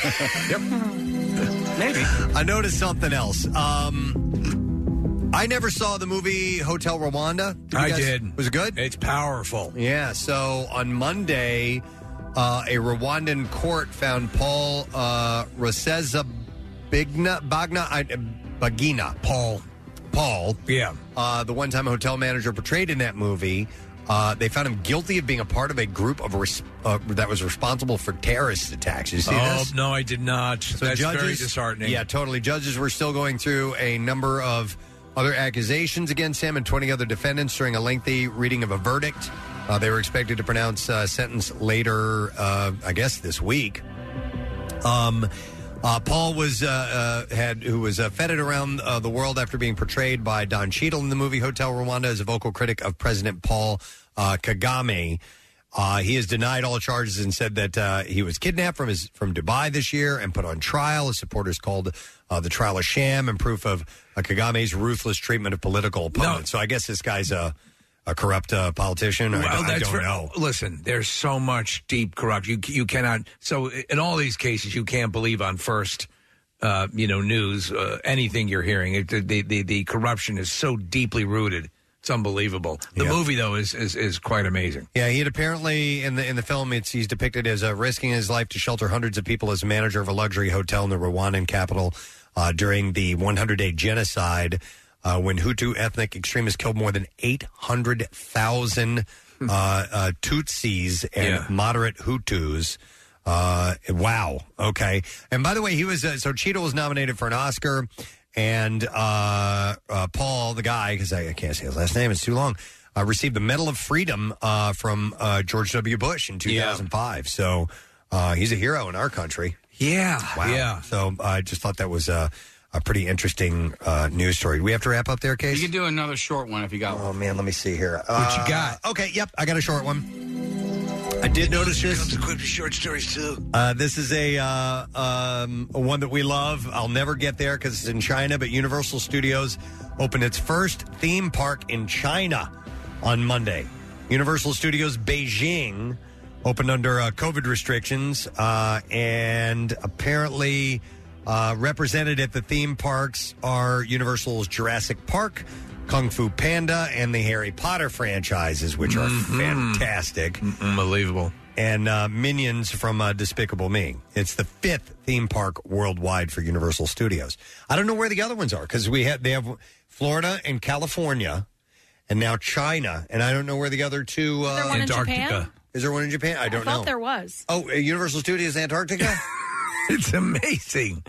Maybe. I noticed something else. I never saw the movie Hotel Rwanda. I did. Was it good? It's powerful. Yeah. So on Monday, a Rwandan court found Paul Rusesabagina. Paul. Yeah. The one-time hotel manager portrayed in that movie, They found him guilty of being a part of a group of that was responsible for terrorist attacks. You see this? No, I did not. So That's judges, very disheartening. Yeah, totally. Judges were still going through a number of other accusations against him and 20 other defendants during a lengthy reading of a verdict. They were expected to pronounce a sentence later, I guess, this week. Paul was who was feted around the world after being portrayed by Don Cheadle in the movie Hotel Rwanda as a vocal critic of President Paul Kagame. He has denied all charges and said that he was kidnapped from Dubai this year and put on trial. His supporters called the trial a sham and proof of Kagame's ruthless treatment of political opponents. So I guess this guy's a corrupt politician. I don't know. Listen, there's so much deep corruption. You cannot. So in all these cases, you can't believe on first, news anything you're hearing. The corruption is so deeply rooted. It's unbelievable. The movie though is quite amazing. Yeah, he had apparently in the film he's depicted as risking his life to shelter hundreds of people as manager of a luxury hotel in the Rwandan capital during the 100-day genocide. When Hutu ethnic extremists killed more than 800,000 Tutsis and moderate Hutus. Wow. Okay. And by the way, he was so Cheadle was nominated for an Oscar, and Paul, the guy, because I can't say his last name, it's too long, received the Medal of Freedom from George W. Bush in 2005. So he's a hero in our country. Yeah. Wow. Yeah. So I just thought that was a pretty interesting news story. Do we have to wrap up there, Case? You can do another short one if you got one. Oh, man, let me see here. What you got? Okay, yep, I got a short one. I did notice this. Comes equipped with short stories, too. This is a one that we love. I'll never get there because it's in China, but Universal Studios opened its first theme park in China on Monday. Universal Studios Beijing opened under COVID restrictions, and apparently... represented at the theme parks are Universal's Jurassic Park, Kung Fu Panda, and the Harry Potter franchises, which are fantastic. Unbelievable. And Minions from Despicable Me. It's the 5th theme park worldwide for Universal Studios. I don't know where the other ones are, because they have Florida and California, and now China, and I don't know where the other two... Is there one in Japan? Is there one in Japan? I don't know. I thought there was. Oh, Universal Studios Antarctica? It's amazing.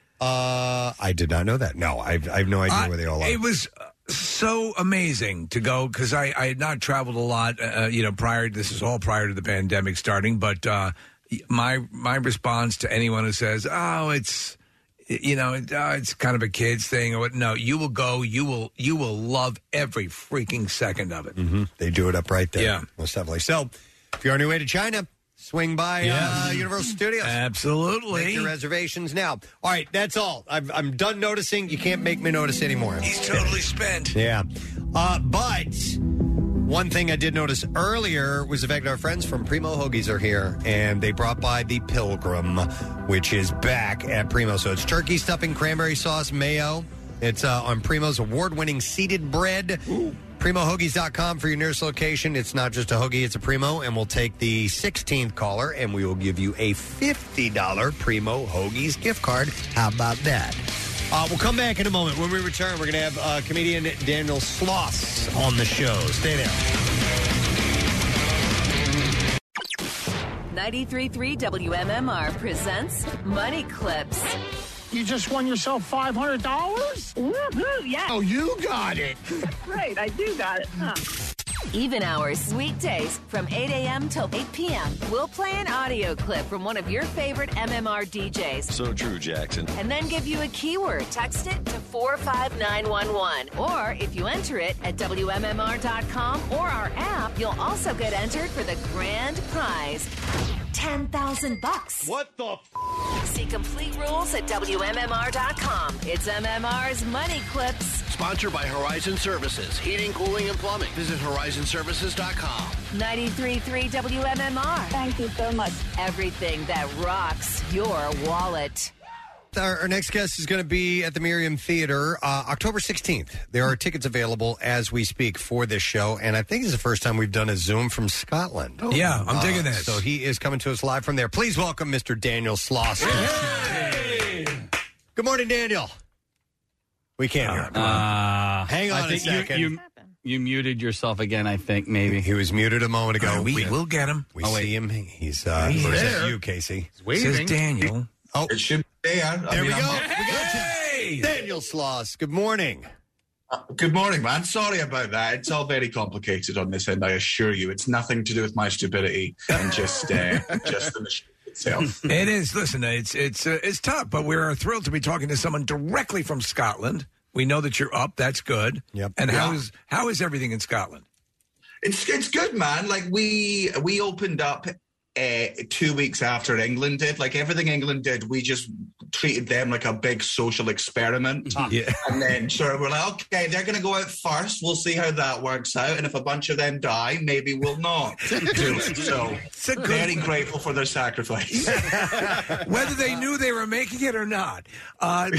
I did not know that. No, I have no idea where they all are. It was so amazing to go because I had not traveled a lot, prior. This is all prior to the pandemic starting. But my response to anyone who says, "Oh, it's it's kind of a kids thing," or no, you will go. You will love every freaking second of it. Mm-hmm. They do it up right there. Yeah, most definitely. So, if you're on your way to China, swing by Universal Studios. Absolutely. Make your reservations now. All right, that's all. I'm done noticing. You can't make me notice anymore. He's totally spent. Yeah. But one thing I did notice earlier was the fact that our friends from Primo Hoagies are here, and they brought by the Pilgrim, which is back at Primo. So it's turkey stuffing, cranberry sauce, mayo. It's on Primo's award-winning seeded bread. Ooh. PrimoHoagies.com for your nearest location. It's not just a hoagie, it's a Primo, and we'll take the 16th caller, and we will give you a $50 Primo Hoagies gift card. How about that? We'll come back in a moment. When we return, we're going to have comedian Daniel Sloss on the show. Stay there. 93.3 WMMR presents Money Clips. You just won yourself $500? Woohoo, yeah. Oh, you got it. Right, I do got it. Huh. Even hours, weekdays from 8 a.m. till 8 p.m. We'll play an audio clip from one of your favorite MMR DJs. So true, Jackson. And then give you a keyword. Text it to 45911. Or if you enter it at WMMR.com or our app, you'll also get entered for the grand prize. $10,000. What the See complete rules at WMMR.com. It's MMR's Money Clips. Sponsored by Horizon Services, heating, cooling, and plumbing. Visit horizonservices.com. 93.3 WMMR. Thank you so much. Everything that rocks your wallet. Our next guest is going to be at the Miriam Theater October 16th. There are tickets available as we speak for this show, and I think it's the first time we've done a Zoom from Scotland. Yeah, I'm digging this. So he is coming to us live from there. Please welcome Mr. Daniel Sloss. Hey! Good morning, Daniel. We can't hear him. Hang on a second. You muted yourself again, I think, maybe. He was muted a moment ago. We will get him. We see him. He's or is that you, Casey? He's waving. Says Daniel. Oh, it should be there. There we go. Hey! Daniel Sloss. Good morning. Good morning, man. Sorry about that. It's all very complicated on this end, I assure you. It's nothing to do with my stupidity and just the machine itself. It is. Listen, it's tough, but we're thrilled to be talking to someone directly from Scotland. We know that you're up. That's good. Yep. And how is everything in Scotland? It's good, man. Like we opened up 2 weeks after England did. Like everything England did, we just treated them like a big social experiment. Yeah. And then we're like, okay, they're going to go out first. We'll see how that works out. And if a bunch of them die, maybe we'll not do it. So very grateful for their sacrifice. Whether they knew they were making it or not. But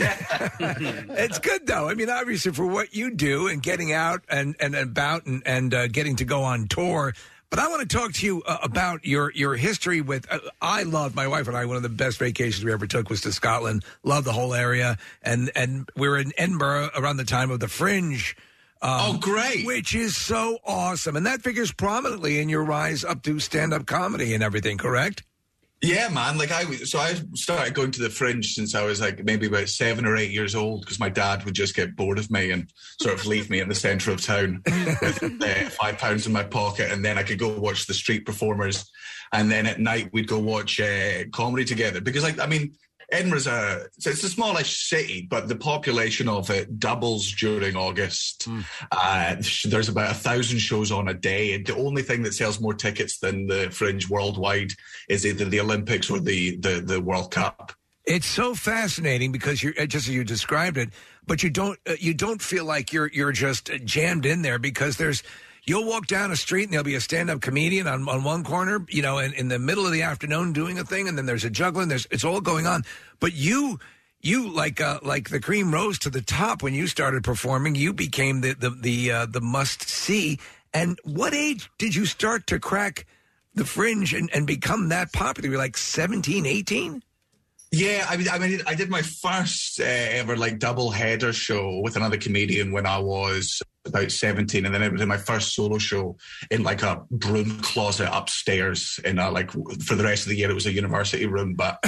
it's good, though. I mean, obviously, for what you do and getting out and about and getting to go on tour. But I want to talk to you about your history with. I loved, my wife and I, one of the best vacations we ever took was to Scotland. Loved the whole area, and we were in Edinburgh around the time of the Fringe. Oh, great! Which is so awesome, and that figures prominently in your rise up to stand-up comedy and everything. Correct? Yeah, man. Like I started going to the Fringe since I was like maybe about 7 or 8 years old because my dad would just get bored of me and sort of leave me in the centre of town with £5 in my pocket, and then I could go watch the street performers, and then at night we'd go watch comedy together because, like, I mean, Edinburgh's it's a smallish city, but the population of it doubles during August. There's about 1,000 shows on a day. The only thing that sells more tickets than the Fringe worldwide is either the Olympics or the World Cup. It's so fascinating because you're just as you described it, but you don't feel like you're just jammed in there because you'll walk down a street and there'll be a stand-up comedian on one corner, you know, in the middle of the afternoon doing a thing, and then there's a juggling. It's all going on. But you like the cream rose to the top when you started performing. You became the must see. And what age did you start to crack the Fringe and become that popular? You're like 17, 18? Yeah, I mean, I did my first ever like double header show with another comedian when I was about 17, and then it was in my first solo show in like a broom closet upstairs in like for the rest of the year it was a university room, but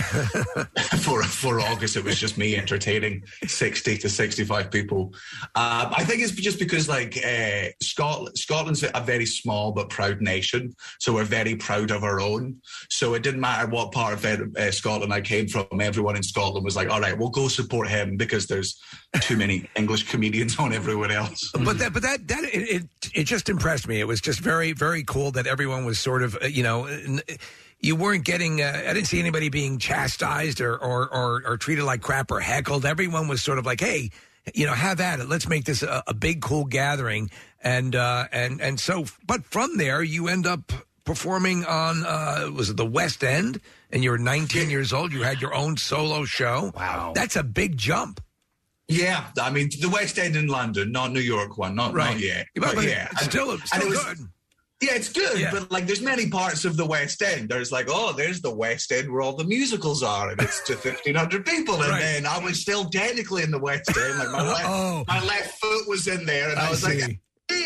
for August it was just me entertaining 60 to 65 people. I think it's just because like Scotland's a very small but proud nation, so we're very proud of our own, so it didn't matter what part of Scotland I came from. Everyone in Scotland was like, all right, we'll go support him because there's too many English comedians on everywhere else. But that just impressed me. It was just very, very cool that everyone was sort of, you weren't getting, I didn't see anybody being chastised or treated like crap or heckled. Everyone was sort of like, hey, have at it. Let's make this a big, cool gathering. And so, but from there, you end up performing on, was it the West End? And you were 19 years old. You had your own solo show. Wow. That's a big jump. Yeah, I mean, the West End in London, not New York one, not yet. But yeah. It's still good. Yeah, it's good, but like there's many parts of the West End. There's like, there's the West End where all the musicals are, and it's to 1,500 people. And then I was still technically in the West End. Like my left foot was in there, and I was like,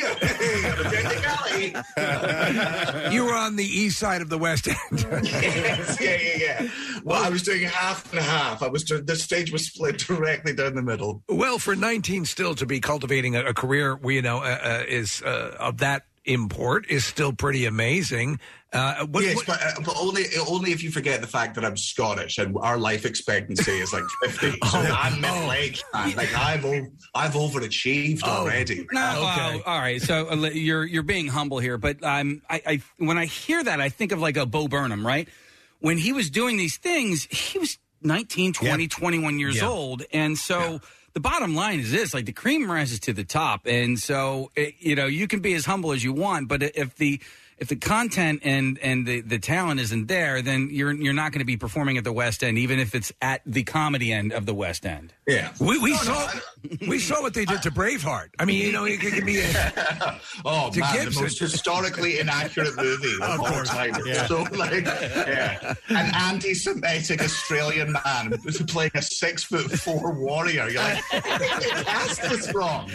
you were on the east side of the West End. Yes, yeah. Well, I was doing half and half. The stage was split directly down the middle. Well, for 19 still to be cultivating a career, is of that import is still pretty amazing. But only if you forget the fact that I'm Scottish and our life expectancy is like 50. So I'm mid-leg. Like I've overachieved already. No, all right. So you're being humble here, but I when I hear that, I think of like a Bo Burnham, right? When he was doing these things, he was 19, 20, 21 years old, and so. The bottom line is this, like the cream rises to the top. And so, you can be as humble as you want, but if if the content and the talent isn't there, then you're not going to be performing at the West End, even if it's at the comedy end of the West End. Yeah, we saw what they did to Braveheart. I mean, you know, it could be oh to man, Gibson. the most historically inaccurate movie of all time. Yeah. So like, an anti-Semitic Australian man playing a 6'4" warrior. You're like, that's this wrong.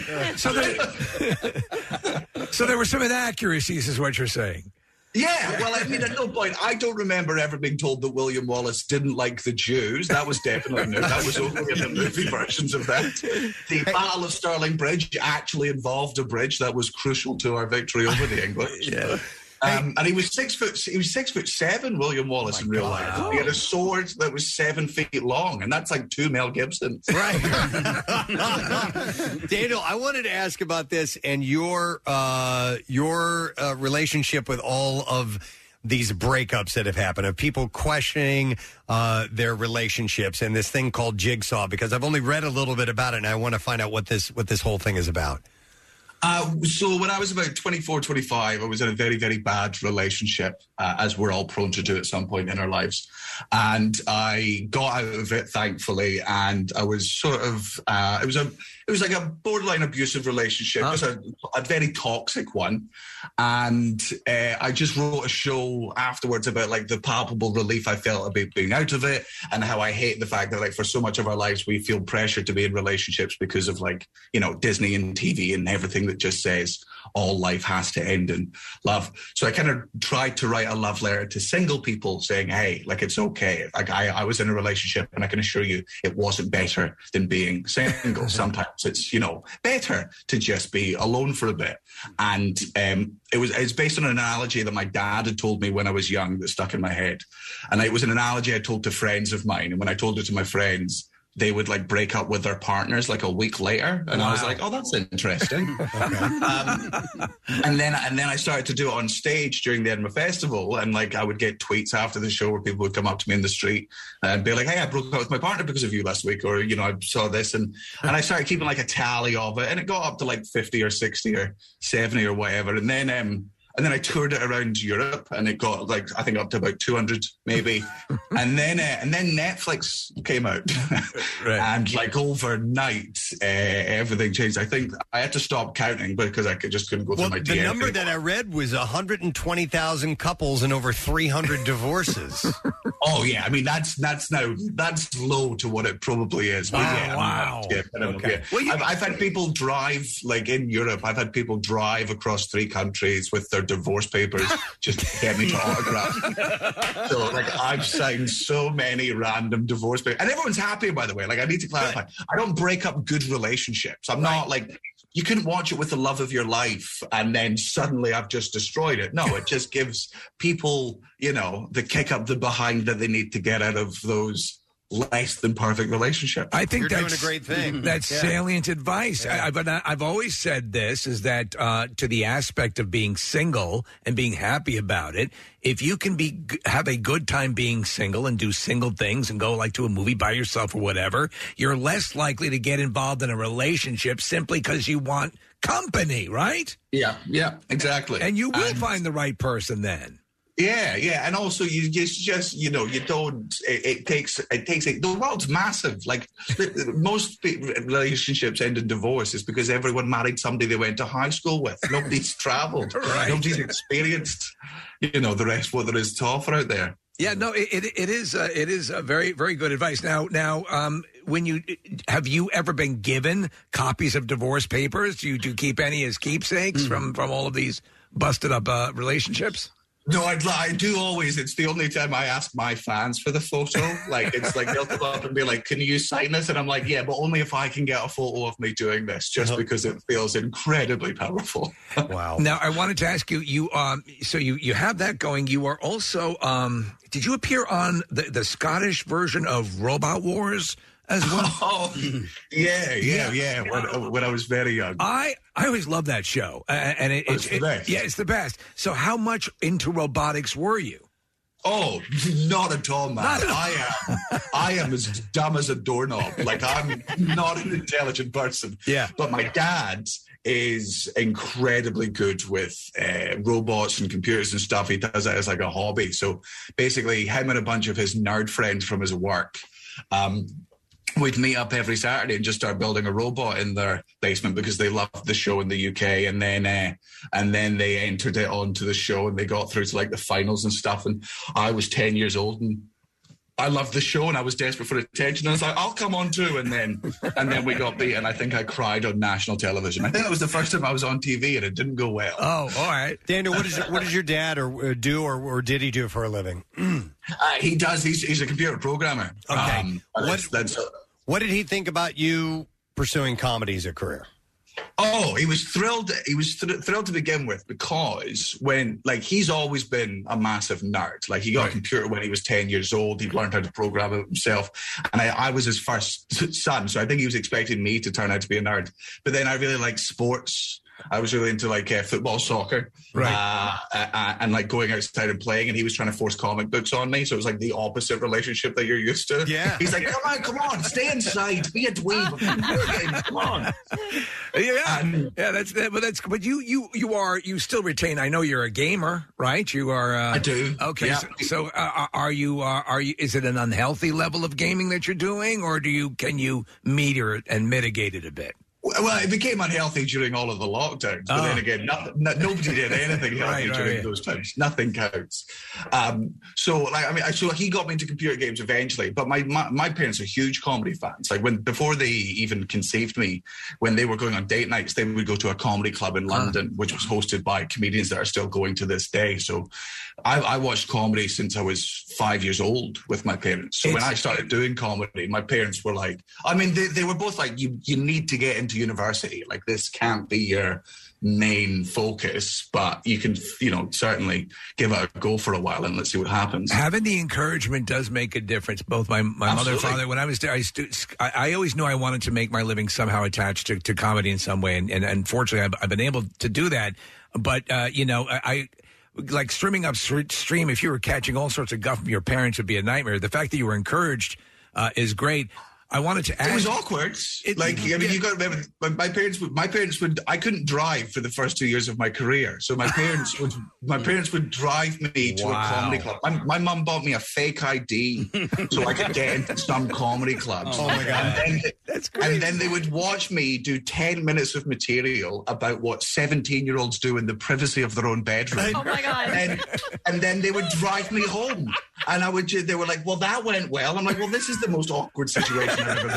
So there were some inaccuracies, is what you're saying. Yeah, well, I mean, at no point, I don't remember ever being told that William Wallace didn't like the Jews. That was definitely new. That was only in the movie versions of that. The Battle of Stirling Bridge actually involved a bridge that was crucial to our victory over the English. Yeah. And he was 6'7", William Wallace, in real life. He had a sword that was 7 feet long, and that's like 2 Mel Gibsons. Right. Daniel, I wanted to ask about this and your relationship with all of these breakups that have happened, of people questioning their relationships and this thing called Jigsaw, because I've only read a little bit about it, and I want to find out what this whole thing is about. So when I was about 24, 25, I was in a very, very bad relationship, as we're all prone to do at some point in our lives. And I got out of it, thankfully, and I was sort of, it was like a borderline abusive relationship, just a very toxic one. And I just wrote a show afterwards about like the palpable relief I felt about being out of it, and how I hate the fact that like for so much of our lives we feel pressure to be in relationships because of like, you know, Disney and TV and everything that just says all life has to end in love. So I kind of tried to write a love letter to single people saying, hey, like it's okay. Like I was in a relationship, and I can assure you it wasn't better than being single. Sometimes it's, you know, better to just be alone for a bit. And it's based on an analogy that my dad had told me when I was young that stuck in my head. And it was an analogy I told to friends of mine. And when I told it to my friends, they would like break up with their partners like a week later. And I was like, oh, that's interesting. And then I started to do it on stage during the Edinburgh Festival. And like I would get tweets after the show where people would come up to me in the street and be like, hey, I broke up with my partner because of you last week. Or, you know, I saw this. And I started keeping like a tally of it. And it got up to like 50 or 60 or 70 or whatever. And then I toured it around Europe, and it got like I think up to about 200 maybe, and then Netflix came out, right. And like overnight everything changed. I think I had to stop counting because I couldn't go through my DM. The number that I read was 120,000 couples and over 300 divorces. Oh yeah, I mean that's low to what it probably is. But Wow. Okay. Well, I've had people drive like in Europe. I've had people drive across 3 countries with their divorce papers just to get me to autograph. So like I've signed so many random divorce papers, and everyone's happy, by the way. Like I need to clarify, I don't break up good relationships. I'm not like, you couldn't watch it with the love of your life and then suddenly I've just destroyed it. No, it just gives people, you know, the kick up the behind that they need to get out of those less than perfect relationship. I think You're that's doing a great thing. That's salient advice. Yeah. But I've always said this, is that to the aspect of being single and being happy about it, if you can have a good time being single and do single things and go like to a movie by yourself or whatever, you're less likely to get involved in a relationship simply because you want company, right? Yeah, exactly. And you will find the right person then. Yeah, and also you just you know, you don't. It takes. The world's massive. Like most relationships end in divorce is because everyone married somebody they went to high school with. Nobody's traveled. Right. Nobody's experienced. You know, the rest of what there is to offer out there. Yeah, no, it is very, very good advice. Now, have you ever been given copies of divorce papers? Do you keep any as keepsakes from all of these busted up relationships? No, I do always. It's the only time I ask my fans for the photo. Like, it's like they'll come up and be like, can you sign this? And I'm like, yeah, but only if I can get a photo of me doing this, just because it feels incredibly powerful. Wow. Now, I wanted to ask you, so you have that going. You are also, did you appear on the Scottish version of Robot Wars as well? Oh, yeah. When I was very young. I always loved that show. And it's the best. Yeah, it's the best. So how much into robotics were you? Oh, not at all, man. I am as dumb as a doorknob. Like, I'm not an intelligent person. Yeah. But my dad is incredibly good with robots and computers and stuff. He does it as like a hobby. So basically, him and a bunch of his nerd friends from his work we'd meet up every Saturday and just start building a robot in their basement because they loved the show in the UK. And then they entered it onto the show and they got through to like the finals and stuff. And I was 10 years old and I loved the show and I was desperate for attention. And I was like, I'll come on too. And then we got beaten. I think I cried on national television. I think that was the first time I was on TV and it didn't go well. Oh, all right. Daniel, what does your dad do or did he do for a living? He does. He's a computer programmer. Okay. What did he think about you pursuing comedy as a career? Oh, he was thrilled. He was thrilled to begin with because he's always been a massive nerd. Like he got a computer when he was 10 years old. He learned how to program it himself. And I was his first son. So I think he was expecting me to turn out to be a nerd. But then I really liked sports. I was really into football, soccer, and like going outside and playing. And he was trying to force comic books on me, so it was like the opposite relationship that you're used to. Yeah, he's like, "Come on, stay inside, be a dweeb, come on." But you still retain. I know you're a gamer, right? You are. I do. Okay, yeah. So are you? Is it an unhealthy level of gaming that you're doing, or can you meter it and mitigate it a bit? Well, it became unhealthy during all of the lockdowns. But then again, nobody did anything healthy during those times. Nothing counts. So he got me into computer games eventually. But my parents are huge comedy fans. Like before they even conceived me, when they were going on date nights, they would go to a comedy club in London, which was hosted by comedians that are still going to this day. So I watched comedy since I was 5 years old with my parents. So when I started doing comedy, my parents were like, they were both like, you need to get into university. Like this can't be your main focus, but you can, certainly give it a go for a while and let's see what happens. Having the encouragement does make a difference. Both my mother and father, when I was there, I always knew I wanted to make my living somehow attached to comedy in some way. And unfortunately, I've been able to do that. But, I like streaming upstream, if you were catching all sorts of guff from your parents, would be a nightmare. The fact that you were encouraged is great. I wanted to ask. It was awkward. You got to remember, my parents would. I couldn't drive for the first 2 years of my career, so my parents would drive me to a comedy club. My mum bought me a fake ID so I could get into some comedy clubs. Oh my god, that's great! And then they would watch me do 10 minutes of material about what 17-year-olds do in the privacy of their own bedroom. Oh my god! And then they would drive me home, and they were like, "Well, that went well." I'm like, "Well, this is the most awkward situation."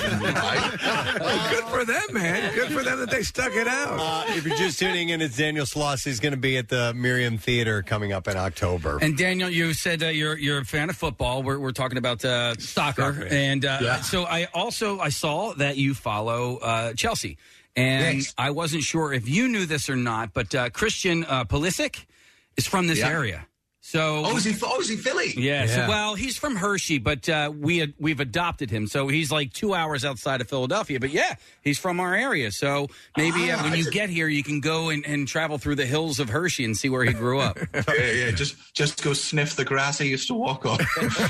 Good for them, man. Good for them that they stuck it out. If you're just tuning in, it's Daniel Sloss. He's going to be at the Miriam Theater coming up in October. And Daniel, you said you're a fan of football. We're talking about soccer. And so I saw that you follow Chelsea. And I wasn't sure if you knew this or not, but Christian Pulisic is from this area. So, is he Philly? Yeah. So, well, he's from Hershey, but we've adopted him. So he's like 2 hours outside of Philadelphia. But yeah, he's from our area. So maybe when you get here, you can go and travel through the hills of Hershey and see where he grew up. Yeah. Just go sniff the grass I used to walk on.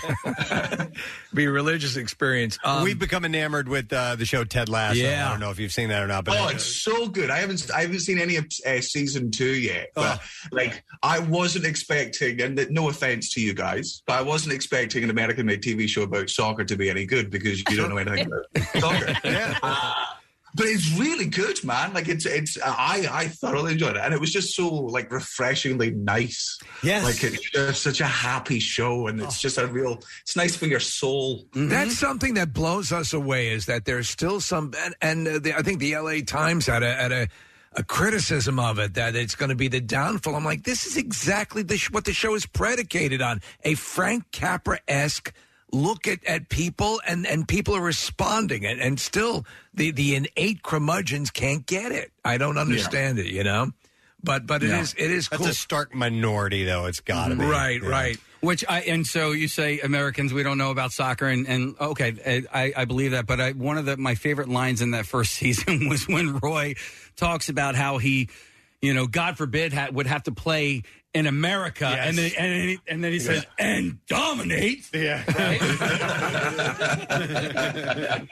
Be a religious experience. We've become enamored with the show Ted Lasso. Yeah. I don't know if you've seen that or not. But it's so good. I haven't seen any of season 2 yet. But I wasn't expecting. And no offense to you guys, but I wasn't expecting an American-made TV show about soccer to be any good because you don't know anything about soccer. But it's really good, man. Like I thoroughly enjoyed it, and it was just so like refreshingly nice. Yes, like it's just such a happy show, and it's just it's nice for your soul. That's something that blows us away is that there's still some, and I think the LA Times had a criticism of it, that it's going to be the downfall. I'm like, this is exactly what the show is predicated on. A Frank Capra-esque look at people, and people are responding. And still, the innate curmudgeons can't get it. I don't understand it, But it is cool. That's a stark minority, though. It's got to be. Right. And so you say Americans, we don't know about soccer, and okay, I believe that. But one of my favorite lines in that first season was when Roy talks about how he, God forbid, would have to play in America, and then he says, and dominate. Yeah.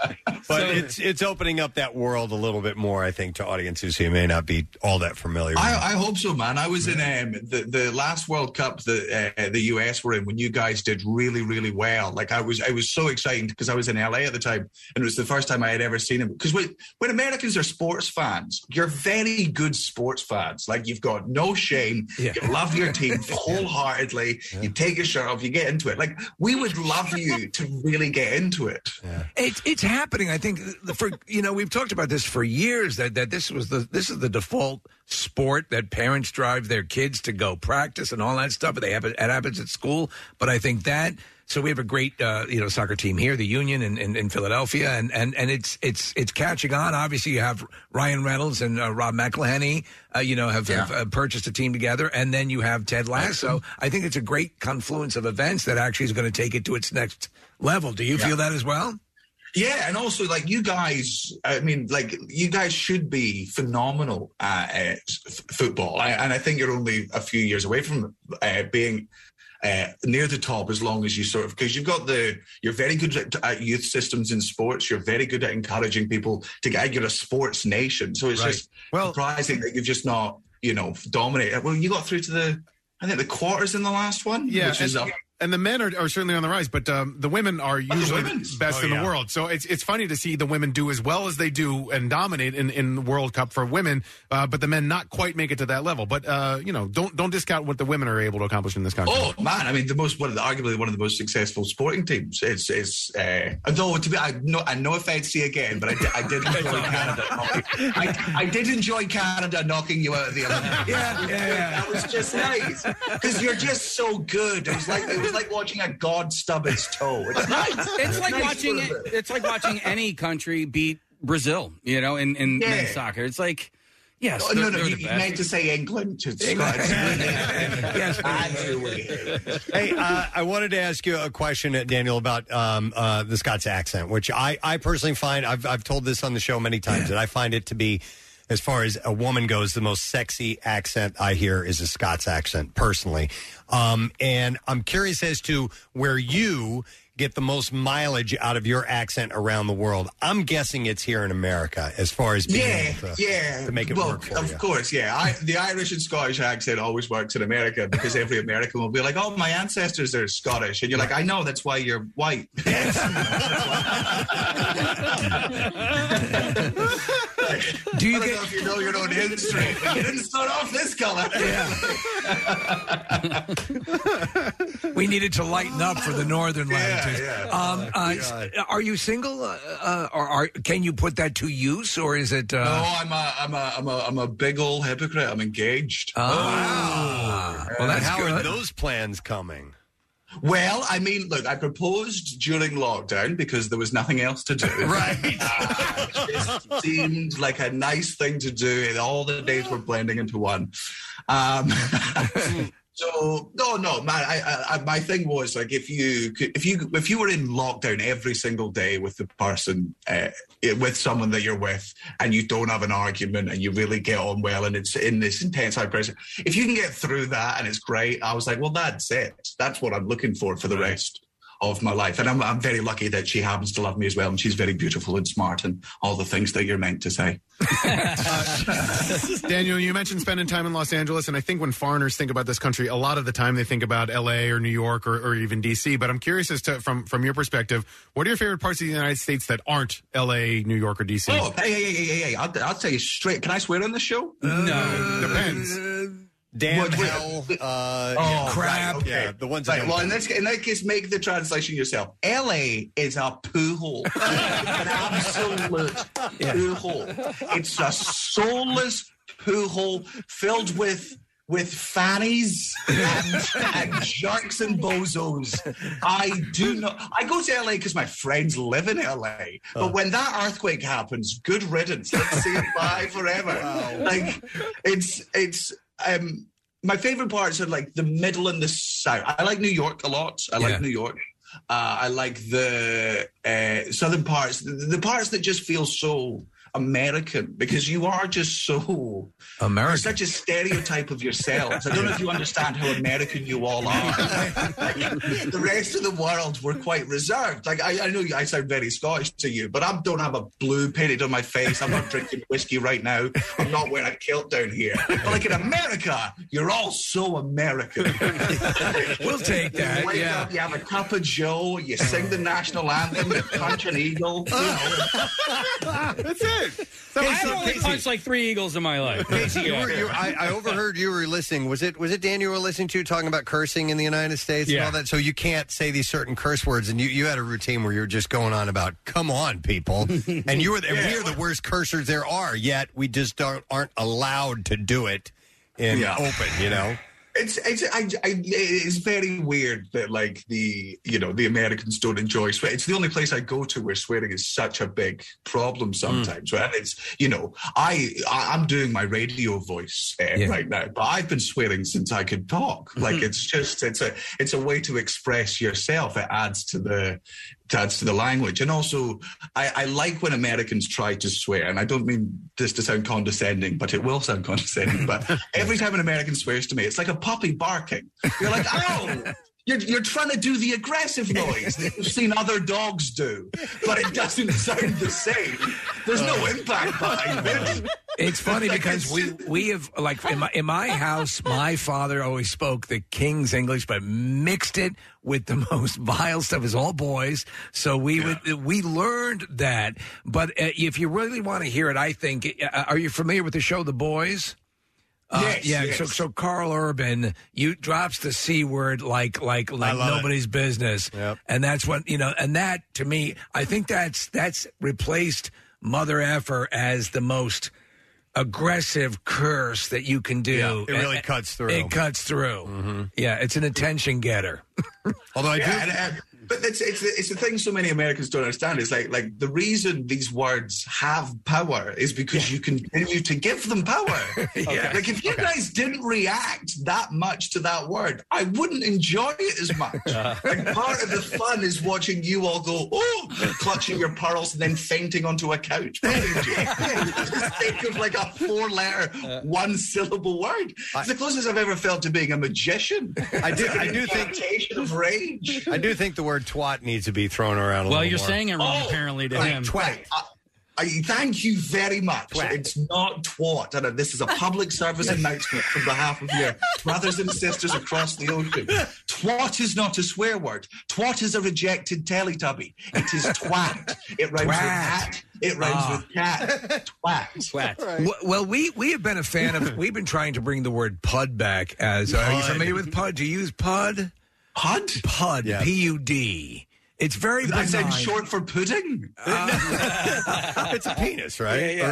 But it's opening up that world a little bit more, I think, to audiences who may not be all that familiar with I hope so, man. I was in the last World Cup that the US were in when you guys did really, really well. Like I was so excited because I was in LA at the time, and it was the first time I had ever seen it. Because when Americans are sports fans, you're very good sports fans. Like you've got no shame. You love your team wholeheartedly. You take your shirt off, you get into it. Like we would love you to really get into it. It's happening. I think we've talked about this for years that this is the default sport that parents drive their kids to go practice and all that stuff. It happens at school, but I think that. So we have a great soccer team here, the Union in Philadelphia, and it's catching on. Obviously, you have Ryan Reynolds and Rob McElhenney, have purchased a team together, and then you have Ted Lasso. I think it's a great confluence of events that actually is going to take it to its next level. Do you feel that as well? Yeah, and also, like, you guys, I mean, like, you guys should be phenomenal at football. And I think you're only a few years away from being near the top, as long as you sort of, because you're very good at youth systems in sports. You're very good at encouraging people to get, you're a sports nation. So it's just surprising that you've just not, dominated. Well, you got through to the quarters in the last one. Yeah. Which is and the men are certainly on the rise, but the women are usually best in the world. So it's funny to see the women do as well as they do and dominate in the World Cup for women, but the men not quite make it to that level. But don't discount what the women are able to accomplish in this country. Oh man, I mean arguably one of the most successful sporting teams. It's although to be no offense to you again, but I did enjoy Canada. I did enjoy Canada knocking you out of the Olympics. Yeah. That was just nice because you're just so good. It was like watching a god stub its toe. It's nice. It's like watching any country beat Brazil, in men's soccer. It's like, yes. No, you meant to say England. Yes, Hey, I wanted to ask you a question, Daniel, about the Scots accent, which I personally find, I've told this on the show many times, that I find it to be, as far as a woman goes, the most sexy accent I hear is a Scots accent, personally. And I'm curious as to where you get the most mileage out of your accent around the world. I'm guessing it's here in America, as far as being able to make it work for you. Of course, yeah. The Irish and Scottish accent always works in America because every American will be like, oh, my ancestors are Scottish. And you're like, I know, that's why you're white. Do you I don't know if you know your own history, but you didn't start off this color. We needed to lighten up for the northern latitudes. Are you single, or can you put that to use, or is it? No, I'm a big old hypocrite. I'm engaged. Wow. Well, that's how good. are those plans coming? Well, I mean, look, I proposed during lockdown because there was nothing else to do. Right. It just seemed like a nice thing to do, and all the days were blending into one. So no, man. I my thing was like if you were in lockdown every single day with the person with someone that you're with, and you don't have an argument, and you really get on well, and it's in this intense high pressure. If you can get through that, and it's great, I was like, well, that's it. That's what I'm looking for the rest of my life, and I'm very lucky that she happens to love me as well, and she's very beautiful and smart and all the things that you're meant to say. Daniel, you mentioned spending time in Los Angeles, and I think when foreigners think about this country, a lot of the time they think about L.A. or New York or even D.C., but I'm curious as to, from your perspective, what are your favorite parts of the United States that aren't L.A., New York, or D.C.? Oh, hey, I'll tell you straight. Can I swear on the show? No. Depends. Damn, hell, crap. Right, okay. Yeah, the ones that well, in that case, make the translation yourself. LA is a poo hole. An absolute poo hole. It's a soulless poo hole filled with fannies and jerks and bozos. I go to LA because my friends live in LA. But when that earthquake happens, good riddance. Let's say bye forever. Wow. Like it's my favorite parts are like the middle and the south. I like New York a lot. I like New York. I like the southern parts, the parts that just feel so American because you are just so American. You're such a stereotype of yourselves. I don't know if you understand how American you all are. The rest of the world, we're quite reserved. Like I know I sound very Scottish to you, but I don't have a blue painted on my face. I'm not drinking whiskey right now. I'm not wearing a kilt down here. But like in America, you're all so American. We'll take that. You wake up, you have a cup of Joe, you sing the national anthem, you punch an eagle. That's it. So I've only punched like 3 eagles in my life. Casey, I overheard you were listening. Was it Dan you were listening to talking about cursing in the United States and all that? So you can't say these certain curse words, and you had a routine where you were just going on about, come on, people. And you were we are the worst cursers there are, yet we just aren't allowed to do it in open, you know? It's very weird that like the Americans don't enjoy swearing. It's the only place I go to where swearing is such a big problem sometimes. Right? It's I'm doing my radio voice right now, but I've been swearing since I could talk. Like it's a way to express yourself. It adds to the language. And also, I like when Americans try to swear, and I don't mean this to sound condescending, but it will sound condescending. But every time an American swears to me, it's like a puppy barking. You're like, oh, you're trying to do the aggressive noise that you've seen other dogs do, but it doesn't sound the same. There's no impact behind it. It's funny because we have, like, in my house, my father always spoke the King's English, but mixed it with the most vile stuff. It's all boys. So we learned that. But if you really want to hear it, I think, are you familiar with the show The Boys? Yes. So Carl Urban, drops the C word like nobody's business. Yep. And that's what, and that to me, I think that's replaced Mother Effer as the most aggressive curse that you can do. Yeah, it really cuts through. It cuts through. Mm-hmm. Yeah, it's an attention getter. Although I do. But it's the thing so many Americans don't understand is like the reason these words have power is because you continue to give them power. Like if you guys didn't react that much to that word, I wouldn't enjoy it as much. Like part of the fun is watching you all go, clutching your pearls and then fainting onto a couch. Just think of like a 4-letter, 1-syllable word. It's the closest I've ever felt to being a magician. I do think of rage. I do think the word twat needs to be thrown around a little more. Well, you're saying it wrong, apparently, to him. Twat. Thank you very much. Twat. It's not twat. And this is a public service announcement from behalf of your brothers and sisters across the ocean. Twat is not a swear word. Twat is a rejected Teletubby. It is twat. It rhymes with hat. It rhymes with cat. Twat. Right. Well, we have been a fan of. We've been trying to bring the word pud back. Are you familiar with pud? Do you use pud? Pud? Pud. Yeah. P-U-D. It's very benign. I said short for pudding. It's a penis, right? Yeah.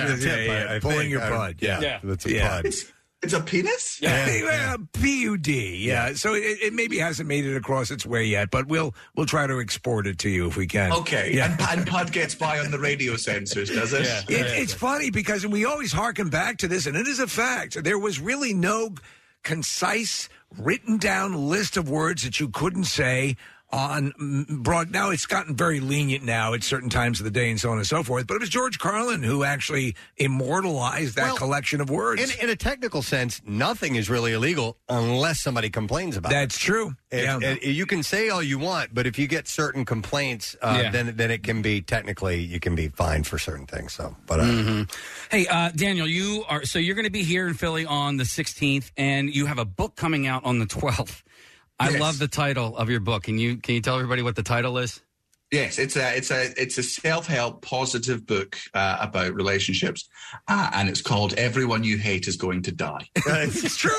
I pulling think. your pud. Yeah. That's a pud. It's a penis? Yeah. P-U-D. Yeah. So it maybe hasn't made it across its way yet, but we'll try to export it to you if we can. Okay. Yeah. And pud gets by on the radio censors, does it? It's funny because we always harken back to this, and it is a fact. There was really no concise, written down list of words that you couldn't say on broad. Now it's gotten very lenient now at certain times of the day and so on and so forth. But it was George Carlin who actually immortalized that collection of words. In a technical sense, nothing is really illegal unless somebody complains about it. That's true. You can say all you want, but if you get certain complaints, then it can be you can be fined for certain things. So, but Hey, Daniel, you're going to be here in Philly on the 16th, and you have a book coming out on the 12th. I love the title of your book. Can you tell everybody what the title is? Yes, it's a self-help positive book about relationships, and it's called "Everyone You Hate Is Going to Die." It's true.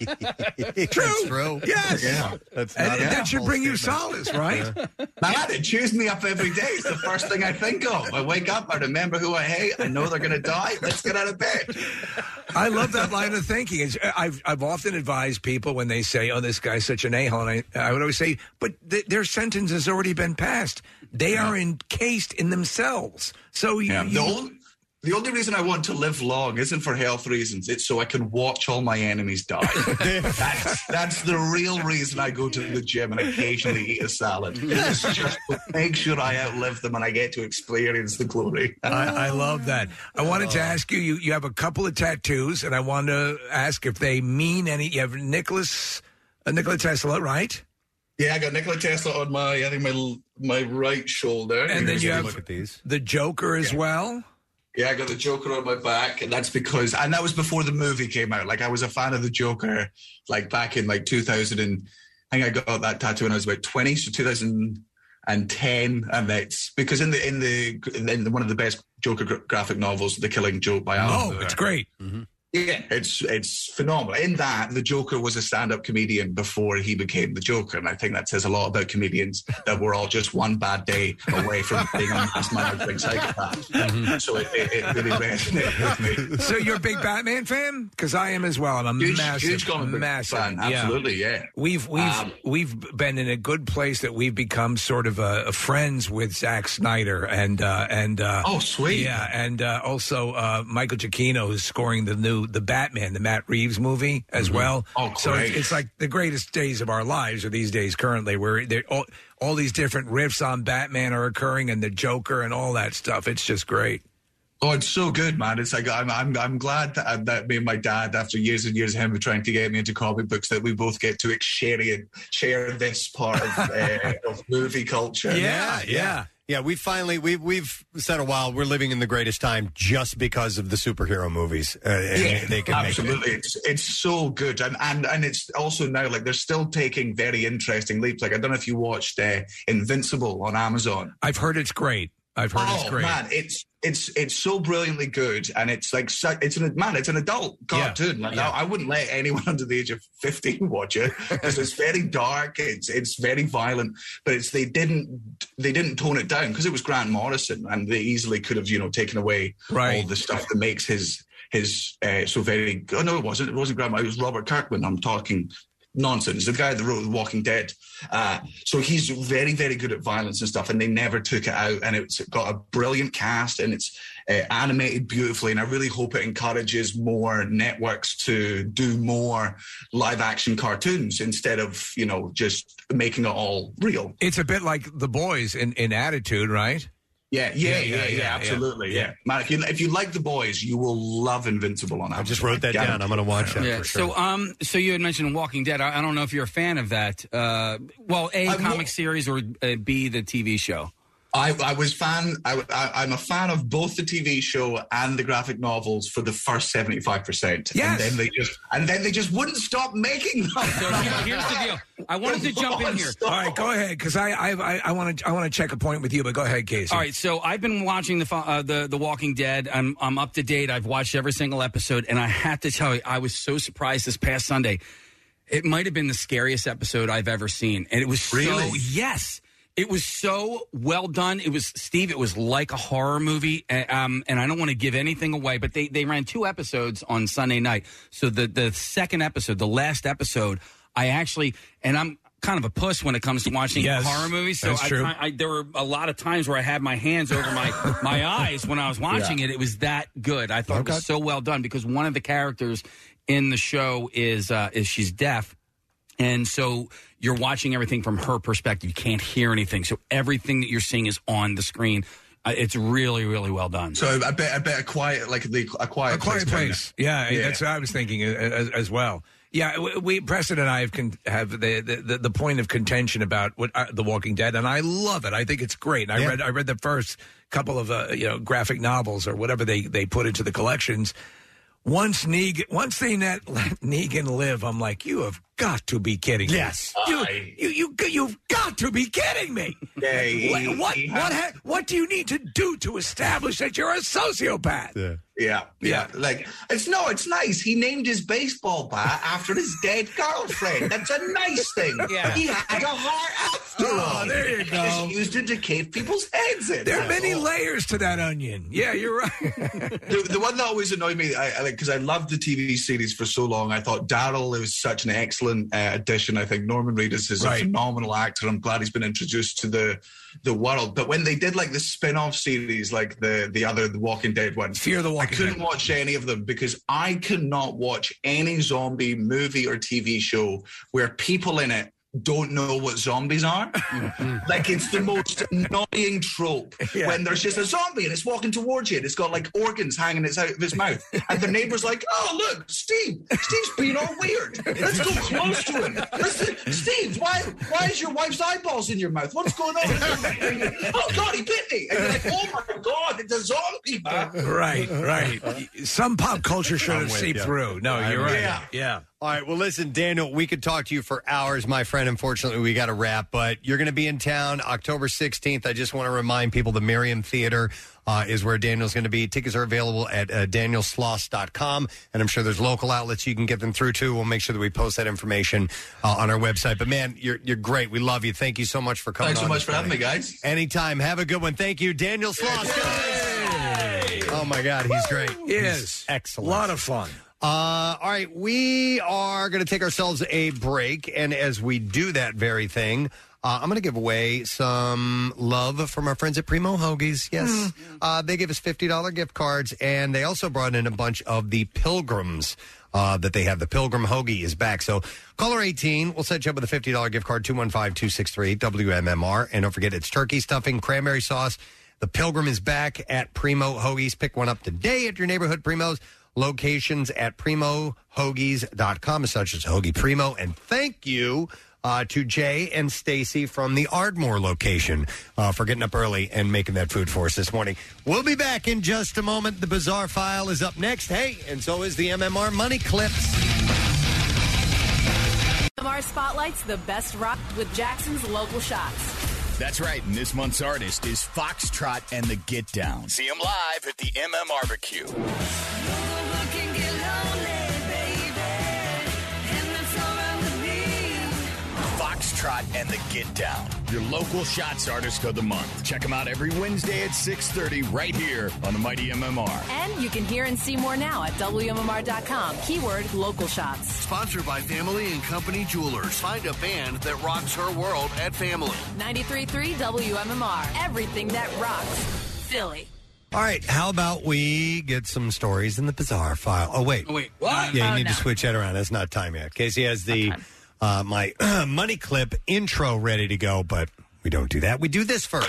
It's true. Yes. Yeah. That should bring you solace, right? Man, it cheers me up every day. It's the first thing I think of. I wake up, I remember who I hate. I know they're going to die. Let's get out of bed. I love that line of thinking. I've often advised people when they say, "Oh, this guy's such an a-hole," and I would always say, "But their sentence has already been passed. They are encased in themselves." So The The only reason I want to live long isn't for health reasons. It's so I can watch all my enemies die. that's the real reason I go to the gym and occasionally eat a salad. It's just to make sure I outlive them and I get to experience the glory. I love that. I wanted to ask you, you have a couple of tattoos, and I wanted to ask if they mean any. You have Nikola Tesla, right? Yeah, I got Nikola Tesla on my right shoulder. And then you have the Joker as well? Yeah, I got the Joker on my back, and that's because, and that was before the movie came out. Like, I was a fan of the Joker, like, back in, like, 2000, and I think I got that tattoo when I was about 20, so 2010, and that's because in one of the best Joker graphic novels, The Killing Joke by Alan Moore. Oh, it's great. Mm-hmm. Yeah, it's phenomenal. In that, the Joker was a stand-up comedian before he became the Joker, and I think that says a lot about comedians, that we're all just one bad day away from being a mass murdering psychopath. Mm-hmm. So it really resonated with me. So you're a big Batman fan? Because I am as well. I'm a massive fan. Absolutely, yeah. We've been in a good place that we've become sort of friends with Zack Snyder and oh, sweet, yeah, and also Michael Giacchino is scoring the Batman, the Matt Reeves movie as well. Oh, great. So it's like the greatest days of our lives are these days currently, where all these different riffs on Batman are occurring, and the Joker and all that stuff. It's just great. Oh, it's so good, man. It's like I'm glad that me and my dad, after years and years of him trying to get me into comic books, that we both get to share this part of movie culture. Yeah, we've said a while we're living in the greatest time just because of the superhero movies. They can absolutely. It's so good, and it's also now like they're still taking very interesting leaps. Like, I don't know if you watched Invincible on Amazon. I've heard it's great. It's great. Man, it's so brilliantly good, and it's like it's an adult cartoon. Yeah. Like, I wouldn't let anyone under the age of 15 watch it because it's very dark. It's very violent, but they didn't tone it down because it was Grant Morrison, and they easily could have taken away all the stuff that makes his so very. Oh no, it wasn't Grant Morrison. It was Robert Kirkman. I'm talking nonsense. The guy that wrote The Walking Dead. So he's very, very good at violence and stuff, and they never took it out. And it's got a brilliant cast, and it's animated beautifully. And I really hope it encourages more networks to do more live action cartoons instead of, just making it all real. It's a bit like The Boys in attitude, right? Yeah, absolutely. Yeah. Man, if you like The Boys, you will love Invincible on Amazon. I just wrote that down. I'm going to watch that for sure. So you had mentioned Walking Dead. I don't know if you're a fan of that. Comic series or B, the TV show. I'm a fan of both the TV show and the graphic novels for the first 75%. Yes. And then they just wouldn't stop making them. So here's the deal. I wanted to jump in here. All right, go ahead, because I want to check a point with you, but go ahead, Casey. All right, so I've been watching the Walking Dead. I'm up to date. I've watched every single episode, and I have to tell you, I was so surprised this past Sunday. It might have been the scariest episode I've ever seen, and it was yes. It was so well done. It was like a horror movie. And I don't want to give anything away, but they ran 2 episodes on Sunday night. So the second episode, the last episode, and I'm kind of a puss when it comes to watching horror movies. So there were a lot of times where I had my hands over my eyes when I was watching it. It was that good. I thought it was so well done because one of the characters in the show is she's deaf. And so you're watching everything from her perspective. You can't hear anything. So everything that you're seeing is on the screen. It's really, really well done. So I bet a quiet, like a quiet place. Yeah, that's what I was thinking as well. Yeah, Preston and I have the point of contention about The Walking Dead, and I love it. I think it's great. I read the first couple of graphic novels or whatever they put into the collections. Once they let Negan live, I'm like, you have got to be kidding me. Yes. You've got to be kidding me. What do you need to do to establish that you're a sociopath? Yeah. Like, it's nice. He named his baseball bat after his dead girlfriend. That's a nice thing. Yeah. He had a heart after all. There you go. He just used it to cave people's heads in. There are many layers to that onion. Yeah, you're right. The one that always annoyed me, because I loved the TV series for so long, I thought Daryl was such an excellent excellent addition. I think Norman Reedus is a phenomenal actor. I'm glad he's been introduced to the world. But when they did like the spin-off series, like the Walking Dead one, Fear the Walking Dead, I couldn't watch any of them because I could not watch any zombie movie or TV show where people in it don't know what zombies are. Like, it's the most annoying trope when there's just a zombie and it's walking towards you and it's got like organs hanging out of his mouth, and the neighbor's like, oh look, Steve's being all weird, let's go close to him. Steve, why is your wife's eyeballs in your mouth? What's going on? Oh God, he bit me. And you're like, oh my God, it's a zombie. Right. Some pop culture should have seeped through. No, you're right. Yeah. All right, well, listen, Daniel, we could talk to you for hours, my friend. Unfortunately, we got to wrap, but you're going to be in town October 16th. I just want to remind people the Merriam Theater is where Daniel's going to be. Tickets are available at danielsloss.com, and I'm sure there's local outlets you can get them through, too. We'll make sure that we post that information on our website. But, man, you're great. We love you. Thank you so much for coming on. Thanks so much for having me, guys. Anytime. Have a good one. Thank you, Daniel Sloss. Oh, my God, he's great. He is. Excellent. A lot of fun. All right, we are going to take ourselves a break, and as we do that very thing, I'm going to give away some love from our friends at Primo Hoagies. Yes, they give us $50 gift cards, and they also brought in a bunch of the Pilgrims that they have. The Pilgrim Hoagie is back. So caller 18, we'll set you up with a $50 gift card, 215-263-WMMR. And don't forget, it's turkey stuffing, cranberry sauce. The Pilgrim is back at Primo Hoagies. Pick one up today at your neighborhood Primos. Locations at primohoagies.com, such as Hoagie Primo. And thank you to Jay and Stacy from the Ardmore location for getting up early and making that food for us this morning. We'll be back in just a moment. The Bizarre File is up next. Hey, and so is the MMR Money Clips. MMR spotlights the best rock with Jackson's local shots. That's right, and this month's artist is Foxtrot and the Get Down. See them live at the Barbecue. Foxtrot and the Get Down, your local shots artist of the month. Check them out every Wednesday at 6:30 right here on the Mighty MMR. And you can hear and see more now at WMMR.com. Keyword local shots. Sponsored by Family and Company Jewelers. Find a band that rocks her world at Family. 93.3 WMMR. Everything that rocks Philly. All right, how about we get some stories in the Bizarre File? Oh, wait. What? Yeah, you need to switch that around. That's not time yet. Casey has the my money clip intro ready to go, but we don't do that. We do this first.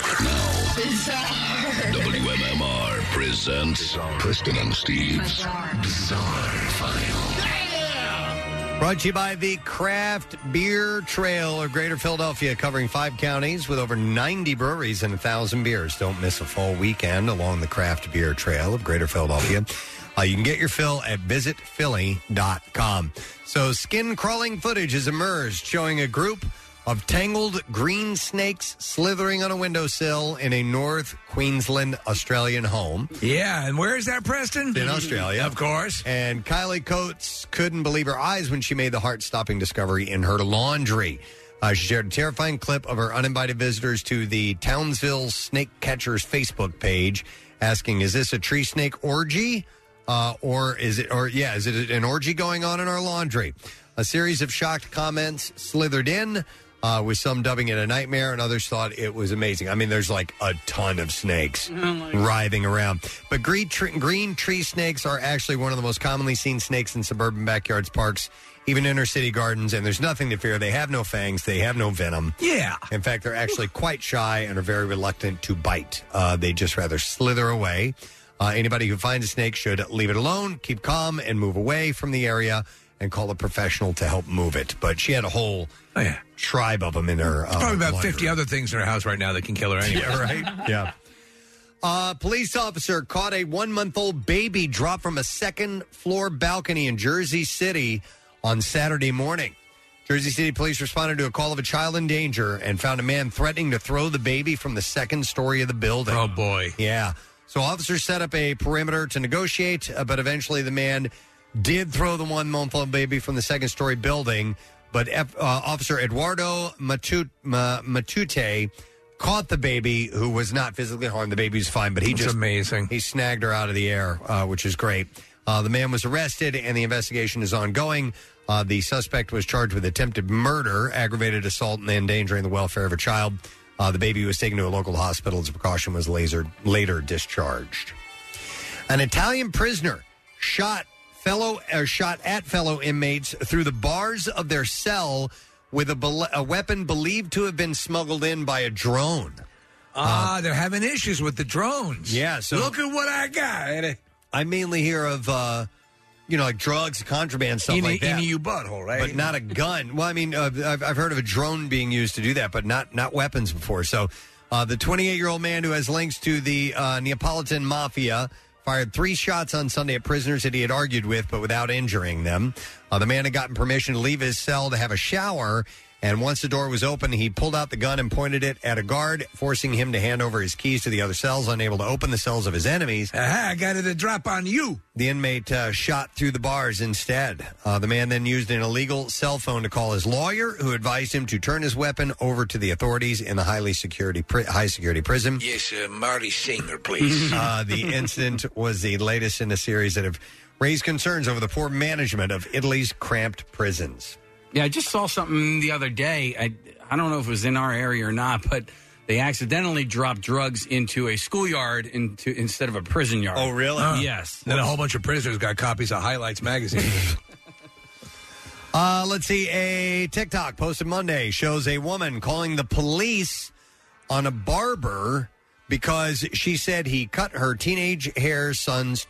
WMMR presents Preston and Steve's Bizarre File. Brought to you by the Craft Beer Trail of Greater Philadelphia, covering 5 counties with over 90 breweries and 1,000 beers. Don't miss a full weekend along the Craft Beer Trail of Greater Philadelphia. You can get your fill at visitphilly.com. So skin-crawling footage has emerged showing a group of tangled green snakes slithering on a windowsill in a North Queensland Australian home. Yeah, and where is that, Preston? In Australia. Of course. And Kylie Coates couldn't believe her eyes when she made the heart-stopping discovery in her laundry. She shared a terrifying clip of her uninvited visitors to the Townsville Snake Catchers Facebook page, asking, "Is this a tree snake orgy? Is it an orgy going on in our laundry?" A series of shocked comments slithered in, with some dubbing it a nightmare, and others thought it was amazing. I mean, there's like a ton of snakes writhing around. But green tree snakes are actually one of the most commonly seen snakes in suburban backyards, parks, even inner city gardens, and there's nothing to fear. They have no fangs. They have no venom. Yeah. In fact, they're actually quite shy and are very reluctant to bite. They just rather slither away. Anybody who finds a snake should leave it alone, keep calm, and move away from the area and call a professional to help move it. But she had a whole tribe of them in her probably about laundry. 50 other things in her house right now that can kill her anyway. Yeah, right? Yeah. Police officer caught a 1-month-old baby dropped from a second-floor balcony in Jersey City on Saturday morning. Jersey City police responded to a call of a child in danger and found a man threatening to throw the baby from the second story of the building. Oh, boy. Yeah. So officers set up a perimeter to negotiate, but eventually the man did throw the 1-month-old baby from the second-story building, but Officer Eduardo Matute caught the baby, who was not physically harmed. The baby was fine, but That's amazing. He snagged her out of the air, which is great. The man was arrested, and the investigation is ongoing. The suspect was charged with attempted murder, aggravated assault, and endangering the welfare of a child. The baby was taken to a local hospital as a precaution, was later discharged. An Italian prisoner shot at fellow inmates through the bars of their cell with a weapon believed to have been smuggled in by a drone. They're having issues with the drones. Yeah, so look at what I got. I mainly hear of like drugs, contraband, stuff like that. In your butthole, right? But not a gun. Well, I mean, I've heard of a drone being used to do that, but not weapons before. So the 28-year-old man who has links to the Neapolitan mafia fired 3 shots on Sunday at prisoners that he had argued with, but without injuring them. The man had gotten permission to leave his cell to have a shower, and once the door was open, he pulled out the gun and pointed it at a guard, forcing him to hand over his keys to the other cells, unable to open the cells of his enemies. I got it a drop on you. The inmate shot through the bars instead. The man then used an illegal cell phone to call his lawyer, who advised him to turn his weapon over to the authorities in the high security prison. Yes, Marty Singer, please. The incident was the latest in a series that have raised concerns over the poor management of Italy's cramped prisons. Yeah, I just saw something the other day. I don't know if it was in our area or not, but they accidentally dropped drugs into a schoolyard instead of a prison yard. Oh, really? Yes. Then a whole bunch of prisoners got copies of Highlights magazine. Let's see. A TikTok posted Monday shows a woman calling the police on a barber because she said he cut her teenage son's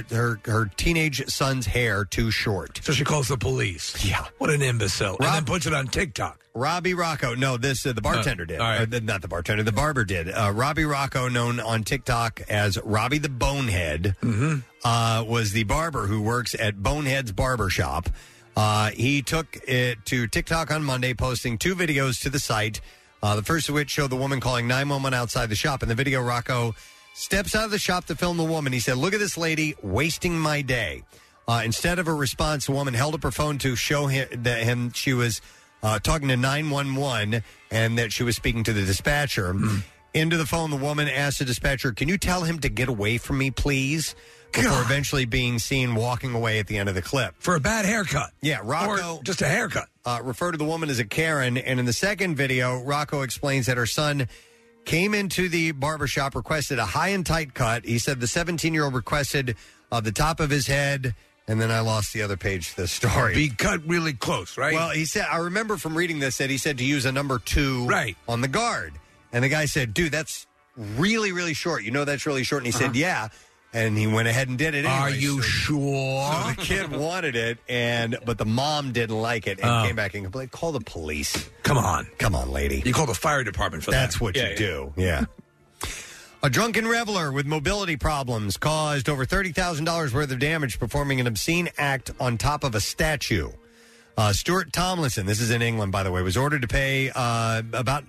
hair too short. So she calls the police. Yeah. What an imbecile. And then puts it on TikTok. Robbie Rocco. No, the bartender did. All right. Not the bartender. The barber did. Robbie Rocco, known on TikTok as Robbie the Bonehead, was the barber who works at Bonehead's Barbershop. He took it to TikTok on Monday, posting 2 videos to the site. The first of which showed the woman calling 911 outside the shop. In the video, Rocco steps out of the shop to film the woman. He said, "Look at this lady wasting my day." Instead of a response, the woman held up her phone to show him she was talking to 911 and that she was speaking to the dispatcher. Into the phone, the woman asked the dispatcher, "Can you tell him to get away from me, please?" Before eventually being seen walking away at the end of the clip. For a bad haircut. Yeah, Rocco. Or just a haircut. Referred to the woman as a Karen. And in the second video, Rocco explains that her son came into the barbershop, requested a high and tight cut. He said the 17-year-old requested the top of his head. And then I lost the other page to the story. Be cut really close, right? Well, he said, I remember from reading this that he said to use a number 2 on the guard. And the guy said, "Dude, that's really, really short. You know that's really short." And he said, "Yeah." And he went ahead and did it anyway. Are you sure? So the kid wanted it, but the mom didn't like it and came back and complained. Call the police. Come on, lady. You call the fire department for that. That's what you do. Yeah. A drunken reveler with mobility problems caused over $30,000 worth of damage performing an obscene act on top of a statue. Stuart Tomlinson, this is in England, by the way, was ordered to pay about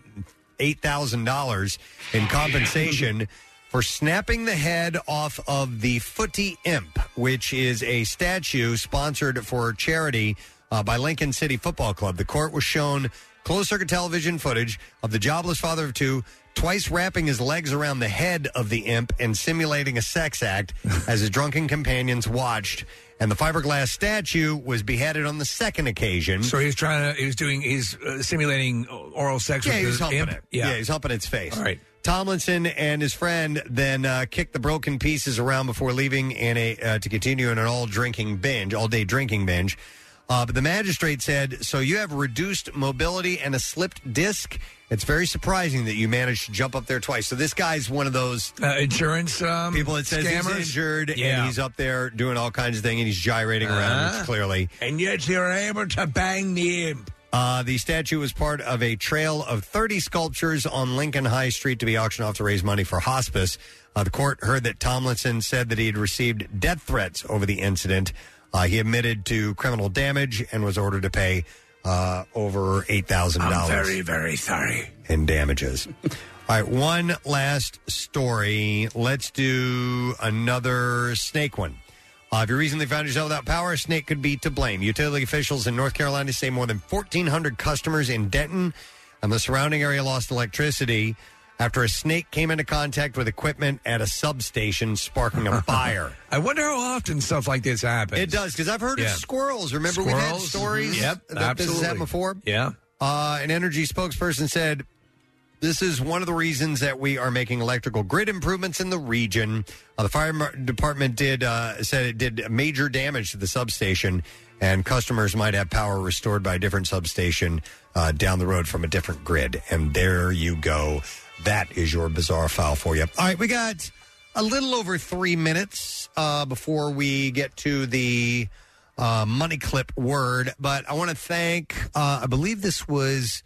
$8,000 in compensation for snapping the head off of the Footy Imp, which is a statue sponsored for charity by Lincoln City Football Club. The court was shown closed-circuit television footage of the jobless father of 2 twice wrapping his legs around the head of the imp and simulating a sex act as his drunken companions watched. And the fiberglass statue was beheaded on the second occasion. So he's simulating oral sex with he's the humping imp? it. Yeah, he's humping its face. All right. Tomlinson and his friend then kicked the broken pieces around before leaving to continue in an all-day drinking binge. But the magistrate said, "So you have reduced mobility and a slipped disc? It's very surprising that you managed to jump up there twice." So this guy's one of those insurance people that says scammers? he's injured and he's up there doing all kinds of things and he's gyrating around. It's clearly. And yet you're able to bang the imp. The statue was part of a trail of 30 sculptures on Lincoln High Street to be auctioned off to raise money for hospice. The court heard that Tomlinson said that he had received death threats over the incident. He admitted to criminal damage and was ordered to pay over $8,000. I'm very, very sorry. In damages. All right, one last story. Let's do another snake one. If you recently found yourself without power, a snake could be to blame. Utility officials in North Carolina say more than 1,400 customers in Denton and the surrounding area lost electricity after a snake came into contact with equipment at a substation, sparking a fire. I wonder how often stuff like this happens. It does, because I've heard of squirrels. Remember, we've had stories Yep, that this has happened before? Yeah. An energy spokesperson said, this is one of the reasons that we are making electrical grid improvements in the region. The fire department said it did major damage to the substation, and customers might have power restored by a different substation down the road from a different grid. And there you go. That is your bizarre file for you. All right, we got a little over 3 minutes before we get to the money clip word. But I want to thank, I believe this was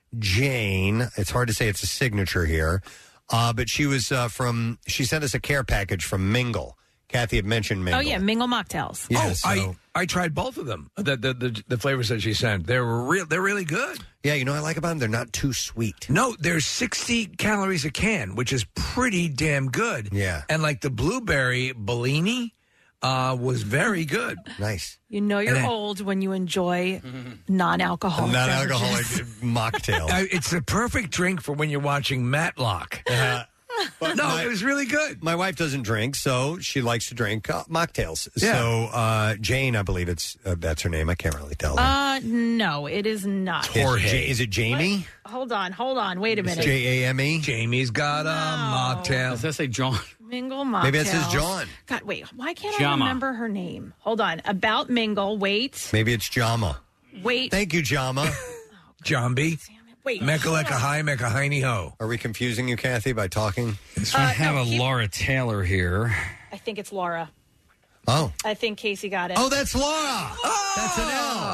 Jane. It's hard to say, it's a signature here. But she was she sent us a care package from Mingle. Kathy had mentioned Mingle. Oh, yeah, Mingle mocktails. Yeah, I tried both of them. The flavors that she sent, they're really good. Yeah, you know what I like about them? They're not too sweet. No, there's 60 calories a can, which is pretty damn good. Yeah. And like the blueberry Bellini was very good. Nice. You know you're And then- old when you enjoy non-alcoholic Non-alcoholic beverages. mocktail. It's the perfect drink for when you're watching Matlock. But it was really good. My wife doesn't drink, so she likes to drink mocktails. Yeah. So Jane, I believe that's her name. I can't really tell. No, it is not. Is it Jamie? Hold on. Wait a minute. Jame? Jamie's got a mocktail. Does that say John? Mingle mocktails. Maybe that says John. God, wait. Why can't I Jama. remember her name? Hold on. About Mingle. Wait. Maybe it's Jama. Wait. Thank you, Jama. Jambi. Wait. Mekaleka hi, Mekahini ho. Are we confusing you, Kathy, by talking? So I have no, a Laura Taylor here. I think it's Laura. Oh. I think Casey got it. Oh, that's Laura. That's an L.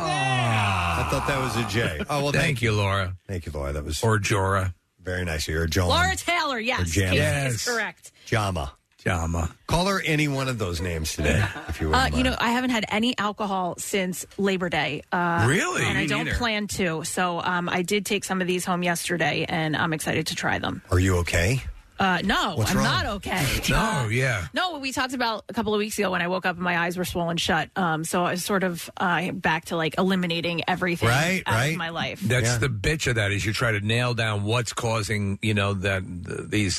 I thought that was a J. Oh, well, Thank you, Laura. Thank you, Laura. That was or Jorah. Very nice. You're a John. Laura Taylor. Yes. Or Jam. Casey Yes. is correct. Jama. Call her any one of those names today, if you will. You know, I haven't had any alcohol since Labor Day. Really? And I Me don't neither. plan to. So I did take some of these home yesterday, and I'm excited to try them. Are you okay? No, What's I'm wrong? not okay. No, yeah. No, we talked about a couple of weeks ago when I woke up and my eyes were swollen shut. So I was sort of back to like eliminating everything out of my life. That's the bitch of that is you try to nail down what's causing, these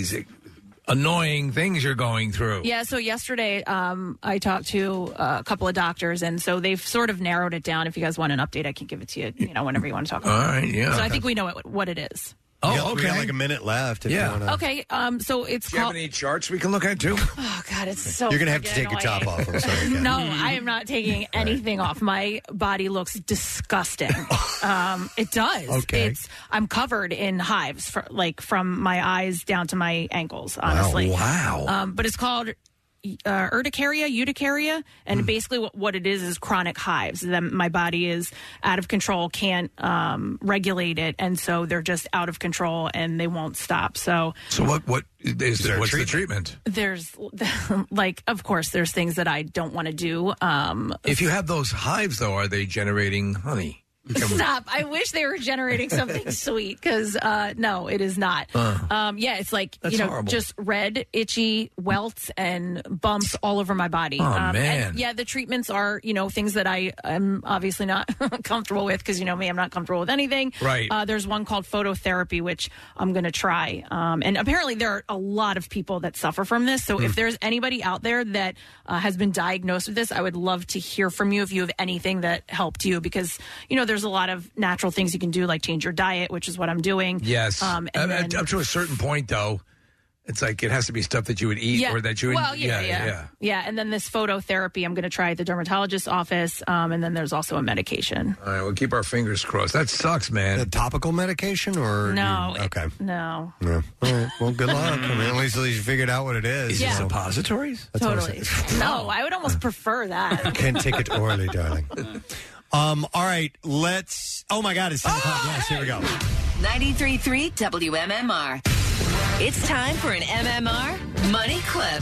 annoying things you're going through. Yeah, so yesterday I talked to a couple of doctors, and so they've sort of narrowed it down. If you guys want an update, I can give it to you, whenever you want to talk about it. All right, yeah. So I think we know what it is. Oh, We got like a minute left. If you wanna... Okay, so it's Do you have called... any charts we can look at, too? Oh, God, it's so You're going to have to friggin' take your top annoying. off. I'm sorry. Kat. No, I am not taking anything off. My body looks disgusting. It does. Okay. I'm covered in hives, from my eyes down to my ankles, honestly. Wow. But it's called urticaria, and basically what it is chronic hives. Then my body is out of control, can't regulate it, and so they're just out of control and they won't stop. So what is there a what's the treatment? there's of course there's things that I don't want to do. If you have those hives, though, are they generating honey? Stop. I wish they were generating something sweet because no, it is not. Yeah, it's like, That's horrible. just red, itchy welts and bumps all over my body. Oh, man. And yeah, the treatments are, things that I am obviously not comfortable with because, me, I'm not comfortable with anything. Right. There's one called phototherapy, which I'm going to try. And apparently there are a lot of people that suffer from this. So if there's anybody out there that has been diagnosed with this, I would love to hear from you if you have anything that helped you because, there's a lot of natural things you can do, like change your diet, which is what I'm doing. Yes. And then, Up to a certain point, though, it's like it has to be stuff that you would eat or that you would... Well, yeah. And then this phototherapy, I'm going to try at the dermatologist's office. And then there's also a medication. All right, we'll keep our fingers crossed. That sucks, man. A topical medication or... No. Okay. No. Yeah. All right. Well, good luck. I mean, at least you figured out what it is. Is Yeah. it suppositories? That's what I Totally. said. No, I would almost prefer that. Can't take it orally, darling. All right, let's... Oh, my God, it's 10 o'clock. Yes, here we go. 93.3 WMMR. It's time for an MMR Money Clip.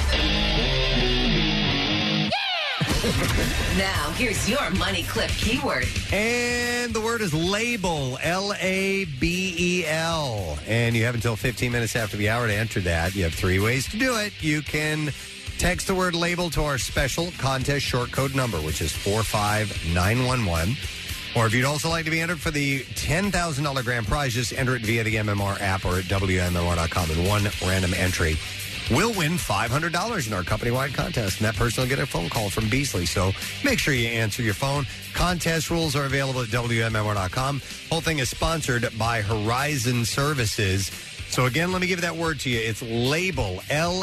Now, here's your Money Clip keyword. And the word is label, L-A-B-E-L. And you have until 15 minutes after the hour to enter that. You have 3 ways to do it. You can text the word label to our special contest short code number, which is 45911. Or if you'd also like to be entered for the $10,000 grand prize, just enter it via the MMR app or at WMMR.com. And one random entry will win $500 in our company-wide contest. And that person will get a phone call from Beasley. So make sure you answer your phone. Contest rules are available at WMMR.com. Whole thing is sponsored by Horizon Services. So again, let me give that word to you. It's Label,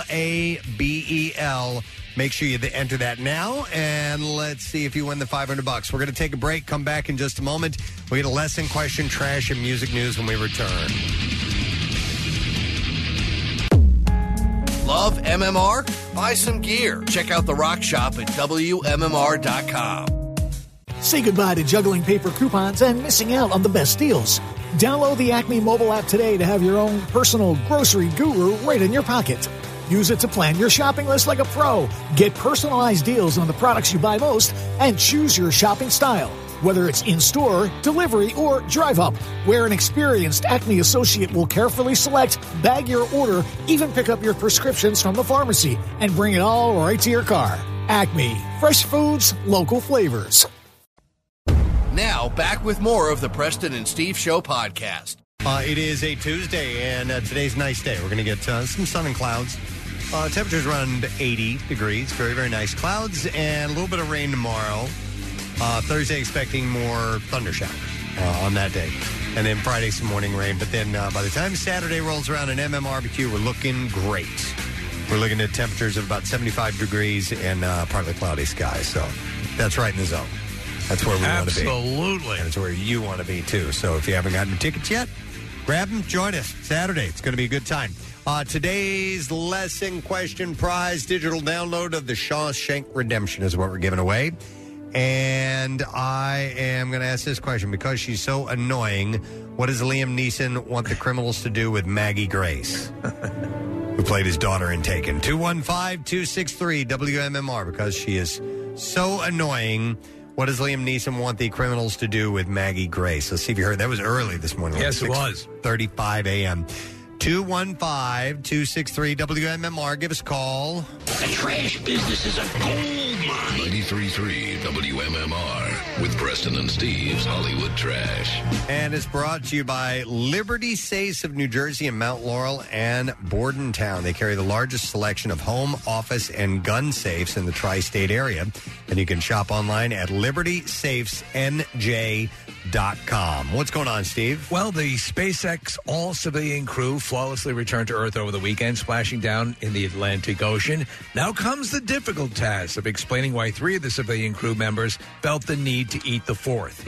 Label. Make sure you enter that now, and let's see if you win the $500. We're going to take a break, come back in just a moment. We get a lesson, question, trash, and music news when we return. Love MMR? Buy some gear. Check out the Rock Shop at WMMR.com. Say goodbye to juggling paper coupons and missing out on the best deals. Download the Acme mobile app today to have your own personal grocery guru right in your pocket. Use it to plan your shopping list like a pro. Get personalized deals on the products you buy most and choose your shopping style. Whether it's in-store, delivery, or drive-up, where an experienced Acme associate will carefully select, bag your order, even pick up your prescriptions from the pharmacy, and bring it all right to your car. Acme. Fresh foods, local flavors. Now, back with more of the Preston and Steve Show podcast. It is a Tuesday, and today's a nice day. We're going to get some sun and clouds. Temperatures around 80 degrees. Very, very nice. Clouds and a little bit of rain tomorrow. Thursday, expecting more thunder showers on that day. And then Friday, some morning rain. But then by the time Saturday rolls around in MMRBQ, we're looking great. We're looking at temperatures of about 75 degrees and partly cloudy skies. So that's right in the zone. That's where we want to be. Absolutely. And it's where you want to be, too. So if you haven't gotten your tickets yet, grab them, join us. Saturday. It's going to be a good time. Today's lesson question prize digital download of the Shawshank Redemption is what we're giving away. And I am going to ask this question because she's so annoying. What does Liam Neeson want the criminals to do with Maggie Grace, who played his daughter in Taken? 215-263-WMMR, because she is so annoying. What does Liam Neeson want the criminals to do with Maggie Grace? Let's see if you heard. That was early this morning. Yes, it was. 6:35 a.m. 215-263-WMMR. Give us a call. The trash business is a gold mine. 93.3 WMMR with Preston and Steve's Hollywood Trash. And it's brought to you by Liberty Safes of New Jersey and Mount Laurel and Bordentown. They carry the largest selection of home, office, and gun safes in the tri-state area. And you can shop online at libertysafesnj.com. What's going on, Steve? Well, the SpaceX all-civilian crew flawlessly returned to Earth over the weekend, splashing down in the Atlantic Ocean. Now comes the difficult task of explaining why 3 of the civilian crew members felt the need to eat the 4th.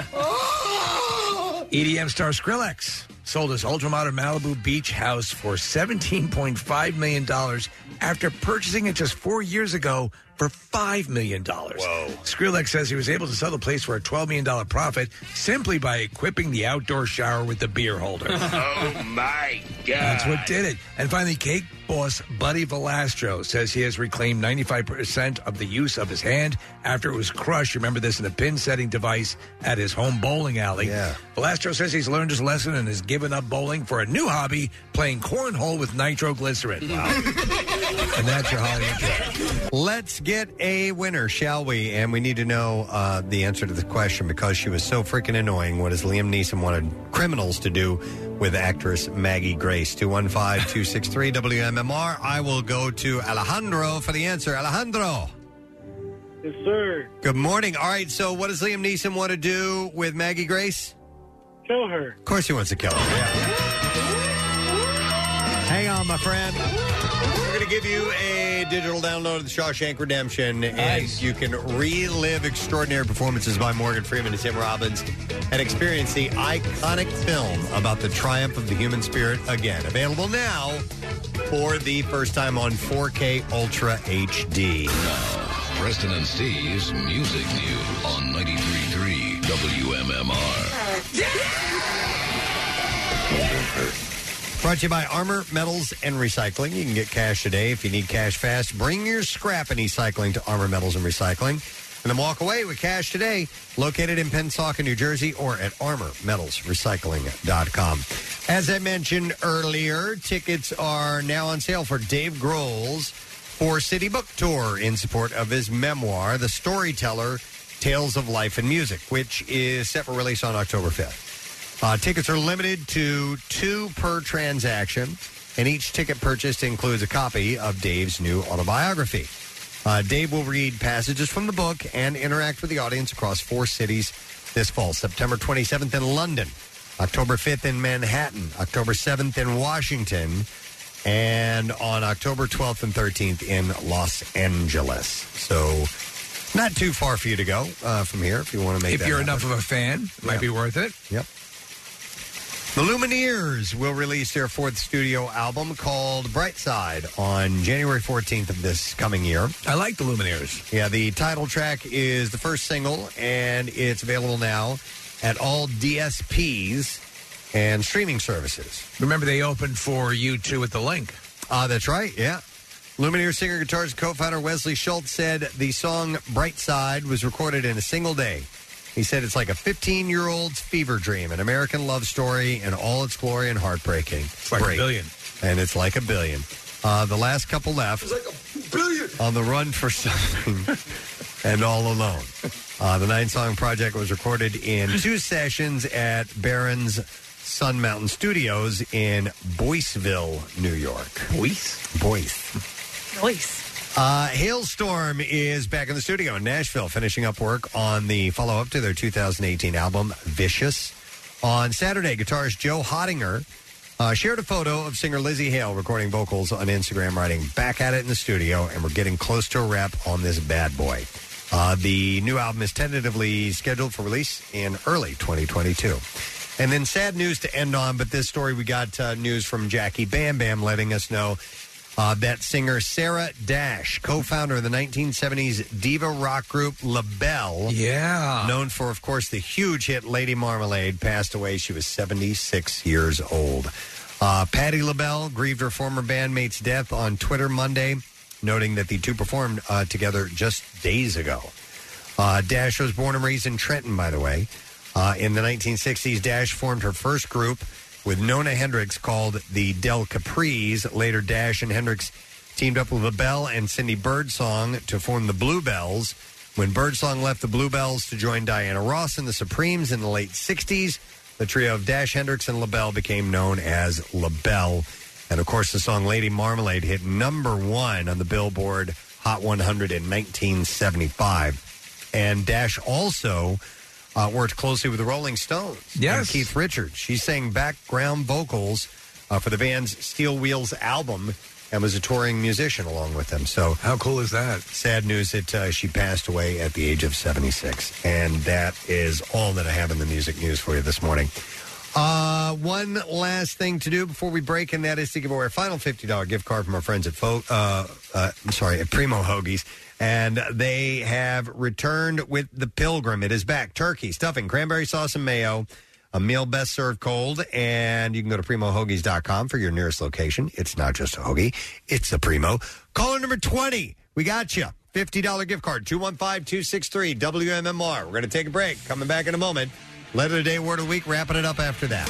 EDM star Skrillex sold his ultramodern Malibu beach house for $17.5 million after purchasing it just 4 years ago for $5 million. Whoa. Skrillex says he was able to sell the place for a $12 million profit simply by equipping the outdoor shower with the beer holder. Oh, my God. That's what did it. And finally, cake boss Buddy Valastro says he has reclaimed 95% of the use of his hand after it was crushed. Remember this in a pin-setting device at his home bowling alley. Yeah. Valastro says he's learned his lesson and has given up bowling for a new hobby, playing cornhole with nitroglycerin. Wow. And that's your Hollywood Trash. Let's get a winner, shall we? And we need to know the answer to the question because she was so freaking annoying. What does Liam Neeson wanted criminals to do with actress Maggie Grace? 215-263-WMMR. I will go to Alejandro for the answer. Alejandro. Yes, sir. Good morning. All right, so what does Liam Neeson want to do with Maggie Grace? Kill her. Of course he wants to kill her, yeah. Hang on, my friend. We're going to give you a digital download of the Shawshank Redemption, Nice. and you can relive extraordinary performances by Morgan Freeman and Tim Robbins and experience the iconic film about the triumph of the human spirit again. Available now for the first time on 4K Ultra HD. Preston and Steve's Music News on 93.3 WMMR. Brought to you by Armor Metals and Recycling. You can get cash today if you need cash fast. Bring your scrap and e-cycling to Armor Metals and Recycling. And then walk away with cash today. Located in Pensacola, New Jersey, or at ArmorMetalsRecycling.com. As I mentioned earlier, tickets are now on sale for Dave Grohl's 4-City Book Tour in support of his memoir, The Storyteller, Tales of Life and Music, which is set for release on October 5th. Tickets are limited to 2 per transaction, and each ticket purchased includes a copy of Dave's new autobiography. Dave will read passages from the book and interact with the audience across 4 cities this fall. September 27th in London, October 5th in Manhattan, October 7th in Washington, and on October 12th and 13th in Los Angeles. So not too far for you to go from here if you want to make If that you're happen. enough of a fan, it might be worth it. Yep. The Lumineers will release their 4th studio album called Brightside on January 14th of this coming year. I like the Lumineers. Yeah, the title track is the first single, and it's available now at all DSPs and streaming services. Remember, they opened for U2 at the Link. That's right, yeah. Lumineers singer, guitarist, co-founder Wesley Schultz said the song Brightside was recorded in a single day. He said it's like a 15-year-old's fever dream, an American love story in all its glory and heartbreaking. It's like a billion. And it's like a billion. The last couple left. It's like a billion. On the run for something and all alone. The 9-song project was recorded in 2 sessions at Barron's Sun Mountain Studios in Boyceville, New York. Boyce. Hailstorm is back in the studio in Nashville, finishing up work on the follow-up to their 2018 album, Vicious. On Saturday, guitarist Joe Hottinger shared a photo of singer Lizzie Hale recording vocals on Instagram, writing, "Back at it in the studio, and we're getting close to a wrap on this bad boy." The new album is tentatively scheduled for release in early 2022. And then sad news to end on, but this story we got news from Jackie Bam Bam letting us know that singer Sarah Dash, co-founder of the 1970s diva rock group LaBelle, known for, of course, the huge hit Lady Marmalade, passed away. She was 76 years old. Patti LaBelle grieved her former bandmate's death on Twitter Monday, noting that the two performed together just days ago. Dash was born and raised in Trenton, by the way. In the 1960s, Dash formed her first group with Nona Hendrix called the Del Capris. Later, Dash and Hendrix teamed up with LaBelle and Cindy Birdsong to form the Bluebells. When Birdsong left the Bluebells to join Diana Ross and the Supremes in the late 60s, the trio of Dash, Hendrix, and LaBelle became known as LaBelle. And, of course, the song Lady Marmalade hit #1 on the Billboard Hot 100 in 1975. And Dash also worked closely with the Rolling Stones and Keith Richards. She sang background vocals for the band's Steel Wheels album and was a touring musician along with them. So how cool is that? Sad news that she passed away at the age of 76. And that is all that I have in the music news for you this morning. One last thing to do before we break, and that is to give away our final $50 gift card from our friends at at Primo Hoagies. And they have returned with the Pilgrim. It is back. Turkey, stuffing, cranberry sauce, and mayo. A meal best served cold. And you can go to PrimoHoagies.com for your nearest location. It's not just a hoagie. It's a Primo. Caller number 20. We got you. $50 gift card. 215-263 WMMR. We're going to take a break. Coming back in a moment. Letter of the day, word of the week. Wrapping it up after that.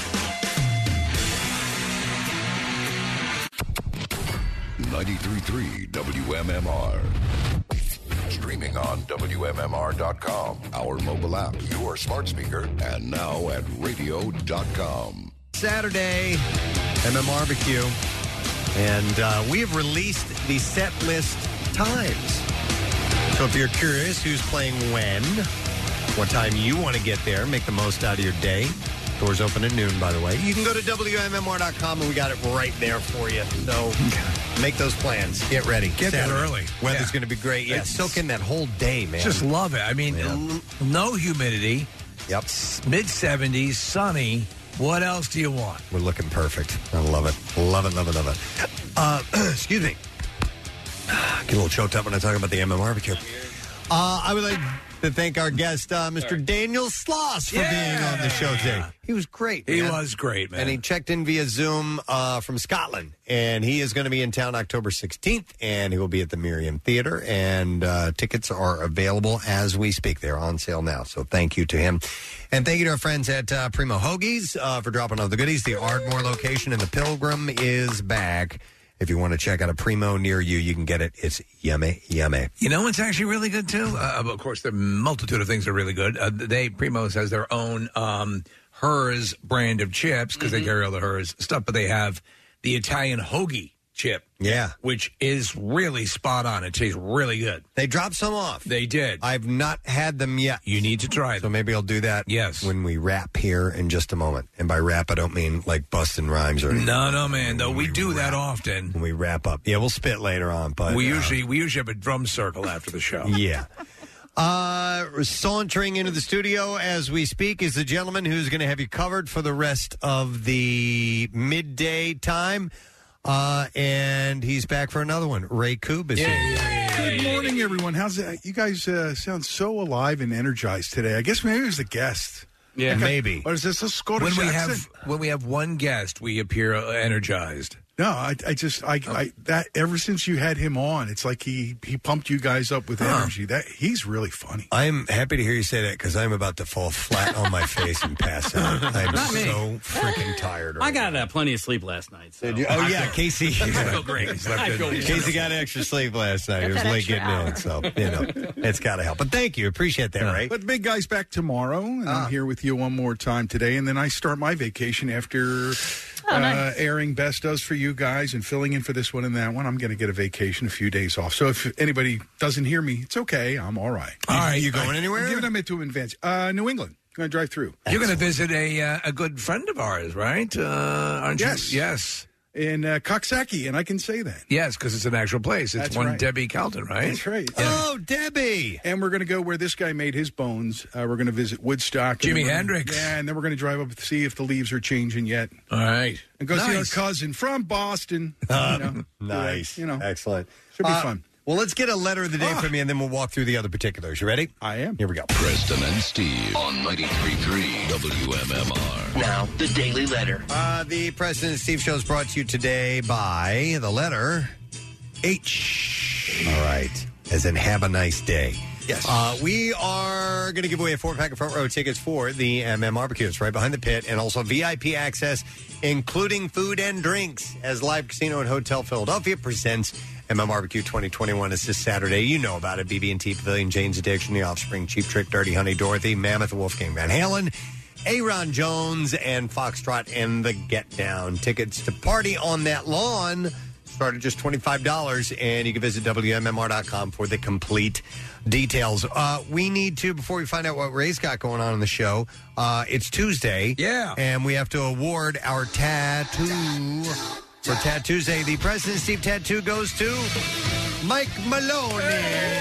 93.3 WMMR. Streaming on WMMR.com, our mobile app, your smart speaker, and now at radio.com. Saturday, MMRBQ. And we have released the set list times. So if you're curious who's playing when, what time you want to get there, make the most out of your day. Doors open at noon, by the way. You can go to WMMR.com, and we got it right there for you. So make those plans. Get ready. Get there early. Weather's going to be great. Yeah, soak in that whole day, man. Just love it. I mean, no humidity. Yep. Mid-70s, sunny. What else do you want? We're looking perfect. I love it. Love it, love it, love it. Excuse me. Get a little choked up when I talk about the MMRBQ. I would like to thank our guest, Mr. Daniel Sloss, for being on the show today. He was great, man. He was great, man. And he checked in via Zoom from Scotland. And he is going to be in town October 16th, and he will be at the Miriam Theater. And tickets are available as we speak. They're on sale now. So thank you to him. And thank you to our friends at Primo Hoagies for dropping off the goodies. The Ardmore location and the Pilgrim is back. If you want to check out a Primo near you, you can get it. It's yummy, yummy. You know what's actually really good, too? Of course, there are a multitude of things that are really good. Primo's has their own Hers brand of chips because they carry all the Hers stuff, but they have the Italian hoagie chip. Yeah. Which is really spot on. It tastes really good. They dropped some off. They did. I've not had them yet. You need to try them. So maybe I'll do that when we wrap here in just a moment. And by wrap, I don't mean like busting rhymes or anything. No, man. Though we do that often. When we wrap up. Yeah, we'll spit later on. But we usually have a drum circle after the show. Yeah. Sauntering into the studio as we speak is the gentleman who's going to have you covered for the rest of the midday time. And he's back for another one. Ray Koob is here. Good morning, everyone. How's that? You guys sound so alive and energized today. I guess maybe it was the guest. Yeah, maybe. Or is this a Scottish accent? When we have one guest, we appear energized. No, I that ever since you had him on, it's like he pumped you guys up with energy. That he's really funny. I'm happy to hear you say that because I'm about to fall flat on my face and pass out. I'm Not me. so freaking tired. I got plenty of sleep last night. So. Oh yeah, Casey. I feel great. Casey got extra sleep last night. It was late getting in, so it's got to help. But thank you, appreciate that, Ray. But Big Guy's back tomorrow, and I'm here with you one more time today, and then I start my vacation after. Nice. Airing Best does for you guys and filling in for this one and that one. I'm going to get a vacation, a few days off. So if anybody doesn't hear me, it's okay. I'm all right. All right, you going anywhere? I'm giving them it to advance. New England. Going to drive through. You're going to visit a good friend of ours, right? Aren't you? Yes. In Coxsackie, and I can say that. Yes, because it's an actual place. It's That's one right. Debbie Calton, right? That's right. Oh, Debbie! And we're going to go where this guy made his bones. We're going to visit Woodstock. Jimi and Hendrix. Yeah, and then we're going to drive up to see if the leaves are changing yet. All right. And go see our Nice. cousin from Boston. Nice. Excellent. Should be fun. Well, let's get a letter of the day from you, and then we'll walk through the other particulars. You ready? I am. Here we go. Preston and Steve on 93.3 WMMR. Now, the Daily Letter. The Preston and Steve Show is brought to you today by the letter H. All right. As in, have a nice day. Yes. We are going to give away a 4-pack of front row tickets for the MM Barbecue. It's right behind the pit, and also VIP access, including food and drinks, as Live Casino and Hotel Philadelphia presents MM Barbecue 2021. It's this Saturday. You know about it. BB&T Pavilion, Jane's Addiction, The Offspring, Cheap Trick, Dirty Honey, Dorothy, Mammoth, Wolfgang Van Halen, Aaron Jones, and Foxtrot and the Get Down. Tickets to party on that lawn start at just $25, and you can visit WMMR.com for the complete details. We need to, before we find out what Ray's got going on in the show, it's Tuesday. Yeah. And we have to award our tattoo. For Tattoo Tuesday, the President Steve tattoo goes to Mike Maloney,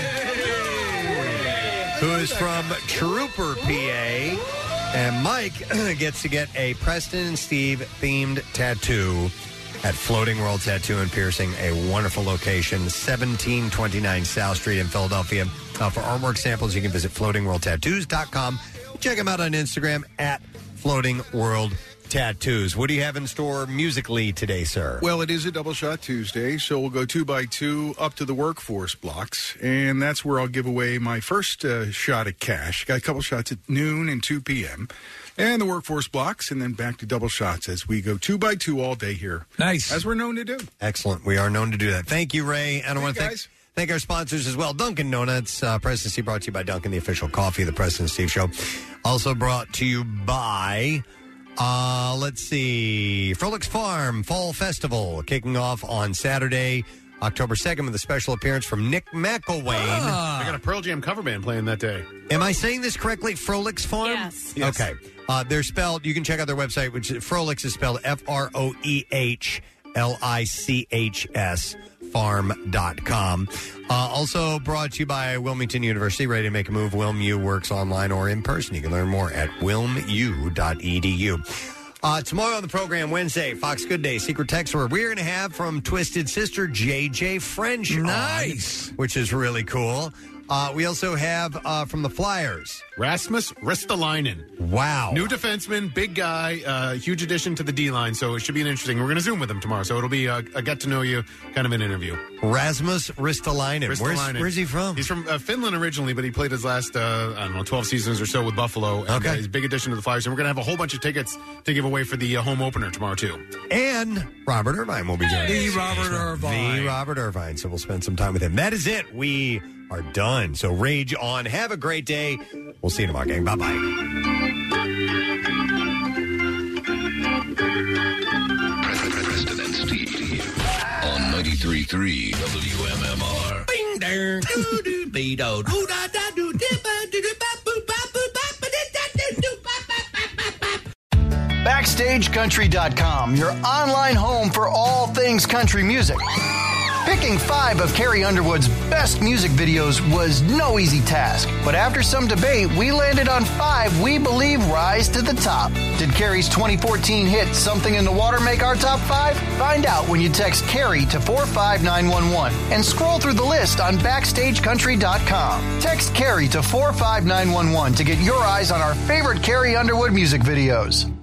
who is from Trooper, PA. And Mike gets to get a Preston and Steve themed tattoo at Floating World Tattoo and Piercing, a wonderful location, 1729 South Street in Philadelphia. For artwork samples, you can visit floatingworldtattoos.com. Check them out on Instagram at Floating World Tattoos. What do you have in store musically today, sir? Well, it is a Double Shot Tuesday, so we'll go 2 by 2 up to the workforce blocks, and that's where I'll give away my first shot at cash. Got a couple shots at noon and 2 p.m., and the workforce blocks, and then back to double shots as we go 2 by 2 all day here. Nice. As we're known to do. Excellent. We are known to do that. Thank you, Ray. And I want to thank our sponsors as well. Dunkin' Donuts. President Steve brought to you by Dunkin', the official coffee of the President Steve Show. Also brought to you by... let's see. Frolics Farm Fall Festival kicking off on Saturday, October 2nd with a special appearance from Nick McElwain. I got a Pearl Jam cover band playing that day. Am I saying this correctly? Frolics Farm? Yes. Okay. They're spelled, you can check out their website, which is Frolics is spelled F-R-O-E-H LICHS farm.com. Also brought to you by Wilmington University. Ready to make a move? WilmU works online or in person. You can learn more at wilmu.edu. Tomorrow on the program, Wednesday, Fox Good Day, Secret Text where we're going to have from Twisted Sister, JJ French. Nice. On, which is really cool. We also have from the Flyers, Rasmus Ristolainen. Wow. New defenseman, big guy, huge addition to the D-line, so it should be an interesting. We're going to Zoom with him tomorrow, so it'll be a get-to-know-you kind of an interview. Rasmus Ristolainen. Where's he from? He's from Finland originally, but he played his last, 12 seasons or so with Buffalo. And, he's a big addition to the Flyers, and we're going to have a whole bunch of tickets to give away for the home opener tomorrow, too. And Robert Irvine will be joining us. The Robert Irvine. The Robert Irvine, so we'll spend some time with him. That is it. We are done. So rage on. Have a great day. We'll see you tomorrow, gang. Bye-bye. Preston and Steve on 93.3 WMMR. Bing there, doo doo be do doo da da doo dippa doo doo ba boo ba boo ba ba da doo ba ba. BackstageCountry.com, your online home for all things country music. Picking 5 of Carrie Underwood's best music videos was no easy task, but after some debate, we landed on 5 we believe rise to the top. Did Carrie's 2014 hit Something in the Water make our top 5? Find out when you text Carrie to 45911 and scroll through the list on BackstageCountry.com. Text Carrie to 45911 to get your eyes on our favorite Carrie Underwood music videos.